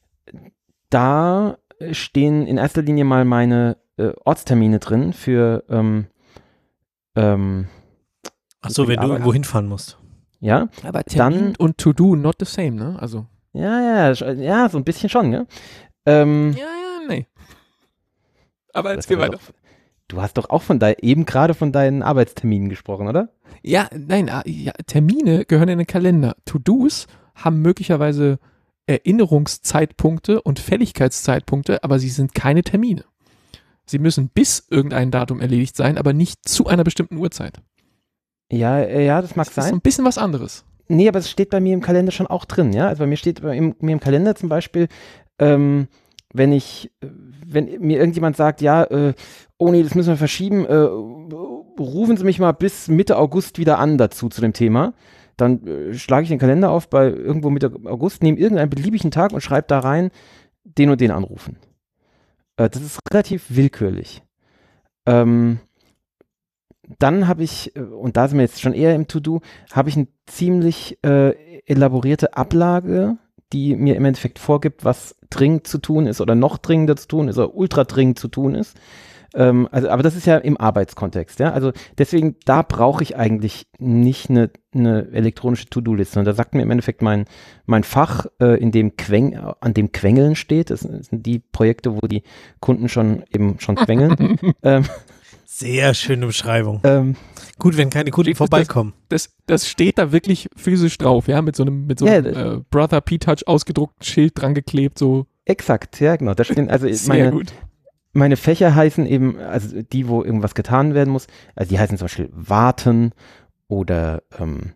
da stehen in erster Linie mal meine äh, Ortstermine drin für ähm, ähm, Achso, für die wenn du Arbeit. irgendwo hinfahren musst. ja, Aber Termin Termin und To-Do not the same, ne? Also. ja, ja, sch- ja, so ein bisschen schon, ne? Ähm, Ja, ja, nee. Aber das jetzt geh war weiter. doch- Du hast doch auch von dein, eben gerade von deinen Arbeitsterminen gesprochen, oder? Ja, nein, ah, ja, Termine gehören in den Kalender. To-Dos haben möglicherweise Erinnerungszeitpunkte und Fälligkeitszeitpunkte, aber sie sind keine Termine. Sie müssen bis irgendein Datum erledigt sein, aber nicht zu einer bestimmten Uhrzeit. Ja, äh, ja, das mag Das ist so sein. ein bisschen was anderes. Nee, aber es steht bei mir im Kalender schon auch drin, ja. Also bei mir steht bei im, mir im Kalender zum Beispiel, ähm, wenn ich, äh, wenn mir irgendjemand sagt, ja, äh, oh nee, das müssen wir verschieben, äh, rufen Sie mich mal bis Mitte August wieder an dazu zu dem Thema. Dann äh, schlage ich den Kalender auf bei irgendwo Mitte August, nehme irgendeinen beliebigen Tag und schreibe da rein, den und den anrufen. Äh, das ist relativ willkürlich. Ähm, dann habe ich, äh, und da sind wir jetzt schon eher im To-Do, habe ich eine ziemlich äh, elaborierte Ablage, die mir im Endeffekt vorgibt, was dringend zu tun ist oder noch dringender zu tun ist oder ultra dringend zu tun ist. Ähm, also, aber das ist ja im Arbeitskontext, ja. Also deswegen, da brauche ich eigentlich nicht eine, eine elektronische To-Do-Liste. Und da sagt mir im Endeffekt mein, mein Fach, äh, in dem Queng, an dem Quengeln steht, das sind die Projekte, wo die Kunden schon eben schon quengeln. ähm, Sehr schöne Beschreibung. ähm, Gut, wenn keine Kunden Steht das- vorbeikommen. Das, das steht da wirklich physisch drauf, ja, mit so einem, mit so Ja, einem äh, Brother P-Touch ausgedruckten Schild dran geklebt, so exakt, ja, genau. Da stehen, also sehr meine, gut. meine Fächer heißen eben, also die, wo irgendwas getan werden muss, also die heißen zum Beispiel warten oder ähm,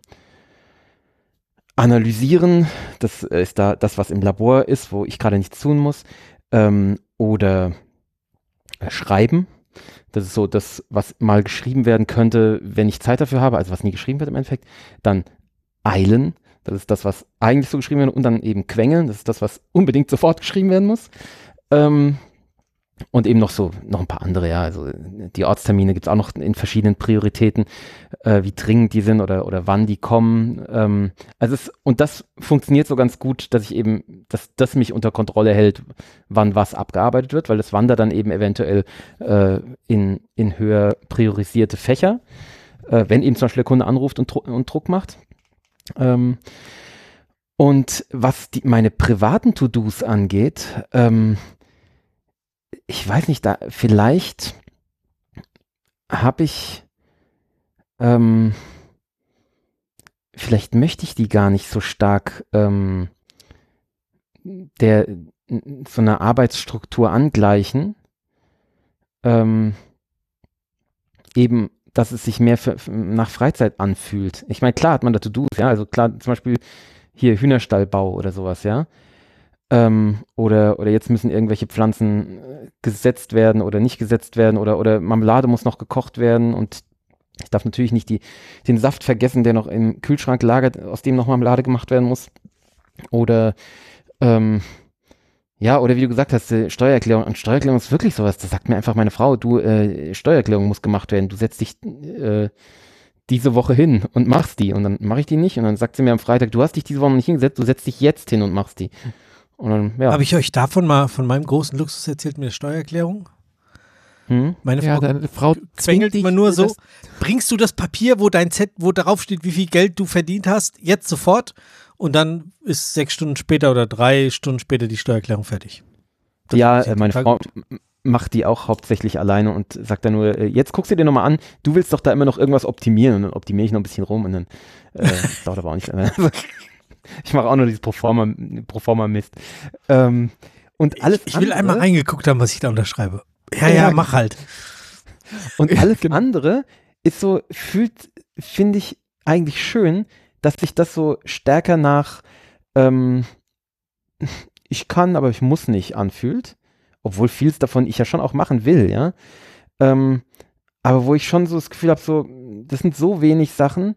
analysieren. Das ist da das, was im Labor ist, wo ich gerade nichts tun muss. Ähm, oder äh, schreiben. Das ist so das, was mal geschrieben werden könnte, wenn ich Zeit dafür habe, also was nie geschrieben wird im Endeffekt. Dann eilen. Das ist das, was eigentlich so geschrieben wird. Und dann eben quengeln. Das ist das, was unbedingt sofort geschrieben werden muss. Ähm, und eben noch so, noch ein paar andere, ja, also die Ortstermine gibt es auch noch in verschiedenen Prioritäten, äh, wie dringend die sind oder, oder wann die kommen. Ähm, also es, und das funktioniert so ganz gut, dass ich eben, dass das mich unter Kontrolle hält, wann was abgearbeitet wird, weil es wandert dann eben eventuell äh, in, in höher priorisierte Fächer, äh, wenn eben zum Beispiel der Kunde anruft und, und Druck macht. Ähm, und was die, meine privaten To-Dos angeht, ähm, ich weiß nicht, da vielleicht habe ich, ähm, vielleicht möchte ich die gar nicht so stark ähm, der so einer Arbeitsstruktur angleichen, ähm, eben, dass es sich mehr für, nach Freizeit anfühlt. Ich meine, klar hat man da To-Dos, ja, also klar, zum Beispiel hier Hühnerstallbau oder sowas, ja. Ähm, oder, oder jetzt müssen irgendwelche Pflanzen äh, gesetzt werden oder nicht gesetzt werden oder, oder Marmelade muss noch gekocht werden und ich darf natürlich nicht die, den Saft vergessen, der noch im Kühlschrank lagert, aus dem noch Marmelade gemacht werden muss. Oder ähm, ja, oder wie du gesagt hast, äh, Steuererklärung. Und Steuererklärung ist wirklich sowas, da sagt mir einfach meine Frau, du, äh, Steuererklärung muss gemacht werden, du setzt dich äh, diese Woche hin und machst die und dann mache ich die nicht und dann sagt sie mir am Freitag, du hast dich diese Woche noch nicht hingesetzt, du setzt dich jetzt hin und machst die. Und dann, ja. Habe ich euch davon mal von meinem großen Luxus erzählt mit der Steuererklärung? Hm? Meine Ja, Frau, deine Frau zwängelt dich immer nur so, das- bringst du das Papier, wo dein Z, wo darauf steht, wie viel Geld du verdient hast, jetzt sofort und dann ist sechs Stunden später oder drei Stunden später die Steuererklärung fertig. Das Ja, ist äh, meine total Frau gut. m- macht die auch hauptsächlich alleine und sagt dann nur, äh, jetzt guckst du dir nochmal an, du willst doch da immer noch irgendwas optimieren und dann optimiere ich noch ein bisschen rum und dann äh, das dauert aber auch nicht. Ich mache auch nur dieses Proforma, Proforma-Mist. Ähm, und alles Ich, ich will andere, einmal reingeguckt haben, was ich da unterschreibe. Ja, Ja, ja, genau. mach halt. Und alles Genau. andere ist so, fühlt, finde ich eigentlich schön, dass sich das so stärker nach ähm, ich kann, aber ich muss nicht anfühlt. Obwohl vieles davon ich ja schon auch machen will, ja. Ähm, aber wo ich schon so das Gefühl habe, so, das sind so wenig Sachen,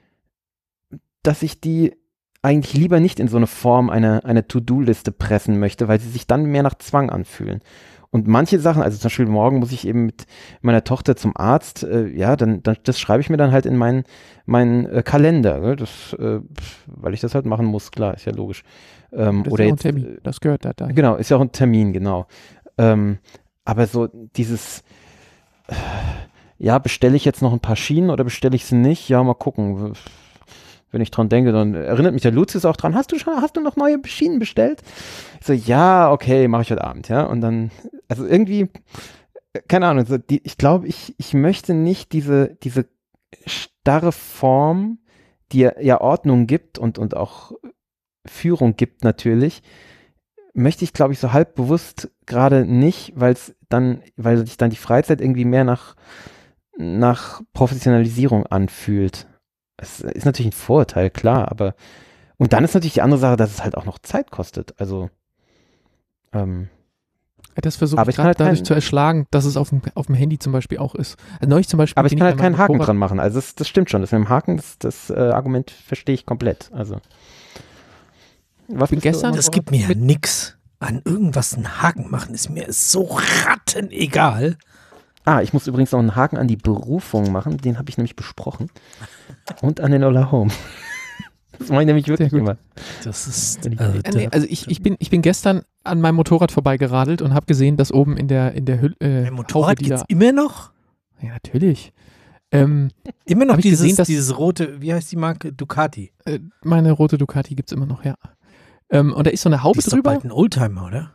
dass ich die eigentlich lieber nicht in so eine Form einer, einer To-Do-Liste pressen möchte, weil sie sich dann mehr nach Zwang anfühlen. Und manche Sachen, also zum Beispiel morgen muss ich eben mit meiner Tochter zum Arzt, äh, ja, dann, dann das schreibe ich mir dann halt in meinen meinen äh, Kalender, gell? Das, äh, pf, weil ich das halt machen muss, klar, ist ja logisch. Ähm, Das ist oder ja auch ein jetzt, Termin, äh, das gehört da. da. Genau, ist ja auch ein Termin, genau. Ähm, aber so dieses, äh, ja, bestelle ich jetzt noch ein paar Schienen oder bestelle ich sie nicht? Ja, mal gucken. Wenn ich dran denke, dann erinnert mich der Lucius auch dran, hast du schon, hast du noch neue Schienen bestellt? Ich so, ja, okay, mache ich heute Abend, ja. Und dann, also irgendwie, keine Ahnung, so die, ich glaube, ich, ich möchte nicht diese, diese starre Form, die ja Ordnung gibt und, und auch Führung gibt natürlich, möchte ich, glaube ich, so halb bewusst gerade nicht, weil es dann, weil sich dann die Freizeit irgendwie mehr nach, nach Professionalisierung anfühlt. Es ist natürlich ein Vorurteil, klar, aber und dann ist natürlich die andere Sache, dass es halt auch noch Zeit kostet. Also ähm, Das versuche Aber ich ich kann gerade halt dadurch kein- zu erschlagen, dass es auf dem, auf dem Handy zum Beispiel auch ist. Also neulich zum Beispiel aber ich bin kann halt an meinem keinen Haken Motorrad- dran machen. Also das, das stimmt schon. Das mit dem Haken, das, das äh, Argument verstehe ich komplett. Also was bin bist du gestern- immer- Das gibt mir ja mit- nix. An irgendwas einen Haken machen ist mir so rattenegal. Ah, ich muss übrigens noch einen Haken an die Berufung machen. Den habe ich nämlich besprochen. Und an den Ola Home. Das mache ich nämlich wirklich gut. immer. Das ist. Wenn ich- Also, Äh, nee, also ich, ich, bin, ich bin gestern an meinem Motorrad vorbeigeradelt und habe gesehen, dass oben in der, in der Hülle. Äh, Ein Motorrad Haube, die geht's da, immer noch? ja, natürlich. Ähm, Immer noch Hab ich dieses, gesehen, dass- dieses rote, wie heißt die Marke? Ducati. äh, meine rote Ducati gibt es immer noch, ja. Ähm, und da ist so eine Die Haube ist doch drüber. bald ein Oldtimer, oder?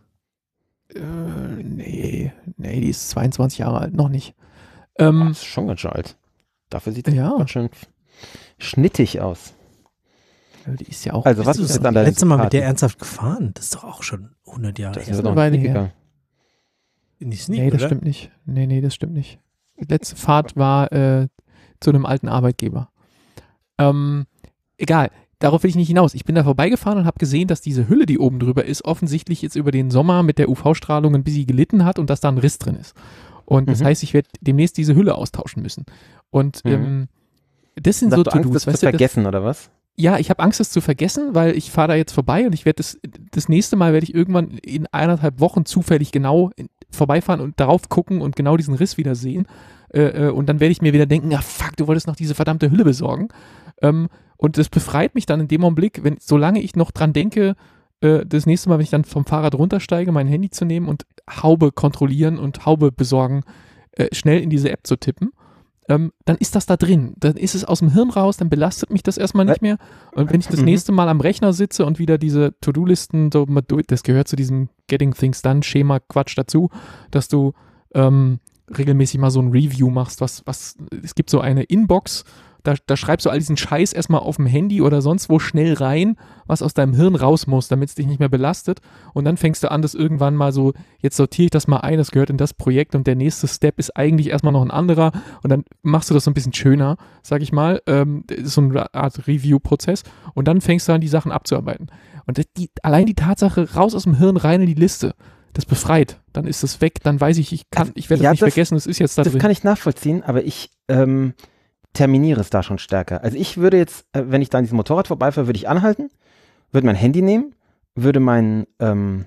Äh, nee, nee, die ist zweiundzwanzig Jahre alt, noch nicht. Oh, Ähm, das ist schon ganz schön alt. Dafür sieht es Ja. ganz schön schnittig aus. die ist ja auch. Also was Bist du ist das jetzt an deinem letzte Mal mit Ducati? der ernsthaft gefahren? Das ist doch auch schon hundert Jahre Das her. ist eine doch Weile ein her. Sneaker. In die Sneak, Nee, das oder? stimmt nicht. Nee, nee, das stimmt nicht. Die letzte Fahrt war äh, zu einem alten Arbeitgeber. Ähm, egal, darauf will ich nicht hinaus. Ich bin da vorbeigefahren und habe gesehen, dass diese Hülle, die oben drüber ist, offensichtlich jetzt über den Sommer mit der U V-Strahlung ein bisschen gelitten hat und dass da ein Riss drin ist. Und das Mhm. heißt, ich werde demnächst diese Hülle austauschen müssen. Und Mhm. ähm, das sind Und so hast du Angst, das To-Dos, zu weißt du, das, vergessen, oder was? Ja, ich habe Angst, es zu vergessen, weil ich fahre da jetzt vorbei und ich werde das, das nächste Mal werde ich irgendwann in eineinhalb Wochen zufällig genau in, vorbeifahren und darauf gucken und genau diesen Riss wieder sehen. Äh, äh, und dann werde ich mir wieder denken, ja fuck, du wolltest noch diese verdammte Hülle besorgen. Ähm, und das befreit mich dann in dem Augenblick, wenn, solange ich noch dran denke, äh, das nächste Mal, wenn ich dann vom Fahrrad runtersteige, mein Handy zu nehmen und Haube kontrollieren und Haube besorgen, äh, schnell in diese App zu tippen. Ähm, dann ist das da drin. Dann ist es aus dem Hirn raus, dann belastet mich das erstmal nicht mehr. Und wenn ich das nächste Mal am Rechner sitze und wieder diese To-Do-Listen, so, das gehört zu diesem Getting Things Done Schema Quatsch dazu, dass du ähm, regelmäßig mal so ein Review machst, was, was, es gibt so eine Inbox, da, da schreibst du all diesen Scheiß erstmal auf dem Handy oder sonst wo schnell rein, was aus deinem Hirn raus muss, damit es dich nicht mehr belastet. Und dann fängst du an, das irgendwann mal so, jetzt sortiere ich das mal ein, das gehört in das Projekt und der nächste Step ist eigentlich erstmal noch ein anderer und dann machst du das so ein bisschen schöner, sag ich mal, ähm, so eine Art Review-Prozess und dann fängst du an, die Sachen abzuarbeiten. Und die, allein die Tatsache, raus aus dem Hirn, rein in die Liste, das befreit. Dann ist das weg, dann weiß ich, ich kann, ich werde ja, das nicht das, vergessen, es ist jetzt da das drin. Das kann ich nachvollziehen, aber ich ähm, terminiere es da schon stärker. Also ich würde jetzt, äh, wenn ich da an diesem Motorrad vorbeifahre, würde ich anhalten, würde mein Handy nehmen, würde mein, ähm,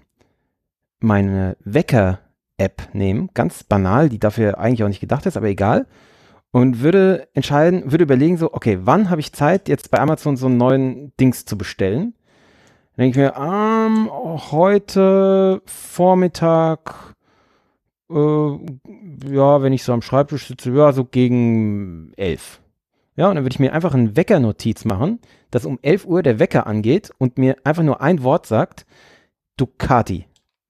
meine Wecker-App nehmen, ganz banal, die dafür eigentlich auch nicht gedacht ist, aber egal, und würde entscheiden, würde überlegen so, okay, wann habe ich Zeit, jetzt bei Amazon so einen neuen Dings zu bestellen? Dann denke ich mir, ähm, heute Vormittag, äh, ja, wenn ich so am Schreibtisch sitze, ja, so gegen elf. Ja, und dann würde ich mir einfach eine Weckernotiz machen, dass um elf Uhr der Wecker angeht und mir einfach nur ein Wort sagt, Ducati.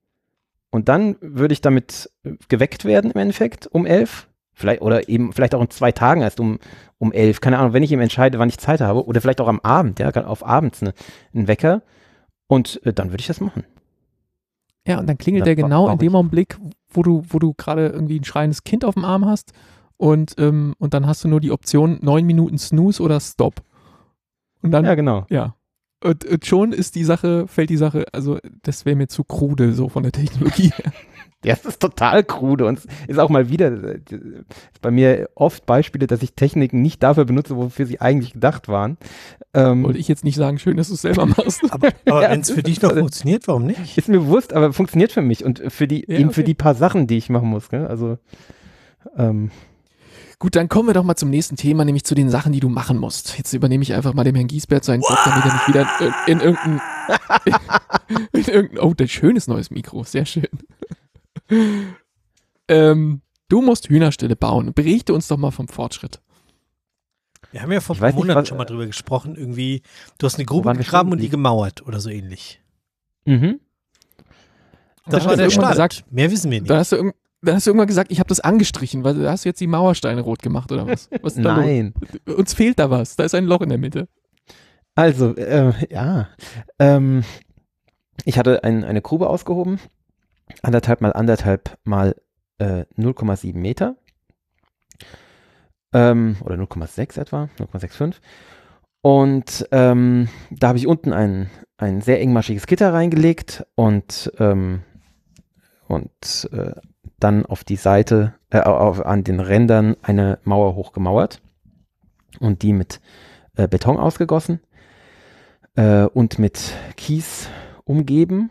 Und dann würde ich damit geweckt werden im Endeffekt um elf. Vielleicht, oder eben vielleicht auch in zwei Tagen erst um, um elf. Keine Ahnung, wenn ich eben entscheide, wann ich Zeit habe. Oder vielleicht auch am Abend, ja, auf abends ne, einen Wecker. Und äh, dann würde ich das machen. Ja, und dann klingelt Da der genau brauch in dem ich. Augenblick, wo du, wo du gerade irgendwie ein schreiendes Kind auf dem Arm hast und, ähm, und dann hast du nur die Option neun Minuten Snooze oder Stop. Und dann, Ja, genau. ja. Und, und schon ist die Sache, fällt die Sache, also das wäre mir zu krude, so von der Technologie her. Ja, es ist total krude und es ist auch mal wieder äh, bei mir oft Beispiele, dass ich Techniken nicht dafür benutze, wofür sie eigentlich gedacht waren. Ähm, Wollte ich jetzt nicht sagen, schön, dass du es selber machst. Aber, aber Ja, wenn es für dich noch also- funktioniert, warum nicht? Ist mir bewusst, aber funktioniert für mich und für die, Ja, eben okay. für die paar Sachen, die ich machen muss. Gell? Also, ähm, Gut, dann kommen wir doch mal zum nächsten Thema, nämlich zu den Sachen, die du machen musst. Jetzt übernehme ich einfach mal dem Herrn Giesbert seinen Job, damit er nicht wieder in, in irgendein, in irgendein, oh, das schönes neues Mikro, sehr schön. ähm, du musst Hühnerställe bauen. Berichte uns doch mal vom Fortschritt. Wir haben ja vor Ich ein paar weiß nicht, Monaten was- schon mal drüber gesprochen, irgendwie, du hast eine Wo Grube waren wir gegraben stehen und die geblieben? gemauert oder so ähnlich. mhm. Das Da war hast der du irgendwann Start. gesagt, Mehr wissen wir nicht. da hast du, irgend- da hast du irgendwann gesagt, ich habe das angestrichen, weil da hast du jetzt die Mauersteine rot gemacht oder was? Was ist da Nein. los? Uns fehlt da was. Da ist ein Loch in der Mitte. Also, äh, ja. Ähm, ich hatte ein, eine Grube ausgehoben. Anderthalb mal anderthalb mal äh, null Komma sieben Meter. Ähm, oder null Komma sechs etwa, null Komma fünfundsechzig. Und ähm, da habe ich unten ein, ein sehr engmaschiges Gitter reingelegt und, ähm, und äh, dann auf die Seite, äh, auf, an den Rändern eine Mauer hochgemauert und die mit äh, Beton ausgegossen äh, und mit Kies umgeben.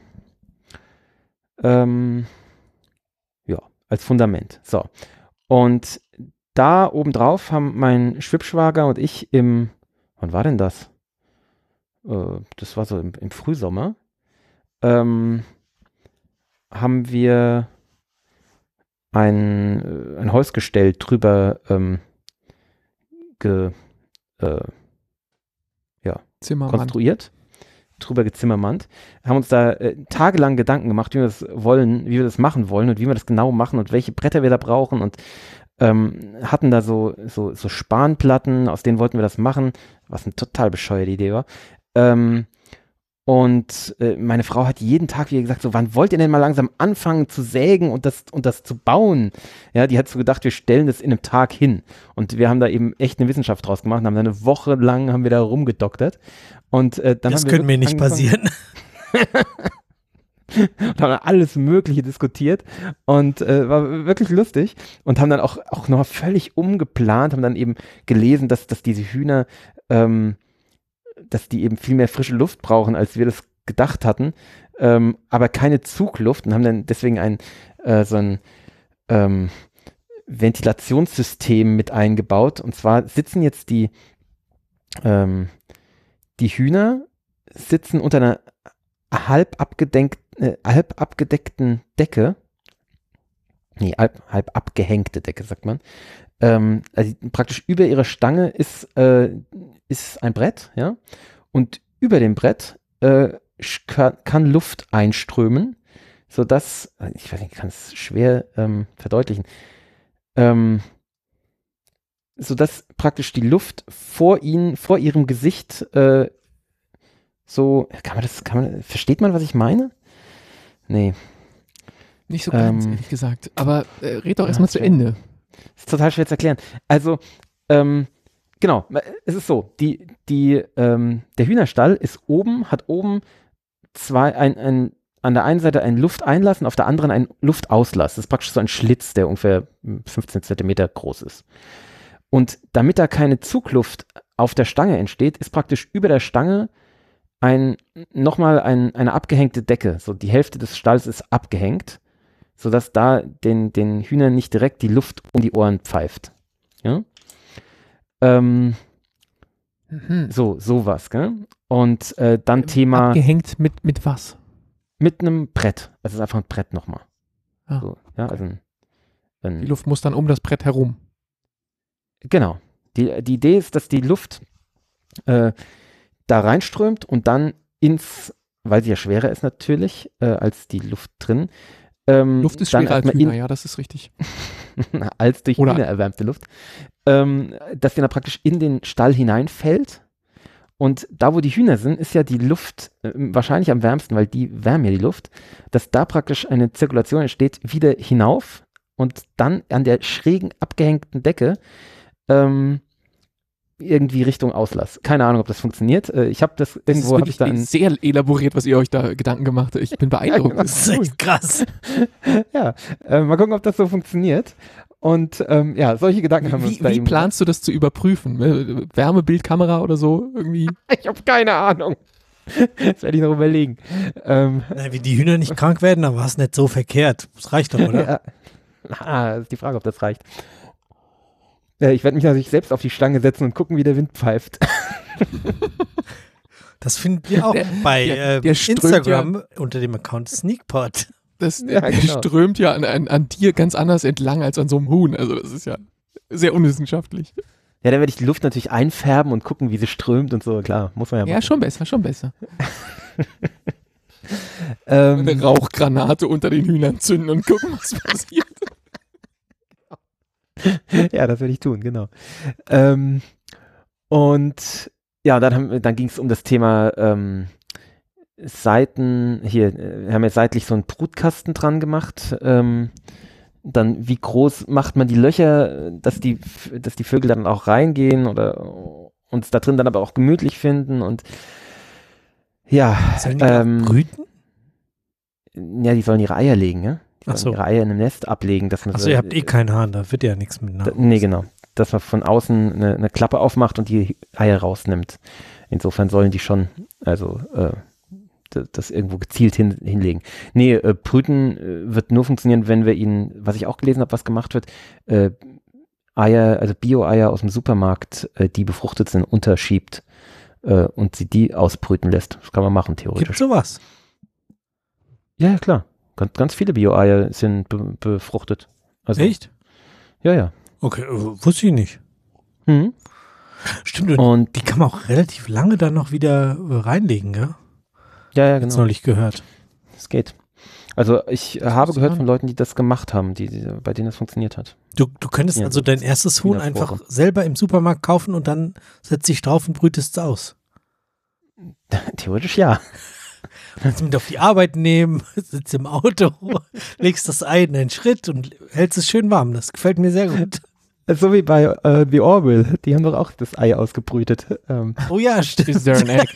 Ähm, ja, als Fundament. So. Und da obendrauf haben mein Schwibschwager und ich im, wann war denn das? Äh, das war so im, im Frühsommer, ähm, haben wir ein, äh, ein Holzgestell drüber ähm, ge, äh, Zimmermann. konstruiert, drüber gezimmermannt, haben uns da äh, tagelang Gedanken gemacht, wie wir das wollen, wie wir das machen wollen und wie wir das genau machen und welche Bretter wir da brauchen und ähm, hatten da so, so, so Spanplatten, aus denen wollten wir das machen, was eine total bescheuerte Idee war. Ähm, und äh, meine Frau hat jeden Tag wieder gesagt, so, wann wollt ihr denn mal langsam anfangen zu sägen und das, und das zu bauen? Ja, die hat so gedacht, wir stellen das in einem Tag hin. Und wir haben da eben echt eine Wissenschaft draus gemacht, haben da eine Woche lang haben wir da rumgedoktert. Und äh, dann Das haben wir können mir nicht angefangen- passieren. und haben dann alles Mögliche diskutiert und äh, war wirklich lustig und haben dann auch, auch noch völlig umgeplant, haben dann eben gelesen, dass, dass diese Hühner ähm, dass die eben viel mehr frische Luft brauchen, als wir das gedacht hatten, ähm, aber keine Zugluft und haben dann deswegen ein äh, so ein ähm, Ventilationssystem mit eingebaut. Und zwar sitzen jetzt die ähm, die Hühner sitzen unter einer halb, abgedenk, äh, halb abgedeckten Decke. Nee, halb, halb abgehängte Decke, sagt man. Ähm, also praktisch über ihrer Stange ist, äh, ist ein Brett, ja. Und über dem Brett äh, kann, kann Luft einströmen, sodass, ich weiß nicht, ich kann es schwer ähm, verdeutlichen, ähm, sodass praktisch die Luft vor ihnen, vor ihrem Gesicht äh, so, kann man das, kann man, versteht man, was ich meine? Nee. Nicht so ganz, Ähm, ehrlich gesagt. Aber äh, red doch ja, erstmal zu schwer. Ende. Ist total schwer zu erklären. Also, ähm, genau, es ist so, die, die, ähm, der Hühnerstall ist oben, hat oben zwei, ein, ein, an der einen Seite einen Lufteinlass und auf der anderen einen Luftauslass. Das ist praktisch so ein Schlitz, der ungefähr fünfzehn Zentimeter groß ist. Und damit da keine Zugluft auf der Stange entsteht, ist praktisch über der Stange ein, nochmal ein, eine abgehängte Decke. So die Hälfte des Stalls ist abgehängt, sodass da den, den Hühnern nicht direkt die Luft um die Ohren pfeift. Ja? Ähm, Mhm. so, sowas, gell? Und äh, dann Thema Abgehängt mit, mit was? mit einem Brett. Also es ist einfach ein Brett nochmal. Ah, so, ja, also ein, ein, Die Luft muss dann um das Brett herum. Genau. Die, die Idee ist, dass die Luft äh, da reinströmt und dann ins, weil sie ja schwerer ist natürlich, äh, als die Luft drin. Ähm, Luft ist dann schwerer als erstmal Hühner, in- ja, das ist richtig. als durch Oder- Hühner erwärmte Luft, ähm, dass die dann praktisch in den Stall hineinfällt. Und da, wo die Hühner sind, ist ja die Luft äh, wahrscheinlich am wärmsten, weil die wärmen ja die Luft, dass da praktisch eine Zirkulation entsteht, wieder hinauf und dann an der schrägen, abgehängten Decke ähm, irgendwie Richtung Auslass. Keine Ahnung, ob das funktioniert. Äh, ich habe das, Das irgendwo habe ich ist da wirklich ein, sehr elaboriert, was ihr euch da Gedanken gemacht habt. Ich bin beeindruckt. genau. Das Das ist echt krass. ja, äh, mal gucken, ob das so funktioniert. Und ähm, ja, solche Gedanken haben wir uns Wie, da wie eben planst du das zu überprüfen? Ne? Wärmebildkamera oder so irgendwie? gemacht. Ich habe keine Ahnung. Das werde ich noch überlegen. Ähm, Na, wie die Hühner nicht krank werden, dann war es nicht so verkehrt. Das reicht doch, oder? ja. Ah, ist die Frage, ob das reicht. Äh, ich werde mich natürlich selbst auf die Stange setzen und gucken, wie der Wind pfeift. Das finden wir auch Der- bei der- äh, der strömt Instagram unter dem Account Sneakpot. Das Ja, genau. strömt ja an, an, an dir ganz anders entlang als an so einem Huhn. Also das ist ja sehr unwissenschaftlich. Ja, dann werde ich die Luft natürlich einfärben und gucken, wie sie strömt und so. Klar, muss man ja Ja, machen. schon besser, schon besser. Ähm, Eine Rauchgranate unter den Hühnern zünden und gucken, was passiert. ja, das werde ich tun, genau. Ähm, und ja, dann, haben wir- dann ging es um das Thema ähm, Seiten, hier, äh, wir haben ja seitlich so einen Brutkasten dran gemacht. Ähm, dann, wie groß macht man die Löcher, dass die, dass die Vögel dann auch reingehen oder uns da drin dann aber auch gemütlich finden und ja, Sollen die ähm, auch brüten? ja, die sollen ihre Eier legen, ja? Die Ach sollen so. ihre Eier in einem Nest ablegen, dass man Achso, so, ihr habt eh keinen Hahn, da wird ja nichts mit Da, nach. nee, genau. Dass man von außen eine, eine Klappe aufmacht und die Eier rausnimmt. Insofern sollen die schon, also äh, d- das irgendwo gezielt hin, hinlegen. Nee, äh, Brüten äh, wird nur funktionieren, wenn wir ihnen, was ich auch gelesen habe, was gemacht wird, äh, Eier, also Bio-Eier aus dem Supermarkt, äh, die befruchtet sind, unterschiebt äh, und sie die ausbrüten lässt. Das kann man machen, theoretisch. Gibt sowas? Ja, ja, klar. Ganz, ganz viele Bio-Eier sind be befruchtet. Also, Echt? Ja, ja. Okay, äh, wusste ich nicht. Mhm. Stimmt, und Und die kann man auch relativ lange dann noch wieder äh, reinlegen, gell? ja, ja, Jetzt genau. neulich gehört. Es geht. Also ich äh, habe ist gehört spannend. von Leuten, die das gemacht haben, die, die, bei denen das funktioniert hat. Du, du könntest Ja, also dein erstes Huhn Wiener einfach Forum. selber im Supermarkt kaufen und dann setzt dich drauf und brütest es aus. Theoretisch ja. Kannst mit auf die Arbeit nehmen, sitzt im Auto, legst das Ei in einen Schritt und hältst es schön warm. Das gefällt mir sehr gut. So wie bei äh, The Orville. Die haben doch auch das Ei ausgebrütet. Ähm, Oh ja, stimmt. Is there an egg?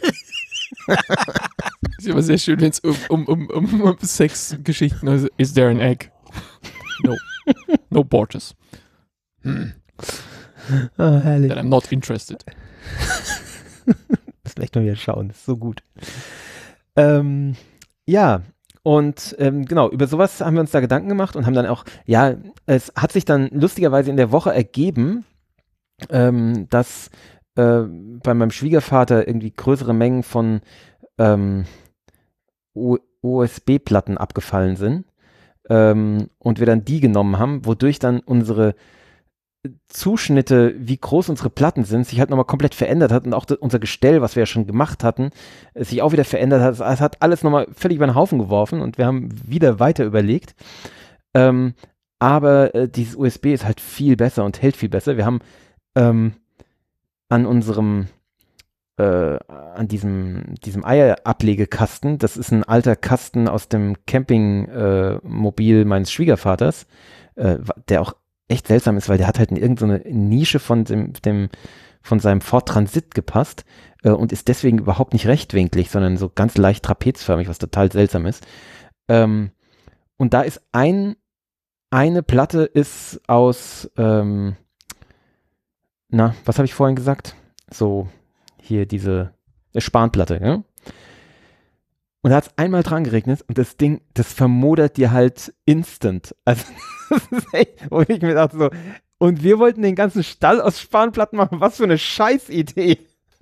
Ist immer sehr schön, wenn es um, um, um, um, um Sexgeschichten ist. Is there an egg? No. No Borges. Hm. ah, herrlich. Then I'm not interested. Müssen echt mal wieder schauen, das ist so gut. Ähm, ja, und ähm, genau, über sowas haben wir uns da Gedanken gemacht und haben dann auch, ja, es hat sich dann lustigerweise in der Woche ergeben, ähm, dass äh, bei meinem Schwiegervater irgendwie größere Mengen von ähm, U S B-Platten abgefallen sind ähm, und wir dann die genommen haben, wodurch dann unsere Zuschnitte, wie groß unsere Platten sind, sich halt nochmal komplett verändert hat und auch das, unser Gestell, was wir ja schon gemacht hatten, sich auch wieder verändert hat. Es hat alles nochmal völlig über den Haufen geworfen und wir haben wieder weiter überlegt. Ähm, aber äh, dieses U S B ist halt viel besser und hält viel besser. Wir haben ähm, an unserem äh, an diesem, diesem Eierablegekasten, das ist ein alter Kasten aus dem Campingmobil äh, meines Schwiegervaters, äh, der auch echt seltsam ist, weil der hat halt in irgendeine Nische von dem, dem von seinem Ford Transit gepasst äh, und ist deswegen überhaupt nicht rechtwinklig, sondern so ganz leicht trapezförmig, was total seltsam ist. Ähm, und da ist ein, eine Platte ist aus, ähm, na, was habe ich vorhin gesagt? So, hier diese äh, Spanplatte, ja? Und da hat es einmal dran geregnet und das Ding, das vermodert dir halt instant. Also, das ist echt, wo ich mir dachte so, und wir wollten den ganzen Stall aus Spanplatten machen, was für eine Scheißidee.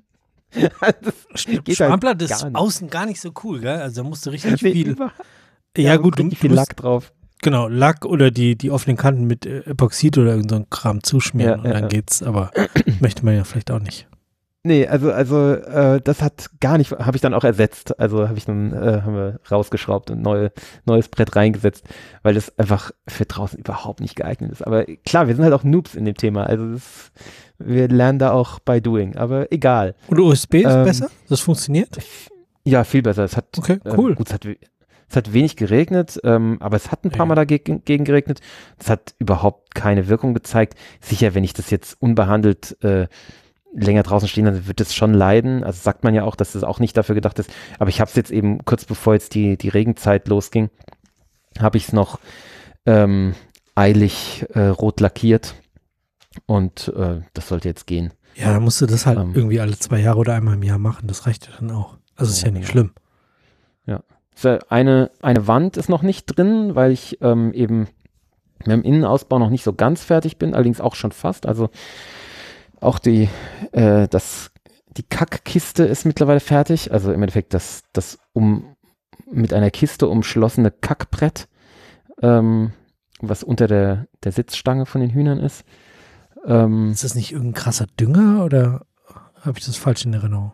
Spanplatte halt ist gar außen gar nicht so cool, gell? Also da musst du richtig nee, viel. Über, ja, ja, gut, richtig du, viel du Lack drauf. Genau, Lack oder die, die offenen Kanten mit äh, Epoxid oder irgend so ein Kram zuschmieren Ja, und ja, dann ja. geht's, aber möchte man ja vielleicht auch nicht. Nee, also, also äh, das hat gar nicht, habe ich dann auch ersetzt. Also habe ich dann, äh, haben wir rausgeschraubt und neue, neues Brett reingesetzt, weil das einfach für draußen überhaupt nicht geeignet ist. Aber klar, wir sind halt auch Noobs in dem Thema. Also das, wir lernen da auch by doing, aber egal. Und U S B ist Ähm, besser? Das funktioniert? Ja, viel besser. Es hat, Okay, cool. äh, gut, es hat, es hat wenig geregnet, ähm, aber es hat ein paar Ja. Mal dagegen gegen geregnet. Es hat überhaupt keine Wirkung gezeigt. Sicher, wenn ich das jetzt unbehandelt äh, länger draußen stehen, dann wird es schon leiden. Also sagt man ja auch, dass das auch nicht dafür gedacht ist. Aber ich habe es jetzt eben kurz bevor jetzt die, die Regenzeit losging, habe ich es noch ähm, eilig äh, rot lackiert und äh, das sollte jetzt gehen. Ja, dann musst du das halt Ähm. irgendwie alle zwei Jahre oder einmal im Jahr machen. Das reicht ja dann auch. Also ist ja nicht schlimm. Ja. So, eine, eine Wand ist noch nicht drin, weil ich ähm, eben mit dem Innenausbau noch nicht so ganz fertig bin, allerdings auch schon fast. Also auch die, äh, das, die Kackkiste ist mittlerweile fertig. Also im Endeffekt das, das um, mit einer Kiste umschlossene Kackbrett, ähm, was unter der, der Sitzstange von den Hühnern ist. Ähm, Ist das nicht irgendein krasser Dünger oder habe ich das falsch in Erinnerung?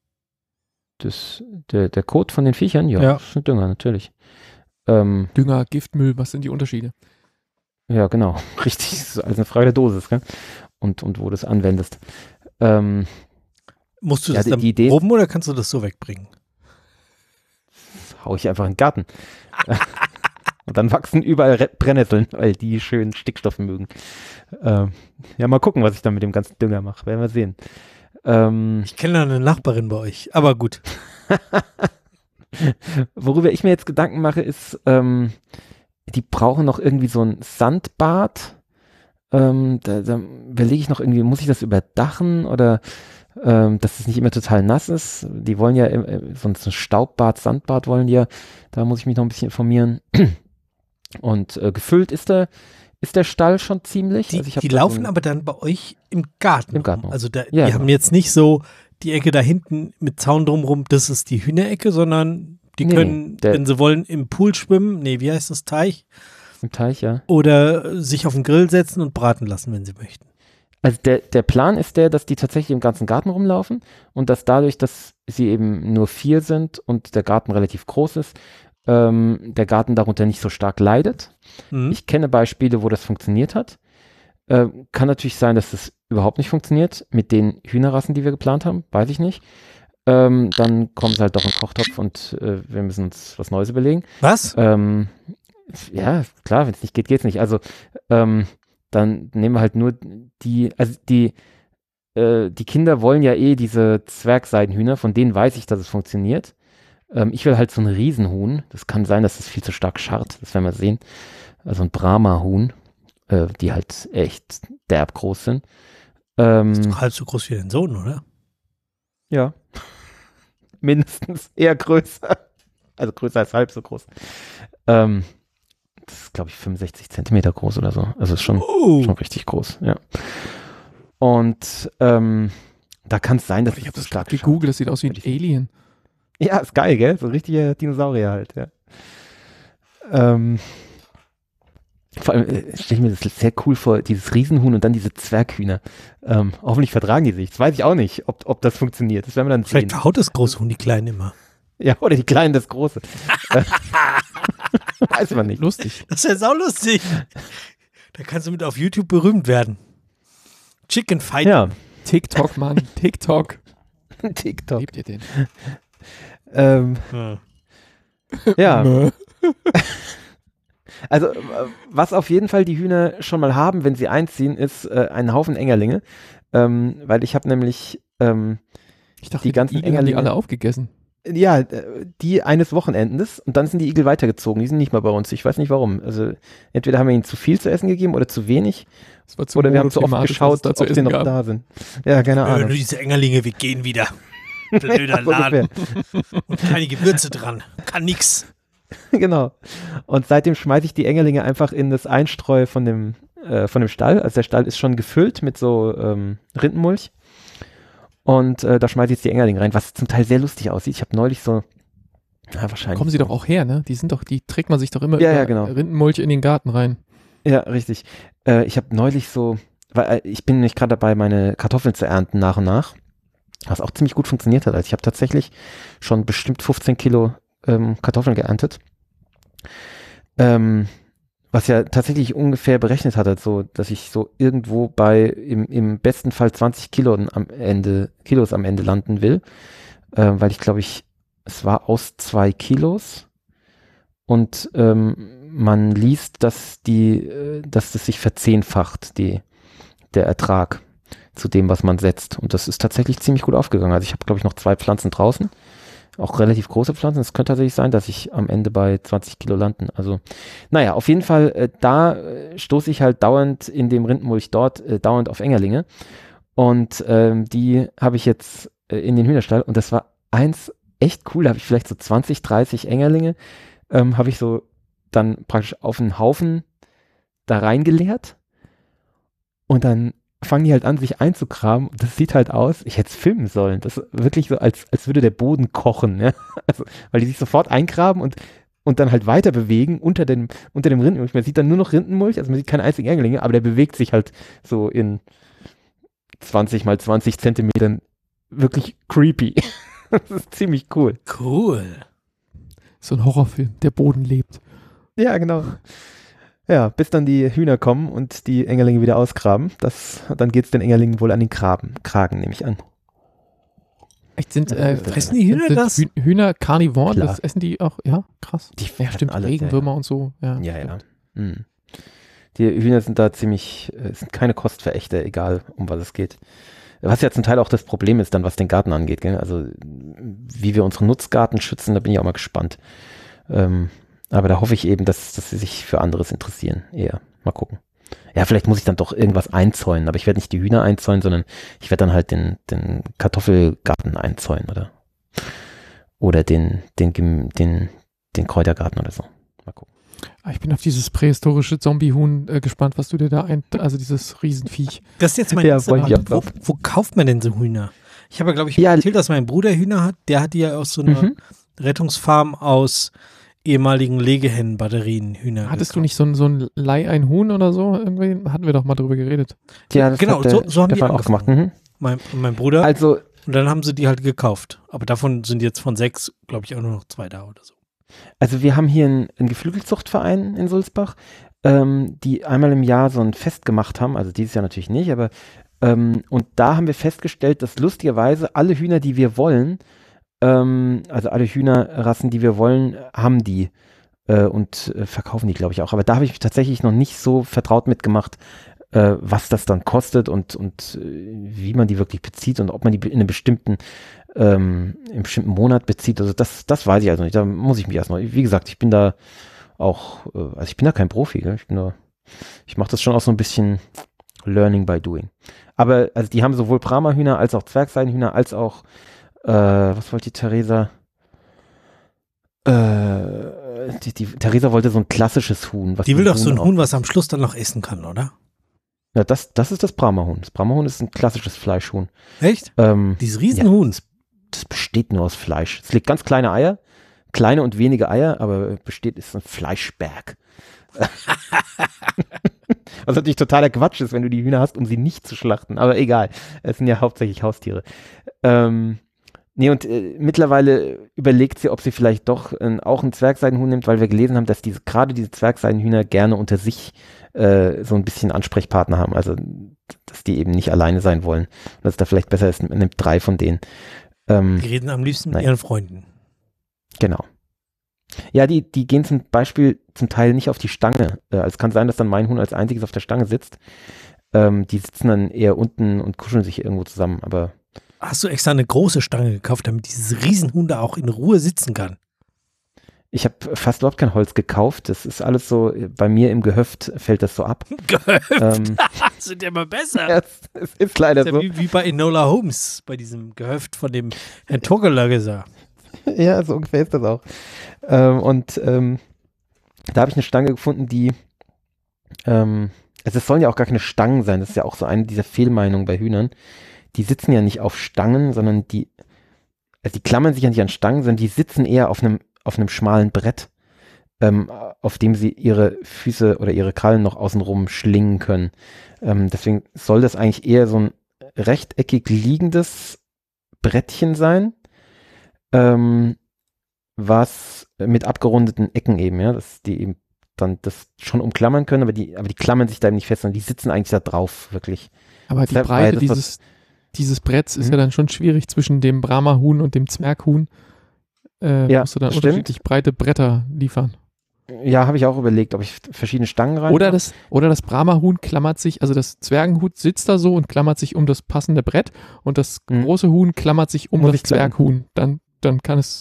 das, der, der Kot von den Viechern, ja, Ja. das ist ein Dünger, natürlich. Ähm, Dünger, Giftmüll, was sind die Unterschiede? ja, genau, richtig. Das ist alles eine Frage der Dosis, gell? Und, und wo du es anwendest. Ähm, Musst du Ja, das die- dann die Idee- proben oder kannst du das so wegbringen? hau ich einfach in den Garten. Und dann wachsen überall Re- Brennnesseln, weil die schön Stickstoff mögen. Ähm, ja, mal gucken, was ich dann mit dem ganzen Dünger mache. Werden wir sehen. Ähm, Ich kenne da eine Nachbarin bei euch, aber gut. worüber ich mir jetzt Gedanken mache, ist, ähm, die brauchen noch irgendwie so ein Sandbad. Ähm, da, da überlege ich noch irgendwie, muss ich das überdachen oder ähm, dass es nicht immer total nass ist. Die wollen ja äh, so ein Staubbad, Sandbad wollen die ja. Da muss ich mich noch ein bisschen informieren. Und äh, gefüllt ist der, ist der Stall schon ziemlich. Die, also ich hab die da laufen so ein, aber dann bei euch im Garten. Im Garten rum. rum. Also da, Ja, die genau. haben jetzt nicht so die Ecke da hinten mit Zaun drumrum, das ist die Hühnerecke, sondern die Nee, können, der- wenn sie wollen, im Pool schwimmen, nee, wie heißt das, Teich, im Teich, ja. oder sich auf den Grill setzen und braten lassen, wenn sie möchten. Also der, der Plan ist der, dass die tatsächlich im ganzen Garten rumlaufen und dass dadurch, dass sie eben nur vier sind und der Garten relativ groß ist, ähm, der Garten darunter nicht so stark leidet. Mhm. Ich kenne Beispiele, wo das funktioniert hat. Äh, kann natürlich sein, dass das überhaupt nicht funktioniert mit den Hühnerrassen, die wir geplant haben, weiß ich nicht. Ähm, dann kommen sie halt doch in den Kochtopf und äh, wir müssen uns was Neues überlegen. Was? Ähm, ja, klar, wenn es nicht geht, geht's nicht. Also ähm, dann nehmen wir halt nur die, also die, äh, die Kinder wollen ja eh diese Zwergseidenhühner, von denen weiß ich, dass es funktioniert. Ähm, ich will halt so ein Riesenhuhn. Das kann sein, dass es viel zu stark scharrt, das werden wir sehen. Also ein Brahma-Huhn, äh, die halt echt derb groß sind. Ähm, Ist doch halb so groß wie dein Sohn, oder? ja. mindestens, eher größer. Also größer als halb so groß. Ähm, das ist, glaube ich, fünfundsechzig Zentimeter groß oder so. Also ist schon, Oh. schon richtig groß, ja. Und ähm, da kann es sein, dass Ich habe so das stark gerade gegoogelt, das sieht aus wie ein Würde ich- Alien. Ja, ist geil, gell? So richtige Dinosaurier halt, ja. Ähm, vor allem äh, stelle ich mir das sehr cool vor, dieses Riesenhuhn und dann diese Zwerghühner. Ähm, hoffentlich vertragen die sich. Das weiß ich auch nicht, ob, ob das funktioniert. Das werden wir dann sehen. Vielleicht haut das große Huhn die Kleinen immer. Ja, oder die Kleinen das Große. Äh, weiß man nicht. Lustig. Das ist ja saulustig. Da kannst du mit auf YouTube berühmt werden. Chicken Fight. Ja, TikTok, Mann. TikTok. TikTok. Lebt ihr den? Ähm, Ja. ja, Mö. also äh, was auf jeden Fall die Hühner schon mal haben, wenn sie einziehen, ist äh, ein Haufen Engerlinge. Ähm, weil ich habe nämlich ähm, Ich dachte, Die ganzen Igel haben die Engerlinge- alle aufgegessen. ja, äh, die eines Wochenendes und dann sind die Igel weitergezogen. Die sind nicht mehr bei uns. Ich weiß nicht warum. Also entweder haben wir ihnen zu viel zu essen gegeben oder zu wenig. Das war zu Oder wir haben zu oft monothematisch, was geschaut, es da ob zu sie essen noch gab. da sind. Ja, keine Äh, Ahnung. nur diese Engerlinge, wir gehen wieder. Blöder So Laden. ungefähr. Und keine Gewürze dran. Kann nix. Genau. Und seitdem schmeiße ich die Engerlinge einfach in das Einstreu von dem, äh, von dem Stall. Also der Stall ist schon gefüllt mit so ähm, Rindenmulch. Und äh, da schmeiße ich jetzt die Engerlinge rein, was zum Teil sehr lustig aussieht. Ich habe neulich so, na wahrscheinlich. Kommen sie doch auch her, ne? Die sind doch, die trägt man sich doch immer Ja, über ja, genau. Rindenmulch in den Garten rein. Ja, richtig. Äh, ich habe neulich so, weil äh, ich bin nämlich gerade dabei, meine Kartoffeln zu ernten nach und nach, was auch ziemlich gut funktioniert hat. Also ich habe tatsächlich schon bestimmt fünfzehn Kilo ähm, Kartoffeln geerntet. Ähm, was ja tatsächlich ungefähr berechnet hatte, so, dass ich so irgendwo bei im, im besten Fall zwanzig Kilo am Ende, Kilos am Ende landen will, äh, weil ich glaube ich, es war aus zwei Kilos und ähm, man liest, dass die, äh, dass das sich verzehnfacht, die, der Ertrag zu dem, was man setzt. Und das ist tatsächlich ziemlich gut aufgegangen. Also ich habe, glaube ich, noch zwei Pflanzen draußen, auch relativ große Pflanzen. Es könnte tatsächlich sein, dass ich am Ende bei zwanzig Kilo landen. Also, naja, auf jeden Fall, äh, da äh, stoße ich halt dauernd in dem Rindenmulch dort äh, dauernd auf Engerlinge. Und ähm, die habe ich jetzt äh, in den Hühnerstall. Und das war eins echt cool. Da habe ich vielleicht so zwanzig, dreißig Engerlinge, ähm, habe ich so dann praktisch auf einen Haufen da reingeleert. Und dann fangen die halt an, sich einzukramen. Und das sieht halt aus, ich hätte es filmen sollen. Das ist wirklich so, als, als würde der Boden kochen. Ja? Also, weil die sich sofort eingraben und, und dann halt weiter bewegen unter dem, unter dem Rindenmulch. Man sieht dann nur noch Rindenmulch, also man sieht keine einzigen Engerlinge, aber der bewegt sich halt so in zwanzig mal zwanzig Zentimetern. Wirklich creepy. Das ist ziemlich cool. Cool. So ein Horrorfilm, der Boden lebt. Ja, genau. Ja, bis dann die Hühner kommen und die Engerlinge wieder ausgraben. Das, dann geht es den Engerlingen wohl an den Graben, Kragen, nehme ich an. Echt, sind, äh, Fressen die Hühner sind das? Hüh- Hühner Karnivoren? Klar. Das essen die auch? Ja, krass. Die Ja, fressen stimmt, alles, Regenwürmer und so. Ja, Ja, ja. Mhm. Die Hühner sind da ziemlich, äh, sind keine Kostverächter, egal um was es geht. Was ja zum Teil auch das Problem ist, dann was den Garten angeht. Gell? Also wie wir unseren Nutzgarten schützen, da bin ich auch mal gespannt. Ähm, aber da hoffe ich eben, dass, dass sie sich für anderes interessieren. Eher. Mal gucken. Ja, vielleicht muss ich dann doch irgendwas einzäunen, aber ich werde nicht die Hühner einzäunen, sondern ich werde dann halt den, den Kartoffelgarten einzäunen oder, oder den, den, den, den, den Kräutergarten oder so. Mal gucken. Ah, ich bin auf dieses prähistorische Zombie-Huhn äh, gespannt, was du dir da ein, also dieses Riesenviech. Das ist jetzt mein Ja, nächster wollte ich Punkt. auch wo, wo kauft man denn so Hühner? Ich habe ja, glaube ich, Ja, erzählt, dass mein Bruder Hühner hat. Der hat die ja aus so einer Mhm. Rettungsfarm aus ehemaligen Legehennenbatterien Hühner. Hattest du nicht so ein, so ein Leih ein Huhn oder so? Irgendwie hatten wir doch mal drüber geredet. Ja, das Genau, hat der so- so haben die Stefan auch gemacht. Mhm. Mein, mein Bruder. Also, Und dann haben sie die halt gekauft. Aber davon sind jetzt von sechs, glaube ich, auch nur noch zwei da oder so. Also wir haben hier einen, einen Geflügelzuchtverein in Sulzbach, ähm, die einmal im Jahr so ein Fest gemacht haben, also dieses Jahr natürlich nicht, aber ähm, und da haben wir festgestellt, dass lustigerweise alle Hühner, die wir wollen, ähm, also alle Hühnerrassen, die wir wollen, haben die äh, und äh, verkaufen die, glaube ich, auch. Aber da habe ich mich tatsächlich noch nicht so vertraut mitgemacht, äh, was das dann kostet und, und äh, wie man die wirklich bezieht und ob man die in einem bestimmten ähm, im bestimmten Monat bezieht. Also das, das weiß ich also nicht. Da muss ich mich erst noch. Wie gesagt, ich bin da auch, äh, also ich bin da kein Profi. Gell? Ich bin da, ich mache das schon auch so ein bisschen Learning by Doing. Aber also die haben sowohl Brahma-Hühner als auch Zwergseidenhühner als auch äh, was wollte die Theresa? Äh, die, die Theresa wollte so ein klassisches Huhn. Was Die will doch so ein auch- Huhn, was am Schluss dann noch essen kann, oder? Ja, das, das ist das Brahma-Huhn. Das Brahma-Huhn ist ein klassisches Fleischhuhn. Echt? Ähm, Dieses Riesenhuhn. das besteht nur aus Fleisch. Es legt ganz kleine Eier, kleine und wenige Eier, aber besteht ist ein Fleischberg. Was natürlich totaler Quatsch ist, wenn du die Hühner hast, um sie nicht zu schlachten. Aber egal, es sind ja hauptsächlich Haustiere. Ähm, nee, und äh, mittlerweile überlegt sie, ob sie vielleicht doch äh, auch ein Zwergseidenhuhn nimmt, weil wir gelesen haben, dass diese gerade diese Zwergseidenhühner gerne unter sich äh, so ein bisschen Ansprechpartner haben. Also, dass die eben nicht alleine sein wollen. Und dass es da vielleicht besser ist, man nimmt drei von denen. Ähm, Die reden am liebsten mit Nein. ihren Freunden. Genau. Ja, die, die gehen zum Beispiel zum Teil nicht auf die Stange. Äh, also es kann sein, dass dann mein Huhn als einziges auf der Stange sitzt. Ähm, die sitzen dann eher unten und kuscheln sich irgendwo zusammen. Aber Hast du extra eine große Stange gekauft, damit dieses Riesenhuhn da auch in Ruhe sitzen kann? ich habe fast überhaupt kein Holz gekauft. Das ist alles so, bei mir im Gehöft fällt das so ab. Gehöft, Ähm, das sind ja immer besser. ja, es, es ist leider Das ist ja so. wie, wie bei Enola Holmes, bei diesem Gehöft von dem Herrn Togeler gesagt. Ja, so ungefähr ist das auch. Ähm, und ähm, da habe ich eine Stange gefunden, die ähm, also es sollen ja auch gar keine Stangen sein. Das ist ja auch so eine dieser Fehlmeinungen bei Hühnern. Die sitzen ja nicht auf Stangen, sondern die, also die klammern sich ja nicht an Stangen, sondern die sitzen eher auf einem, auf einem schmalen Brett, ähm, auf dem sie ihre Füße oder ihre Krallen noch außenrum schlingen können. Ähm, deswegen soll das eigentlich eher so ein rechteckig liegendes Brettchen sein, ähm, was mit abgerundeten Ecken eben, ja, dass die eben dann das schon umklammern können, aber die, aber die klammern sich da eben nicht fest, sondern die sitzen eigentlich da drauf, wirklich. Aber die Deshalb, weil Breite das dieses, dieses Bretts ist Mhm. ja dann schon schwierig zwischen dem Brahma-Huhn und dem Zwerghuhn. Äh, Ja, musst du dann stimmt. unterschiedlich breite Bretter liefern. Ja, habe ich auch überlegt, ob ich verschiedene Stangen rein. Oder das, oder das Brahma-Huhn klammert sich, also das Zwergenhuhn sitzt da so und klammert sich um das passende Brett und das Mhm. große Huhn klammert sich um Muss das ich klappen. Zwerghuhn. Dann, dann kann es.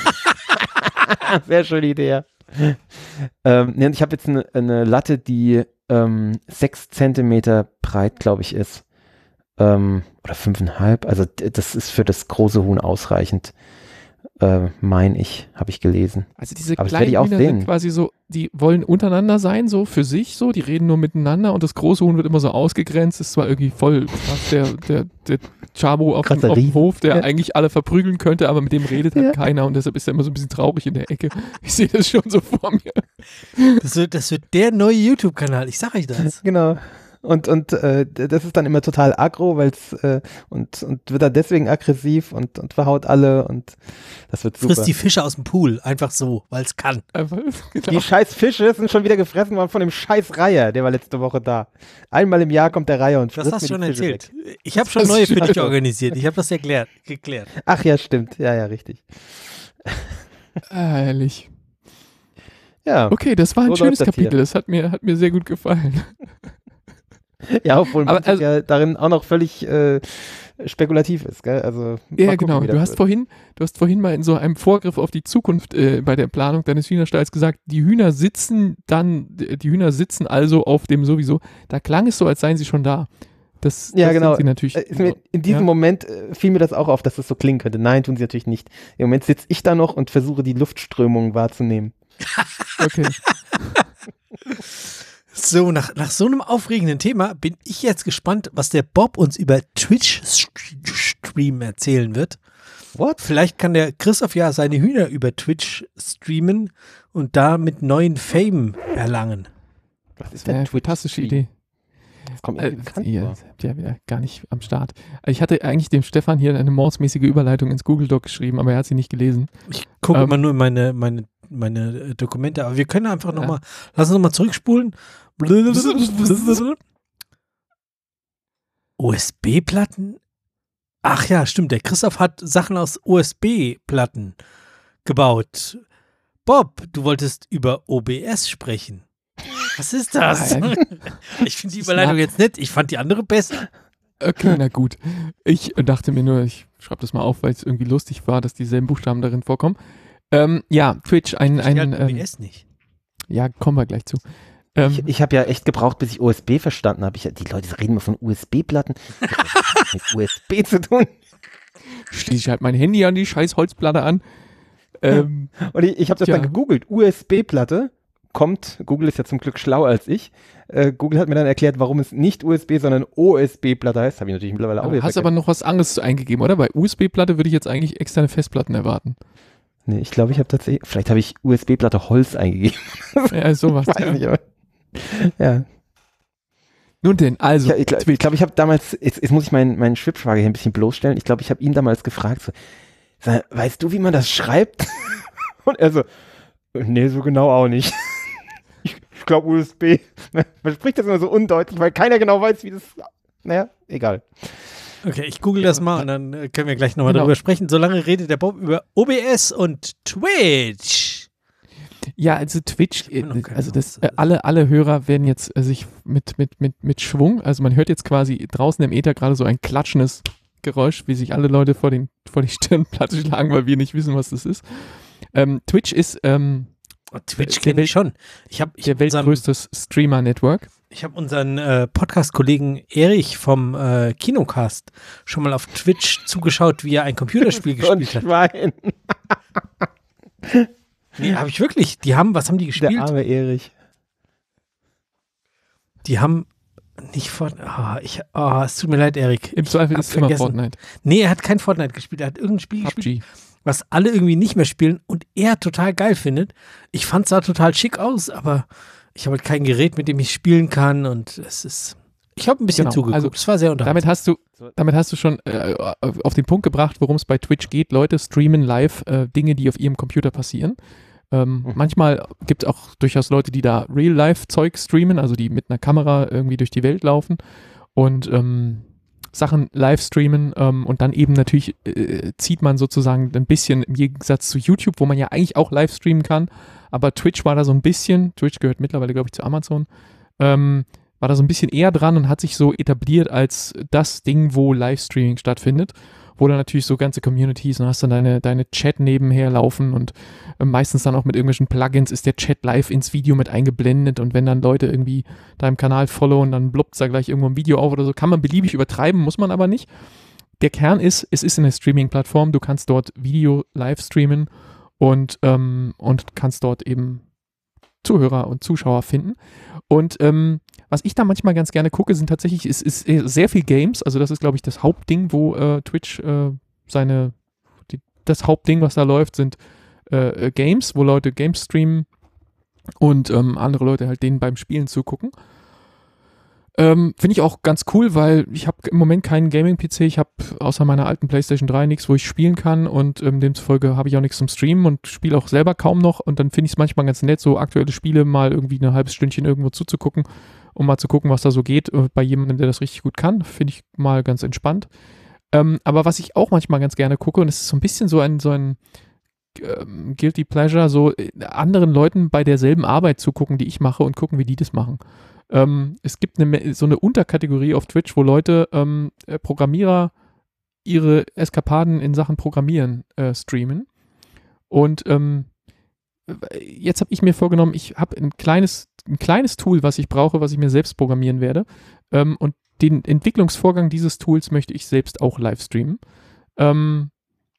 Sehr schöne Idee, ja. ähm, nee, und ich habe jetzt eine, eine Latte, die ähm, sechs Zentimeter breit, glaube ich, ist. Ähm, oder fünfeinhalb. Also d- das ist für das große Huhn ausreichend, äh, mein ich, habe ich gelesen. Also diese Aber das kleinen werde ich auch Hühner sehen. sind quasi so, die wollen untereinander sein, so für sich so, die reden nur miteinander und das große Huhn wird immer so ausgegrenzt, ist zwar irgendwie voll krass, der, der, der Chabo auf dem, Krasser auf dem Riesen. Hof, der Ja. eigentlich alle verprügeln könnte, aber mit dem redet halt Ja. keiner und deshalb ist er immer so ein bisschen traurig in der Ecke. Ich sehe das schon so vor mir. Das wird, das wird der neue YouTube-Kanal, ich sag euch das. Genau. Und, und äh, d- das ist dann immer total aggro, weil es äh, und, und wird dann deswegen aggressiv und, und verhaut alle und das wird super. Frisst die Fische aus dem Pool, einfach so, weil es kann. Einfach, genau. Die scheiß Fische sind schon wieder gefressen worden von dem scheiß Reiher, der war letzte Woche da. Einmal im Jahr kommt der Reiher und Das frisst hast mir du schon die Fische erzählt. weg. Ich habe schon Das neue für stimmt. dich organisiert. Ich habe das erklärt, geklärt. Ach ja, stimmt. Ja, ja, richtig. Ah, herrlich. Ja, Okay, das war ein So schönes läuft das hier. Kapitel, das hat mir, hat mir sehr gut gefallen. ja, obwohl Aber man also- ja darin auch noch völlig äh, spekulativ ist, gell? Also mal Ja, gucken, genau. wie das Du hast wird. vorhin, du hast vorhin mal in so einem Vorgriff auf die Zukunft äh, bei der Planung deines Hühnerstalls gesagt, die Hühner sitzen dann, die Hühner sitzen also auf dem sowieso. Da klang es so, als seien sie schon da. Das, Ja, das genau. sind sie natürlich. Äh, ist mir, in diesem Ja. Moment äh, fiel mir das auch auf, dass das so klingen könnte. Nein, tun sie natürlich nicht. Im Moment sitze ich da noch und versuche die Luftströmungen wahrzunehmen. Okay. So, nach, nach so einem aufregenden Thema bin ich jetzt gespannt, was der Bob uns über Twitch-Stream erzählen wird. What? Vielleicht kann der Christoph ja seine Hühner über Twitch streamen und damit neuen Fame erlangen. Was ist Äh, denn Twitch? fantastische Idee. Das kommt mir Äh, bekannt ihr vor. seid ja wieder gar nicht am Start. Ich hatte eigentlich dem Stefan hier eine mordsmäßige Überleitung ins Google Doc geschrieben, aber er hat sie nicht gelesen. Ich gucke Ähm. immer nur in meine, meine, meine äh, Dokumente, aber wir können einfach Ja. nochmal, lass uns nochmal zurückspulen. U S B-Platten? Ach ja, stimmt, der Christoph hat Sachen aus U S B-Platten gebaut. Bob, du wolltest über O B S sprechen. Was ist das? Nein. Ich finde die Überleitung jetzt nett, ich fand die andere besser. Okay, na gut. Ich dachte mir nur, ich schreibe das mal auf, weil es irgendwie lustig war, dass dieselben Buchstaben darin vorkommen. Ähm, ja, Twitch, ein, Ich ein halt O B ähm, S nicht. ja, kommen wir gleich zu. Ähm, Ich, ich habe ja echt gebraucht, bis ich U S B verstanden habe. Ich, die Leute reden immer von U S B-Platten. Was hat das mit U S B zu tun? schließe ich halt mein Handy an die scheiß Holzplatte an. Ähm, Und ich, ich habe das ja. dann gegoogelt. U S B-Platte kommt, Google ist ja zum Glück schlauer als ich. Äh, Google hat mir dann erklärt, warum es nicht U S B, sondern O S B-Platte heißt. Habe ich natürlich mittlerweile auch Du wieder hast vergessen. aber noch was anderes eingegeben, oder? Bei U S B-Platte würde ich jetzt eigentlich externe Festplatten erwarten. Nee, ich glaube, ich habe tatsächlich, vielleicht habe ich U S B-Platte Holz eingegeben. Ja, sowas. Weiß Ja. nicht, aber, ja. Nun denn, also, Ich glaube, ich, glaub, ich habe damals, jetzt, jetzt muss ich meinen, meinen Schwibschwager hier ein bisschen bloßstellen. Ich glaube, ich habe ihn damals gefragt, so, sag, weißt du, wie man das schreibt? Und er so, nee, so genau auch nicht. Ich, ich glaube U S B. Man spricht das immer so undeutlich, weil keiner genau weiß, wie das, naja, egal. Okay, ich google das mal und dann äh, können wir gleich nochmal Genau. darüber sprechen. Solange redet der Bob über O B S und Twitch. ja, also Twitch, Ich hab noch äh, keine also das, Ahnung. äh, alle, alle Hörer werden jetzt äh, sich mit, mit, mit, mit Schwung, also man hört jetzt quasi draußen im Äther gerade so ein klatschendes Geräusch, wie sich alle Leute vor, den, vor die Stirnplatte schlagen, weil wir nicht wissen, was das ist. Ähm, Twitch ist ähm, Oh, Twitch der kenne Welt- ich schon. Ich habe ich der hab unseren, weltgrößte Streamer-Network. ich hab unseren äh, Podcast-Kollegen Erich vom äh, Kinocast schon mal auf Twitch zugeschaut, wie er ein Computerspiel So ein gespielt hat. Schwein. Nee, habe ich wirklich. Die haben, was haben die Der gespielt? arme Erich. Die haben nicht Fortnite. Oh, ich, oh, es tut mir leid, Erik. Im Zweifel hab ist es immer vergessen. Fortnite. Nee, er hat kein Fortnite gespielt. Er hat irgendein Spiel gespielt, P U B G. was alle irgendwie nicht mehr spielen und er total geil findet. Ich fand es sah total schick aus, aber ich habe halt kein Gerät, mit dem ich spielen kann und es ist. Ich habe ein bisschen Genau, zugeguckt. also es war sehr unterhaltsam. Damit hast du, damit hast du schon äh, auf den Punkt gebracht, worum es bei Twitch geht. Leute streamen live äh, Dinge, die auf ihrem Computer passieren. Ähm, Mhm. Manchmal gibt es auch durchaus Leute, die da Real-Life-Zeug streamen, also die mit einer Kamera irgendwie durch die Welt laufen und ähm, Sachen live streamen ähm, und dann eben natürlich äh, zieht man sozusagen ein bisschen im Gegensatz zu YouTube, wo man ja eigentlich auch live streamen kann, aber Twitch war da so ein bisschen, Twitch gehört mittlerweile, glaube ich, zu Amazon, ähm, war da so ein bisschen eher dran und hat sich so etabliert als das Ding, wo Livestreaming stattfindet, wo dann natürlich so ganze Communities und hast dann deine, deine Chat nebenher laufen und äh, meistens dann auch mit irgendwelchen Plugins ist der Chat live ins Video mit eingeblendet und wenn dann Leute irgendwie deinem Kanal followen, dann bloppt da gleich irgendwo ein Video auf oder so, kann man beliebig übertreiben, muss man aber nicht. Der Kern ist, es ist eine Streaming-Plattform, du kannst dort Video live streamen und, ähm, und kannst dort eben Zuhörer und Zuschauer finden. Und ähm, was ich da manchmal ganz gerne gucke, sind tatsächlich, ist, ist sehr viel Games. Also das ist, glaube ich, das Hauptding, wo äh, Twitch äh, seine, die, das Hauptding, was da läuft, sind äh, Games, wo Leute Games streamen und ähm, andere Leute halt denen beim Spielen zugucken. Ähm, Finde ich auch ganz cool, weil ich habe im Moment keinen Gaming-P C. Ich habe außer meiner alten PlayStation drei nichts, wo ich spielen kann und ähm, demzufolge habe ich auch nichts zum Streamen und spiele auch selber kaum noch und dann finde ich es manchmal ganz nett, so aktuelle Spiele mal irgendwie ein halbes Stündchen irgendwo zuzugucken, um mal zu gucken, was da so geht äh, bei jemandem, der das richtig gut kann. Finde ich mal ganz entspannt. Ähm, aber was ich auch manchmal ganz gerne gucke und es ist so ein bisschen so ein, so ein ähm, Guilty Pleasure, so äh, anderen Leuten bei derselben Arbeit zugucken, die ich mache und gucken, wie die das machen. Ähm, es gibt eine, so eine Unterkategorie auf Twitch, wo Leute, ähm, äh, Programmierer, ihre Eskapaden in Sachen Programmieren äh, streamen. Und ähm, jetzt habe ich mir vorgenommen, ich habe ein kleines, ein kleines Tool, was ich brauche, was ich mir selbst programmieren werde. Ähm, und den Entwicklungsvorgang dieses Tools möchte ich selbst auch live streamen. Ähm,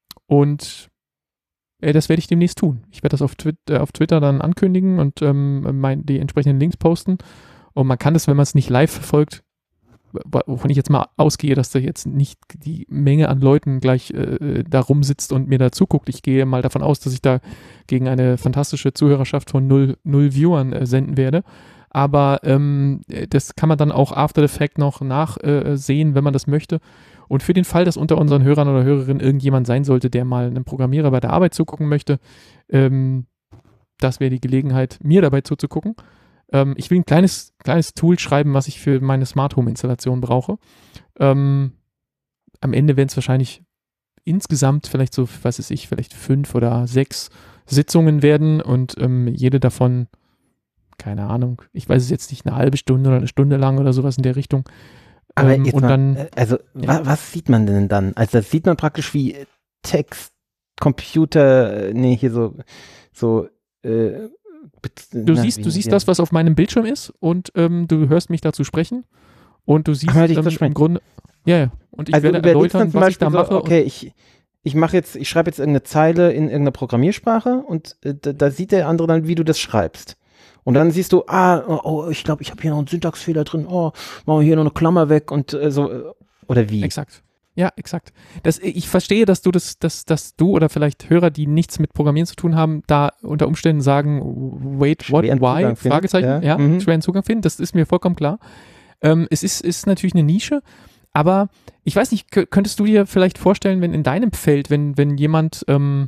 und äh, das werde ich demnächst tun. Ich werde das auf, Twi- äh, auf Twitter dann ankündigen und ähm, mein, die entsprechenden Links posten. Und man kann das, wenn man es nicht live verfolgt, wovon ich jetzt mal ausgehe, dass da jetzt nicht die Menge an Leuten gleich äh, da rumsitzt und mir da zuguckt. Ich gehe mal davon aus, dass ich da gegen eine fantastische Zuhörerschaft von null, null Viewern äh, senden werde. Aber ähm, das kann man dann auch after the fact noch nachsehen, äh, wenn man das möchte. Und für den Fall, dass unter unseren Hörern oder Hörerinnen irgendjemand sein sollte, der mal einem Programmierer bei der Arbeit zugucken möchte, ähm, das wäre die Gelegenheit, mir dabei zuzugucken. Ähm, ich will ein kleines, kleines Tool schreiben, was ich für meine Smart Home Installation brauche. Ähm, am Ende werden es wahrscheinlich insgesamt vielleicht so, was weiß ich, vielleicht fünf oder sechs Sitzungen werden und ähm, jede davon, keine Ahnung, ich weiß es jetzt nicht, eine halbe Stunde oder eine Stunde lang oder sowas in der Richtung. Aber Ähm, jetzt und mal, dann, äh, also ja. wa was sieht man denn dann? Also das sieht man praktisch wie Text, Computer, äh, nee, hier so, so, äh, Du siehst, du siehst das, was auf meinem Bildschirm ist und ähm, du hörst mich dazu sprechen und du siehst Ach, hör dich ähm, das im sprechen. Grunde, ja, ja, und ich also werde überlegst erläutern, dann zum was ich Beispiel da mache. so, okay, ich, ich mache jetzt, ich schreibe jetzt irgendeine Zeile in irgendeiner Programmiersprache und äh, da, da sieht der andere dann, wie du das schreibst. Und dann siehst du, ah, oh, ich glaube, ich habe hier noch einen Syntaxfehler drin, oh, machen wir hier noch eine Klammer weg und äh, so, oder wie? Exakt. Ja, exakt. Das, ich verstehe, dass du das, dass, dass du oder vielleicht Hörer, die nichts mit Programmieren zu tun haben, da unter Umständen sagen, wait, what, Schweren why? Zugang finden. Fragezeichen, ja, Ja, ja mhm. schweren Zugang finden, das ist mir vollkommen klar. Ähm, es ist, ist natürlich eine Nische, aber ich weiß nicht, k- könntest du dir vielleicht vorstellen, wenn in deinem Feld, wenn, wenn jemand, ähm,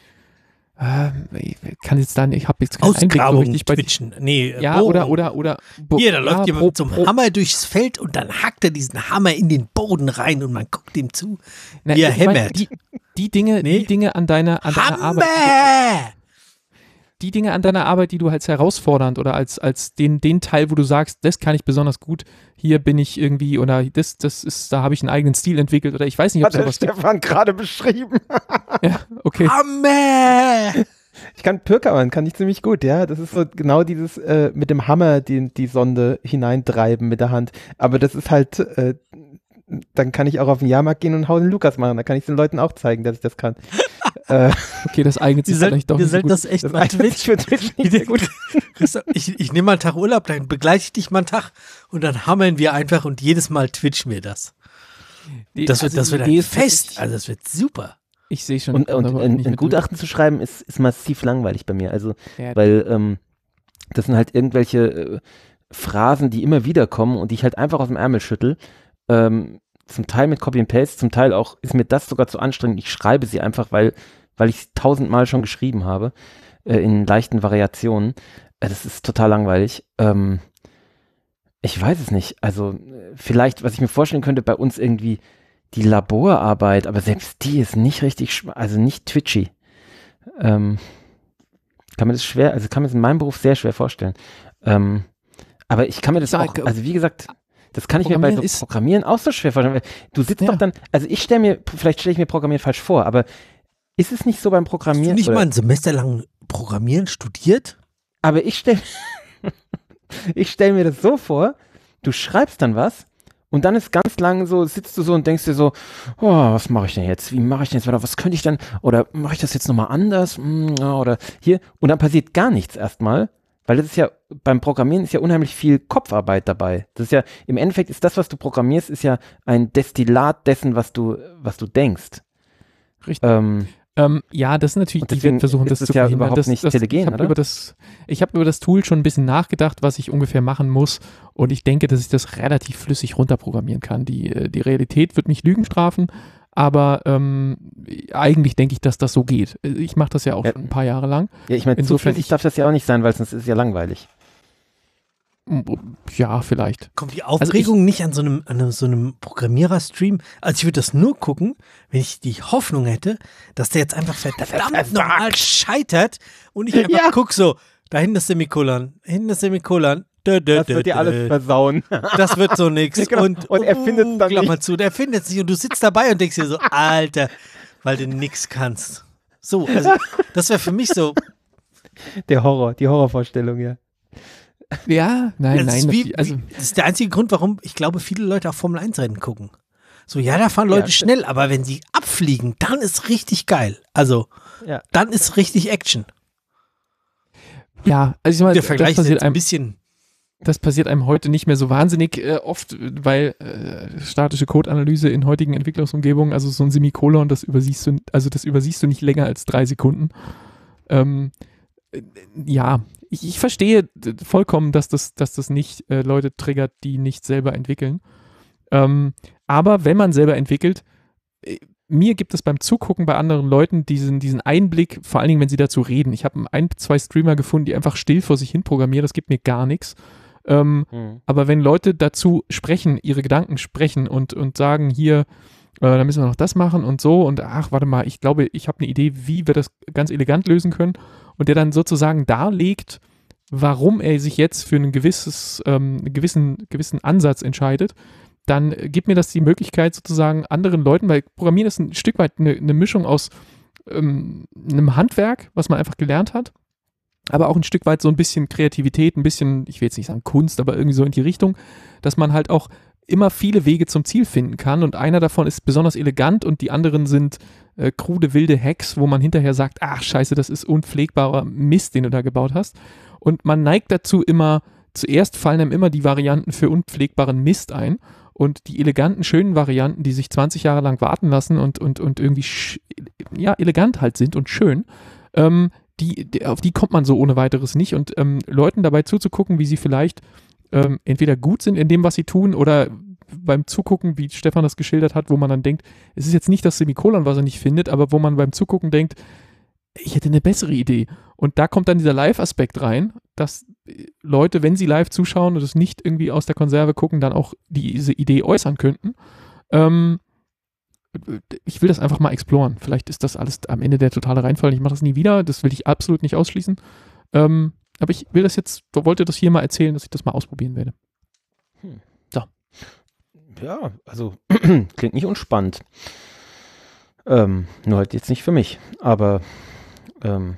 äh, ich kann jetzt da, ich habe jetzt keinen Einblick so Ausgrabung richtig bei twitchen. Nee, ja, Bohrung. oder, oder, oder, bo- Hier, da ja, läuft jemand pro- mit so einem pro- Hammer durchs Feld und dann hackt er diesen Hammer in den Boden rein und man guckt ihm zu, Na, wie er ich mein, hämmert. Die, die Dinge, Nee. die Dinge an deiner, an deiner Arbeit. Hammer! Die Dinge an deiner Arbeit, die du als herausfordernd oder als, als den, den Teil, wo du sagst, das kann ich besonders gut, hier bin ich irgendwie oder das, das ist, da habe ich einen eigenen Stil entwickelt oder ich weiß nicht, ob Hat der sowas gibt. Stefan gerade beschrieben. Ja, okay. Hammer! Ich kann Pirkermann, kann ich ziemlich gut, ja. Das ist so genau dieses äh, mit dem Hammer die, die Sonde hineintreiben mit der Hand. Aber das ist halt, äh, dann kann ich auch auf den Jahrmarkt gehen und Hausen Lukas machen. Da kann ich den Leuten auch zeigen, dass ich das kann. äh, Okay, das eignet sich Wir sollten, vielleicht doch wir nicht so sollten gut. das echt das mal eignet sich twitchen. für Twitch nicht sehr gut. Christoph, ich, ich nehme mal einen Tag Urlaub, dann begleite ich dich mal einen Tag und dann hammern wir einfach und jedes Mal twitchen wir das. Die- Das wird, also das wird die Idee ein ist Fest. tatsächlich- Also das wird super. Ich sehe schon. Und, kann und aber ein, nicht ein mit- Gutachten zu schreiben ist, ist massiv langweilig bei mir. Also, Ja, weil ähm, das sind halt irgendwelche äh, Phrasen, die immer wieder kommen und die ich halt einfach aus dem Ärmel schüttel. Ähm, zum Teil mit Copy and Paste, zum Teil auch ist mir das sogar zu anstrengend. Ich schreibe sie einfach, weil, weil ich es tausendmal schon geschrieben habe, äh, in leichten Variationen. Äh, das ist total langweilig. Ähm, ich weiß es nicht. Also äh, vielleicht, was ich mir vorstellen könnte, bei uns irgendwie die Laborarbeit, aber selbst die ist nicht richtig, schw- also nicht twitchy. Ähm, kann mir das schwer, also kann mir das in meinem Beruf sehr schwer vorstellen. Ähm, aber ich kann mir das Ich auch, sag, also wie gesagt, das kann ich mir bei so Programmieren ist- Programmieren auch so schwer vorstellen. Weil du sitzt Ja. doch dann, also ich stelle mir, vielleicht stelle ich mir Programmieren falsch vor, aber ist es nicht so beim Hast du Programmieren? nicht oder- mal ein Semester lang Programmieren studiert? aber ich stelle ich stell mir das so vor, du schreibst dann was und dann ist ganz lang so, sitzt du so und denkst dir so, oh, was mache ich denn jetzt? Wie mache ich denn jetzt weiter? Was könnte ich denn? Oder mache ich das jetzt nochmal anders? Hm, ja, oder hier. Und dann passiert gar nichts erstmal, weil das ist ja, beim Programmieren ist ja unheimlich viel Kopfarbeit dabei. Das ist ja, im Endeffekt ist das, was du programmierst, ist ja ein Destillat dessen, was du, was du denkst. Richtig. Ähm, Ähm, ja, das ist natürlich, Und die deswegen werden versuchen, ist das es zu ja verhindern. überhaupt das, nicht das, telegen, ich habe oder? über das, ich habe über das Tool schon ein bisschen nachgedacht, was ich ungefähr machen muss und ich denke, dass ich das relativ flüssig runterprogrammieren kann. Die, äh, die Realität wird mich Lügen strafen, aber ähm, eigentlich denke ich, dass das so geht. Ich mache das ja auch Ja. schon ein paar Jahre lang. ja, ich meine, Insofern, zufällig ich- darf das ja auch nicht sein, weil sonst ist es ja langweilig. Ja, vielleicht. Kommt die Aufregung nicht an so einem, an einem, so einem Programmierer-Stream? Also ich würde das nur gucken, wenn ich die Hoffnung hätte, dass der jetzt einfach verdammt nochmal scheitert und ich einfach Ja. guck so, da hinten ist Semikolon, hinten ist Semikolon, dö, dö, Das dö, wird dir dö. alles versauen. Das wird so nix. Ja, genau. Und, Und er findet's dann Klammer nicht. zu, der findet es nicht und du sitzt dabei und denkst dir so, Alter, weil du nix kannst. So, also das wäre für mich so, Der Horror, die Horrorvorstellung, ja. Ja, nein, das, nein. ist das- wie, also, das ist der einzige Grund, warum ich glaube, viele Leute auch Formel eins Rennen gucken. So, ja, da fahren Leute Ja, schnell, aber wenn sie abfliegen, dann ist richtig geil. Also, Ja. dann ist richtig Action. ja, also ich meine, Der das Vergleich ist passiert jetzt ein einem bisschen, Das passiert einem heute nicht mehr so wahnsinnig äh, oft, weil äh, statische Codeanalyse in heutigen Entwicklungsumgebungen, also so ein Semikolon, das übersiehst du, also das übersiehst du nicht länger als drei Sekunden. Ähm, äh, ja, ich, ich verstehe d- vollkommen, dass das, dass das nicht äh, Leute triggert, die nicht selber entwickeln. Ähm, aber wenn man selber entwickelt, äh, mir gibt es beim Zugucken bei anderen Leuten diesen, diesen Einblick, vor allen Dingen, wenn sie dazu reden. Ich habe ein, zwei Streamer gefunden, die einfach still vor sich hin programmieren, das gibt mir gar nichts. Ähm, Hm. aber wenn Leute dazu sprechen, ihre Gedanken sprechen und, und sagen, hier, äh, da müssen wir noch das machen und so und ach, warte mal, ich glaube, ich habe eine Idee, wie wir das ganz elegant lösen können und der dann sozusagen darlegt, warum er sich jetzt für ein gewisses, ähm, einen gewissen, gewissen Ansatz entscheidet, dann gibt mir das die Möglichkeit sozusagen anderen Leuten, weil Programmieren ist ein Stück weit eine, eine Mischung aus ähm, einem Handwerk, was man einfach gelernt hat, aber auch ein Stück weit so ein bisschen Kreativität, ein bisschen, ich will jetzt nicht sagen Kunst, aber irgendwie so in die Richtung, dass man halt auch immer viele Wege zum Ziel finden kann und einer davon ist besonders elegant und die anderen sind äh, krude, wilde Hacks, wo man hinterher sagt, ach scheiße, das ist unpflegbarer Mist, den du da gebaut hast. Und man neigt dazu immer, zuerst fallen einem immer die Varianten für unpflegbaren Mist ein und die eleganten, schönen Varianten, die sich zwanzig Jahre lang warten lassen und, und, und irgendwie sch- ja, elegant halt sind und schön, ähm, die, die, auf die kommt man so ohne weiteres nicht und ähm, Leuten dabei zuzugucken, wie sie vielleicht ähm, entweder gut sind in dem, was sie tun oder beim Zugucken, wie Stefan das geschildert hat, wo man dann denkt, es ist jetzt nicht das Semikolon, was er nicht findet, aber wo man beim Zugucken denkt, ich hätte eine bessere Idee. Und da kommt dann dieser Live-Aspekt rein, dass Leute, wenn sie live zuschauen und es nicht irgendwie aus der Konserve gucken, dann auch diese Idee äußern könnten. Ähm, ich will das einfach mal exploren. Vielleicht ist das alles am Ende der totale Reinfall. Ich mache das nie wieder. Das will ich absolut nicht ausschließen. Ähm, aber ich will das jetzt, wollte das hier mal erzählen, dass ich das mal ausprobieren werde. Hm. So. Ja, also klingt nicht unspannend. Ähm, nur halt jetzt nicht für mich. Aber ähm,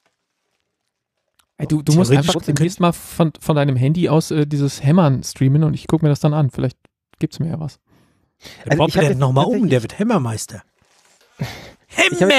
Ey, du, du musst einfach demnächst mal von, von deinem Handy aus äh, dieses Hämmern streamen und ich gucke mir das dann an. Vielleicht gibt es mir ja was. Der also Bob rennt nochmal um, der wird Hämmermeister. Hämmer!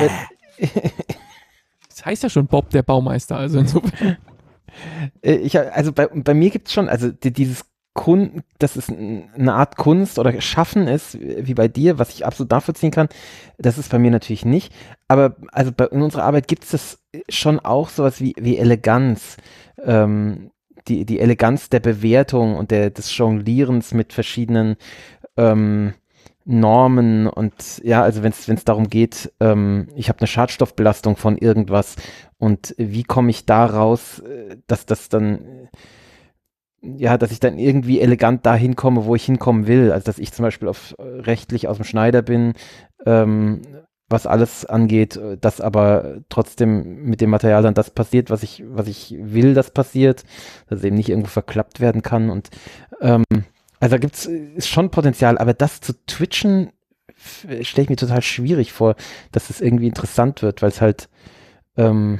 Das heißt ja schon Bob, der Baumeister, also insofern. Ich, also bei, bei mir gibt es schon, also die, dieses Kun, dass es eine Art Kunst oder Schaffen ist, wie bei dir, was ich absolut nachvollziehen kann, das ist bei mir natürlich nicht. Aber also bei, in unserer Arbeit gibt es das schon auch sowas wie, wie Eleganz. Ähm, die, die Eleganz der Bewertung und der, des Jonglierens mit verschiedenen ähm, Normen und ja, also wenn es darum geht, ähm, ich habe eine Schadstoffbelastung von irgendwas und wie komme ich da raus, dass das dann ja, dass ich dann irgendwie elegant da hinkomme, wo ich hinkommen will. Also dass ich zum Beispiel auf rechtlich aus dem Schneider bin, ähm, was alles angeht, dass aber trotzdem mit dem Material dann das passiert, was ich, was ich will, das passiert, dass es eben nicht irgendwo verklappt werden kann. Und ähm, also da gibt's ist schon Potenzial, aber das zu twitchen stelle ich mir total schwierig vor, dass es irgendwie interessant wird, weil es halt ähm,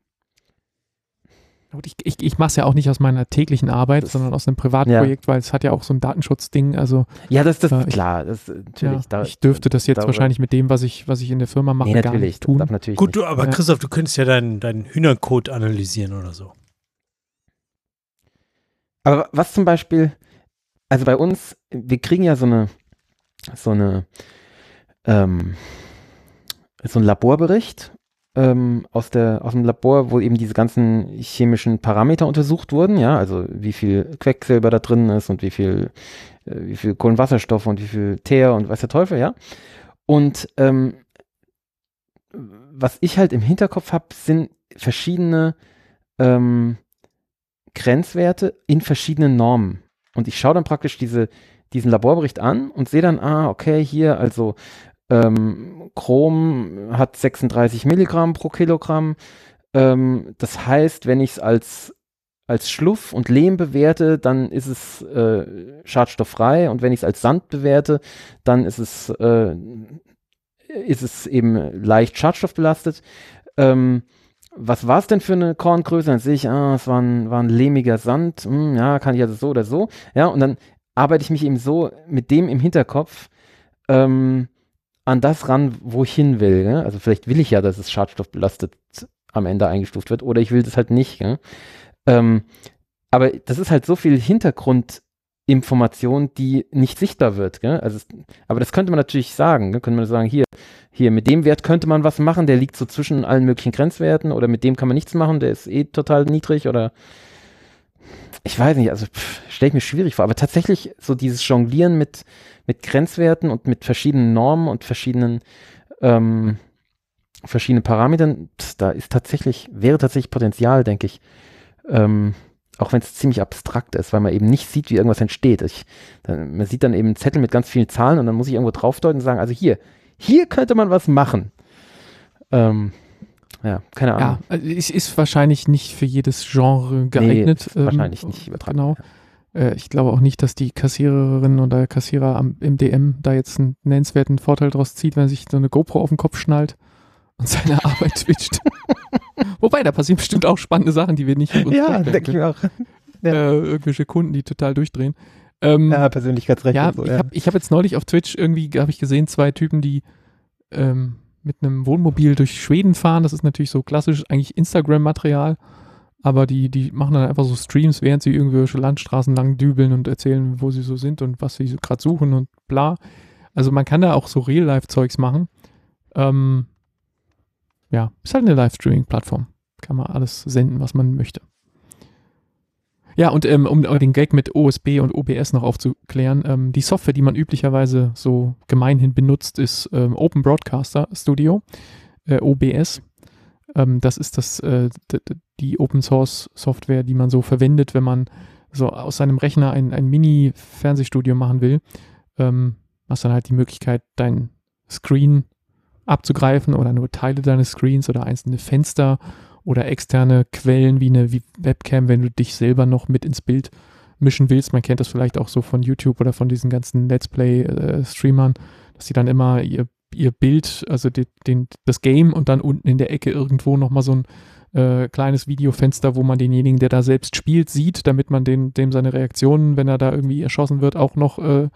Ich, ich, ich mache es ja auch nicht aus meiner täglichen Arbeit, das, sondern aus einem Privatprojekt, ja. Weil es hat ja auch so ein Datenschutzding. Also, ja, das, das äh, ist klar. Das, natürlich, ja, da, ich dürfte das jetzt darüber, wahrscheinlich mit dem, was ich, was ich in der Firma mache, nee, gar nicht tun. Das darf natürlich Gut, nicht. du, aber ja. Christoph, du könntest ja deinen, deinen Hühnercode analysieren oder so. Aber was zum Beispiel, also bei uns, wir kriegen ja so eine, so eine, ähm, so einen Laborbericht ähm, aus der, aus dem Labor, wo eben diese ganzen chemischen Parameter untersucht wurden, ja, also wie viel Quecksilber da drin ist und wie viel, äh, wie viel Kohlenwasserstoff und wie viel Teer und weiß der Teufel, ja. Und ähm, was ich halt im Hinterkopf habe, sind verschiedene ähm, Grenzwerte in verschiedenen Normen. Und ich schaue dann praktisch diese, diesen Laborbericht an und sehe dann, ah, okay, hier also ähm, Chrom hat sechsunddreißig Milligramm pro Kilogramm. Ähm, das heißt, wenn ich es als, als Schluff und Lehm bewerte, dann ist es äh, schadstofffrei und wenn ich es als Sand bewerte, dann ist es, äh, ist es eben leicht schadstoffbelastet. Ähm, was war es denn für eine Korngröße? Dann sehe ich, ah, es war ein, war ein lehmiger Sand, hm, ja, kann ich also so oder so. Ja, und dann arbeite ich mich eben so mit dem im Hinterkopf ähm, an das ran, wo ich hin will. Gell? Also vielleicht will ich ja, dass es schadstoffbelastet am Ende eingestuft wird oder ich will das halt nicht. Ähm, aber das ist halt so viel Hintergrundinformation, die nicht sichtbar wird. Gell? Also es, aber das könnte man natürlich sagen. Gell? Könnte man sagen, hier, hier, mit dem Wert könnte man was machen, der liegt so zwischen allen möglichen Grenzwerten oder mit dem kann man nichts machen, der ist eh total niedrig oder ich weiß nicht, also stelle ich mir schwierig vor, aber tatsächlich so dieses Jonglieren mit, mit Grenzwerten und mit verschiedenen Normen und verschiedenen ähm, verschiedenen Parametern, pf, da ist tatsächlich, wäre tatsächlich Potenzial, denke ich, ähm, auch wenn es ziemlich abstrakt ist, weil man eben nicht sieht, wie irgendwas entsteht. Ich, dann, man sieht dann eben einen Zettel mit ganz vielen Zahlen und dann muss ich irgendwo draufdeuten und sagen, also hier, hier könnte man was machen. Ähm, ja, keine Ahnung. Ja, also es ist wahrscheinlich nicht für jedes Genre geeignet. Nee, wahrscheinlich ähm, nicht übertragen. Genau. Äh, ich glaube auch nicht, dass die Kassiererin oder Kassierer am, im D M da jetzt einen nennenswerten Vorteil draus zieht, wenn er sich so eine GoPro auf den Kopf schnallt und seine Arbeit twitcht. Wobei, da passieren bestimmt auch spannende Sachen, die wir nicht uns Ja, denke ich mir auch. Ja. Äh, irgendwelche Kunden, die total durchdrehen. Ähm, ja, Persönlichkeitsrechte. ja, und so, ich ja. habe ich hab jetzt neulich auf Twitch irgendwie, habe ich gesehen, zwei Typen, die ähm, mit einem Wohnmobil durch Schweden fahren. Das ist natürlich so klassisch eigentlich Instagram-Material, aber die, die machen dann einfach so Streams, während sie irgendwelche Landstraßen lang dübeln und erzählen, wo sie so sind und was sie so gerade suchen und bla. Also man kann da auch so Real-Life-Zeugs machen. Ähm, ja, ist halt eine Livestreaming-Plattform. Kann man alles senden, was man möchte. Ja, und ähm, um den Gag mit O S B und O B S noch aufzuklären, ähm, die Software, die man üblicherweise so gemeinhin benutzt, ist ähm, Open Broadcaster Studio, äh, O B S. Ähm, das ist das, äh, d- d- die Open Source Software, die man so verwendet, wenn man so aus seinem Rechner ein, ein Mini-Fernsehstudio machen will. Ähm, hast dann halt die Möglichkeit, dein Screen abzugreifen oder nur Teile deines Screens oder einzelne Fenster oder externe Quellen wie eine wie Webcam, wenn du dich selber noch mit ins Bild mischen willst. Man kennt das vielleicht auch so von YouTube oder von diesen ganzen Let's Play-Streamern, dass sie dann immer ihr, ihr Bild, also die, den, das Game und dann unten in der Ecke irgendwo nochmal so ein äh, kleines Videofenster, wo man denjenigen, der da selbst spielt, sieht, damit man den, dem seine Reaktionen, wenn er da irgendwie erschossen wird, auch noch äh,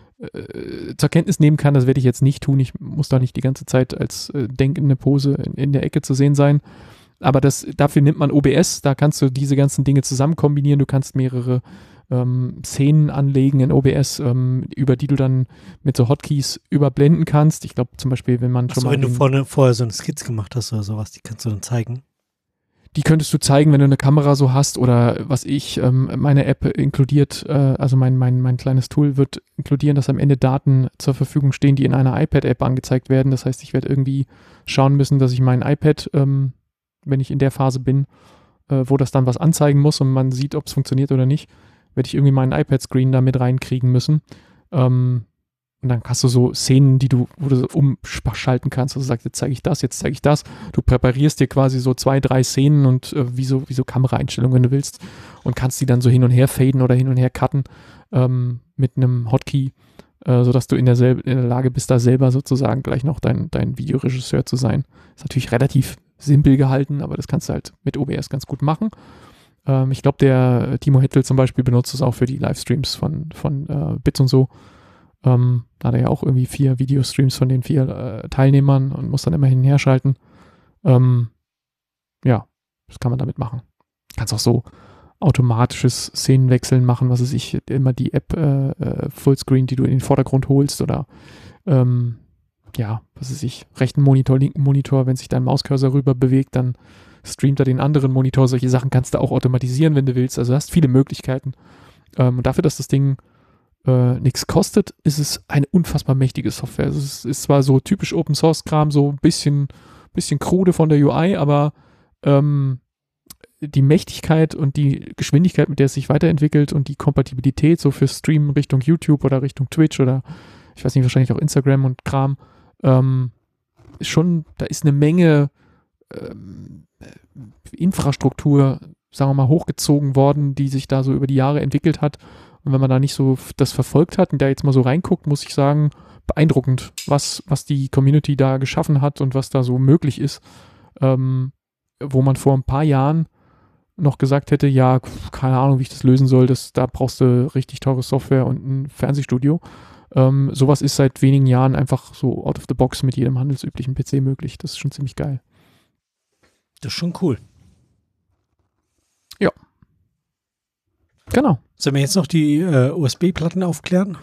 äh, zur Kenntnis nehmen kann. Das werde ich jetzt nicht tun. Ich muss da nicht die ganze Zeit als äh, denkende Pose in, in der Ecke zu sehen sein. Aber das, dafür nimmt man O B S, da kannst du diese ganzen Dinge zusammen kombinieren. Du kannst mehrere ähm, Szenen anlegen in O B S, ähm, über die du dann mit so Hotkeys überblenden kannst. Ich glaube zum Beispiel, wenn man Achso, schon mal... wenn du den, vorne, vorher so eine Skizze gemacht hast oder sowas, die kannst du dann zeigen. Die könntest du zeigen, wenn du eine Kamera so hast oder was ich, ähm, meine App inkludiert, äh, also mein, mein, mein kleines Tool wird inkludieren, dass am Ende Daten zur Verfügung stehen, die in einer iPad-App angezeigt werden. Das heißt, ich werde irgendwie schauen müssen, dass ich mein iPad... Ähm, wenn ich in der Phase bin, äh, wo das dann was anzeigen muss und man sieht, ob es funktioniert oder nicht, werde ich irgendwie meinen iPad-Screen da mit reinkriegen müssen. Ähm, und dann hast du so Szenen, die du, wo du so umschalten kannst. Also sagst, jetzt zeige ich das, jetzt zeige ich das. Du präparierst dir quasi so zwei, drei Szenen und äh, wie, so, wie so Kameraeinstellungen, wenn du willst, und kannst die dann so hin und her faden oder hin und her cutten ähm, mit einem Hotkey, äh, sodass du in der, selb- in der Lage bist, da selber sozusagen gleich noch dein, dein Videoregisseur zu sein. Ist natürlich relativ simpel gehalten, aber das kannst du halt mit O B S ganz gut machen. Ähm, ich glaube, der Timo Hettel zum Beispiel benutzt es auch für die Livestreams von, von äh, Bits und so. Ähm, da hat er ja auch irgendwie vier Videostreams von den vier äh, Teilnehmern und muss dann immer hin und her schalten. Ähm, ja, das kann man damit machen. Kannst auch so automatisches Szenenwechseln machen, was weiß ich, immer die App äh, äh, Fullscreen, die du in den Vordergrund holst oder ähm, ja, was weiß ich, rechten Monitor, linken Monitor, wenn sich dein Mauscursor rüber bewegt, dann streamt er den anderen Monitor. Solche Sachen kannst du auch automatisieren, wenn du willst. Also du hast viele Möglichkeiten. Ähm, und dafür, dass das Ding äh, nichts kostet, ist es eine unfassbar mächtige Software. Also es ist zwar so typisch Open-Source-Kram, so ein bisschen, bisschen krude von der U I, aber ähm, die Mächtigkeit und die Geschwindigkeit, mit der es sich weiterentwickelt und die Kompatibilität so für Streamen Richtung YouTube oder Richtung Twitch oder ich weiß nicht, wahrscheinlich auch Instagram und Kram, ähm, schon, da ist eine Menge ähm, Infrastruktur, sagen wir mal, hochgezogen worden, die sich da so über die Jahre entwickelt hat. Und wenn man da nicht so das verfolgt hat und da jetzt mal so reinguckt, muss ich sagen, beeindruckend, was, was die Community da geschaffen hat und was da so möglich ist. Ähm, wo man vor ein paar Jahren noch gesagt hätte, ja, keine Ahnung, wie ich das lösen soll, das, da brauchst du richtig teure Software und ein Fernsehstudio. Ähm, sowas ist seit wenigen Jahren einfach so out of the box mit jedem handelsüblichen P C möglich. Das ist schon ziemlich geil. Das ist schon cool. Ja. Genau. Sollen wir jetzt noch die äh, U S B-Platten aufklären?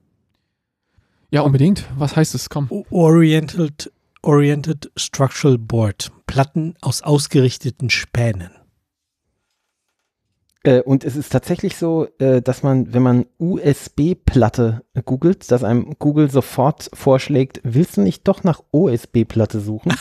Ja, unbedingt. Was heißt es? Komm. O- Oriented, Oriented Structural Board. Platten aus ausgerichteten Spänen. Äh, und es ist tatsächlich so, äh, dass man, wenn man U S B-Platte googelt, dass einem Google sofort vorschlägt, willst du nicht doch nach O S B-Platte suchen?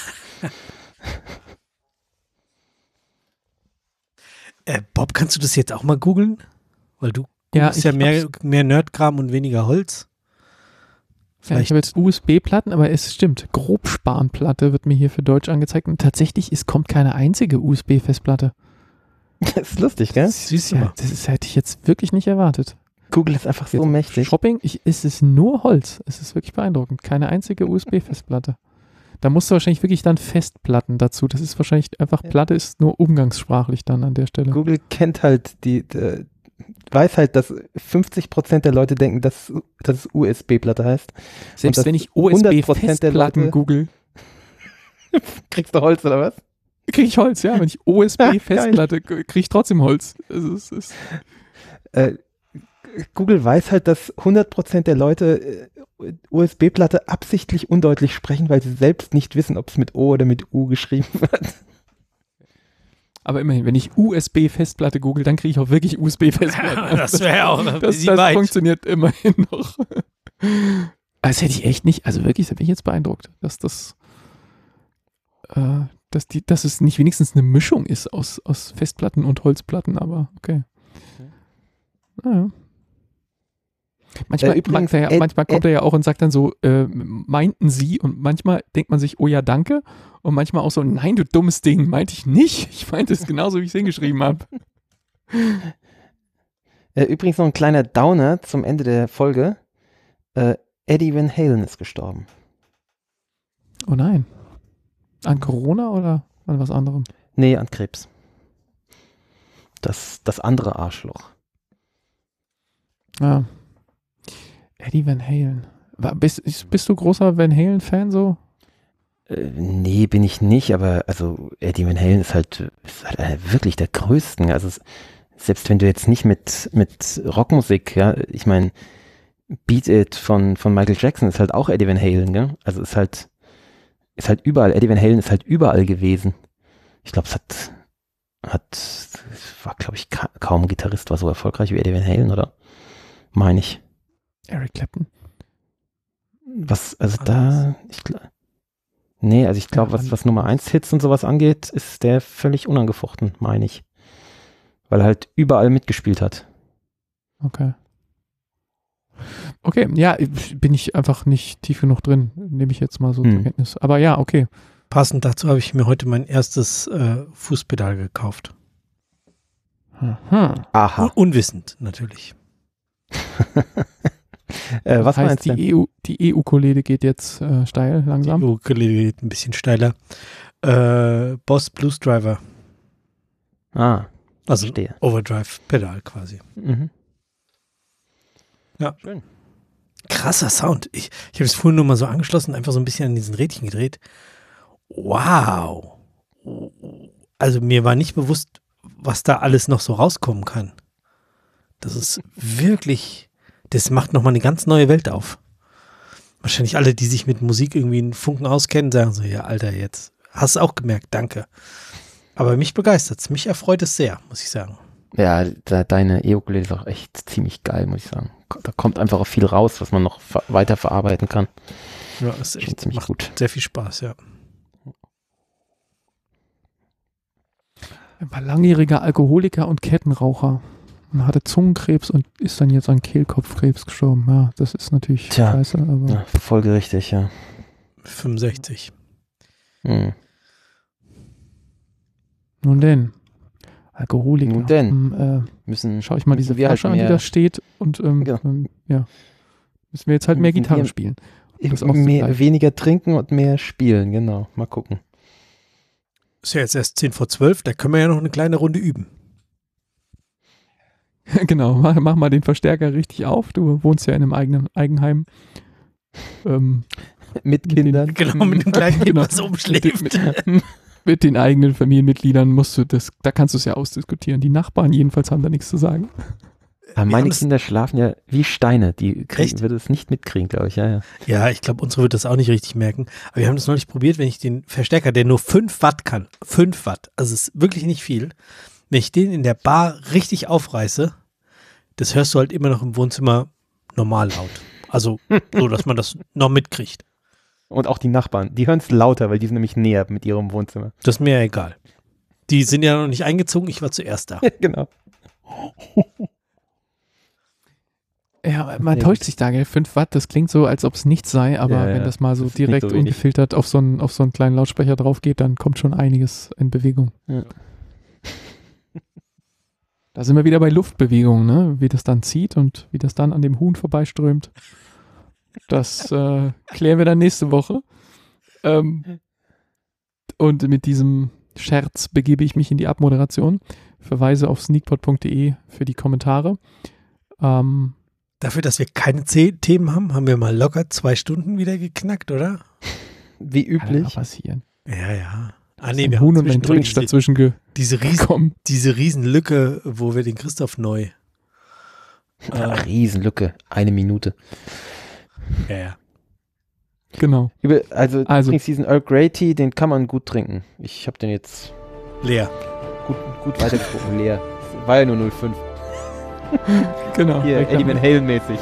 äh, Bob, kannst du das jetzt auch mal googeln? Weil du Ja, googelst ja, ich mehr, hab's- mehr Nerdkram und weniger Holz. Ja, ich habe jetzt U S B-Platten, aber es stimmt. Grobspanplatte wird mir hier für Deutsch angezeigt. Und tatsächlich, es kommt keine einzige U S B-Festplatte. Das ist lustig, gell? Siehst du Ja, mal. das ist, hätte ich jetzt wirklich nicht erwartet. Google ist einfach so Jetzt mächtig. Shopping, ich, es ist nur Holz. Es ist wirklich beeindruckend. Keine einzige U S B-Festplatte. Da musst du wahrscheinlich wirklich dann Festplatten dazu. Das ist wahrscheinlich einfach, Ja. Platte ist nur umgangssprachlich dann an der Stelle. Google kennt halt die, die weiß halt, dass fünfzig Prozent der Leute denken, dass, dass es U S B-Platte heißt. Selbst wenn ich U S B-Festplatten google, kriegst du Holz oder was? Kriege ich Holz, ja. Wenn ich U S B-Festplatte, kriege ich trotzdem Holz. Also es ist äh, Google weiß halt, dass hundert Prozent der Leute äh, U S B-Platte absichtlich undeutlich sprechen, weil sie selbst nicht wissen, ob es mit O oder mit U geschrieben wird. Aber immerhin, wenn ich U S B-Festplatte google, dann kriege ich auch wirklich U S B-Festplatten. Das wäre auch ein Das, bisschen das weit. funktioniert immerhin noch. Das hätte ich echt nicht, also wirklich, da bin ich jetzt beeindruckt, dass das, äh, dass die, dass es nicht wenigstens eine Mischung ist aus, aus Festplatten und Holzplatten, aber okay. Naja. Manchmal, Äh, übrigens, mag der ja, Ed- manchmal kommt Ed- er ja auch und sagt dann so, äh, meinten Sie? Und manchmal denkt man sich, oh ja, danke. Und manchmal auch so, nein, du dummes Ding, meinte ich nicht. Ich meinte es genauso, wie ich es hingeschrieben habe. Äh, übrigens noch ein kleiner Downer zum Ende der Folge. Äh, Eddie Van Halen ist gestorben. Oh nein. An Corona oder an was anderem? Nee, an Krebs. Das, das andere Arschloch. Ja. Eddie Van Halen. War, bist, bist du großer Van Halen-Fan so? Äh, nee, bin ich nicht, aber also Eddie Van Halen ist halt, ist halt einer wirklich der Größten. Also es, selbst wenn du jetzt nicht mit, mit Rockmusik, ja, ich meine, Beat It von, von Michael Jackson ist halt auch Eddie Van Halen, gell? Also ist halt, ist halt überall, Eddie Van Halen ist halt überall gewesen. Ich glaube, es hat, hat, war glaube ich ka- kaum ein Gitarrist, war so erfolgreich wie Eddie Van Halen, oder? Meine ich. Eric Clapton. Was, also da, ich glaube, nee, also ich glaube, Ja, was, was Nummer eins Hits und sowas angeht, ist der völlig unangefochten, meine ich. Weil er halt überall mitgespielt hat. Okay. Okay, ja, bin ich einfach nicht tief genug drin, nehme ich jetzt mal so Hm. zur Kenntnis. Aber ja, okay. Passend dazu habe ich mir heute mein erstes äh, Fußpedal gekauft. Aha. Aha. Un unwissend, natürlich. äh, was Das heißt, meinst du denn? die E U, die E-Ukulele geht jetzt äh, steil, langsam. Die Ukulele geht ein bisschen steiler. Äh, Boss Blues Driver. Ah, Also verstehe. Overdrive-Pedal quasi. Mhm. Ja. Schön. Krasser Sound. Ich, ich habe es vorhin nur mal so angeschlossen, einfach so ein bisschen an diesen Rädchen gedreht. Wow. Also mir war nicht bewusst, was da alles noch so rauskommen kann. Das ist wirklich, das macht nochmal eine ganz neue Welt auf. Wahrscheinlich alle, die sich mit Musik irgendwie einen Funken auskennen, sagen so, ja, Alter, jetzt hast du auch gemerkt, danke. Aber mich begeistert es, mich erfreut es sehr, muss ich sagen. Ja, de deine E-Ukulele ist auch echt ziemlich geil, muss ich sagen. Da kommt einfach auch viel raus, was man noch ver weiter verarbeiten kann. Ja, ist Schon echt, ziemlich macht gut. sehr viel Spaß, ja. Er war langjähriger Alkoholiker und Kettenraucher. Er hatte Zungenkrebs und ist dann jetzt an Kehlkopfkrebs gestorben. Ja, das ist natürlich Tja. scheiße, aber Ja, folgerichtig, ja. fünfundsechzig. Hm. nun denn. Alkoholiker. Nun denn. Hm, äh, Müssen, schau ich mal diese müssen wir halt Flasche an, die mehr- da steht und ähm, Genau. ähm, ja. Müssen wir jetzt halt mehr Müssen Gitarre wir- spielen. um das mehr, auszugleichen. weniger trinken und mehr spielen, genau. Mal gucken. Ist ja jetzt erst zehn vor zwölf, da können wir ja noch eine kleine Runde üben. Genau, mach, mach mal den Verstärker richtig auf. Du wohnst ja in einem eigenen Eigenheim. Ähm, Mit Mit den- Kindern. Genau, mit dem kleinen Kind, Genau. was umschläft. mit, mit den eigenen Familienmitgliedern musst du das, da kannst du es ja ausdiskutieren. Die Nachbarn jedenfalls haben da nichts zu sagen. Aber Wir meine haben das- Kinder schlafen ja wie Steine. Die kriegen, Echt? würde es nicht mitkriegen, glaube ich. Ja, ja. Ja, ich glaube, unsere wird das auch nicht richtig merken. Aber wir haben das neulich probiert, wenn ich den Verstärker, der nur fünf Watt kann, fünf Watt, also es ist wirklich nicht viel, wenn ich den in der Bar richtig aufreiße, das hörst du halt immer noch im Wohnzimmer normal laut. Also so, dass man das noch mitkriegt. Und auch die Nachbarn, die hören es lauter, weil die sind nämlich näher mit ihrem Wohnzimmer. Das ist mir ja egal. Die sind ja noch nicht eingezogen, ich war zuerst da. Genau. Ja, man Sehr täuscht gut. sich da, gell? fünf Watt, das klingt so, als ob es nichts sei, aber Ja, ja, wenn das mal so das ist nicht direkt so wenig. ungefiltert auf so, einen, auf so einen kleinen Lautsprecher drauf geht, dann kommt schon einiges in Bewegung. Ja. Da sind wir wieder bei Luftbewegungen, ne? Wie das dann zieht und wie das dann an dem Huhn vorbeiströmt. Das äh, klären wir dann nächste Woche. Ähm, und mit diesem Scherz begebe ich mich in die Abmoderation. Verweise auf sneakpot punkt de für die Kommentare. Ähm, Dafür, dass wir keine zehn Themen haben, haben wir mal locker zwei Stunden wieder geknackt, oder? Wie kann ja üblich. passieren. Ja, ja. Ah, Ist nee, ein wir Huhn haben und ein zwischendurch Twitch dazwischen diese, diese, riesen, gekommen. diese Riesenlücke, wo wir den Christoph neu. Äh, Riesenlücke, eine Minute. ja, ja. Genau. Über, also, Also. übrigens diesen Earl Grey Tea, den kann man gut trinken. Ich habe den jetzt Leer. gut, gut weitergetrunken, leer. War ja nur null Komma fünf. Genau. Hier, Eddie Van Halen mäßig.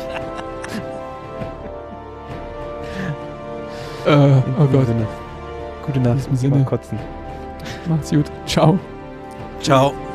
Äh, In oh diesem Gott. Sinne. Gute Nacht. In diesem Sinne. Mal kotzen. Macht's gut. Ciao. Ciao.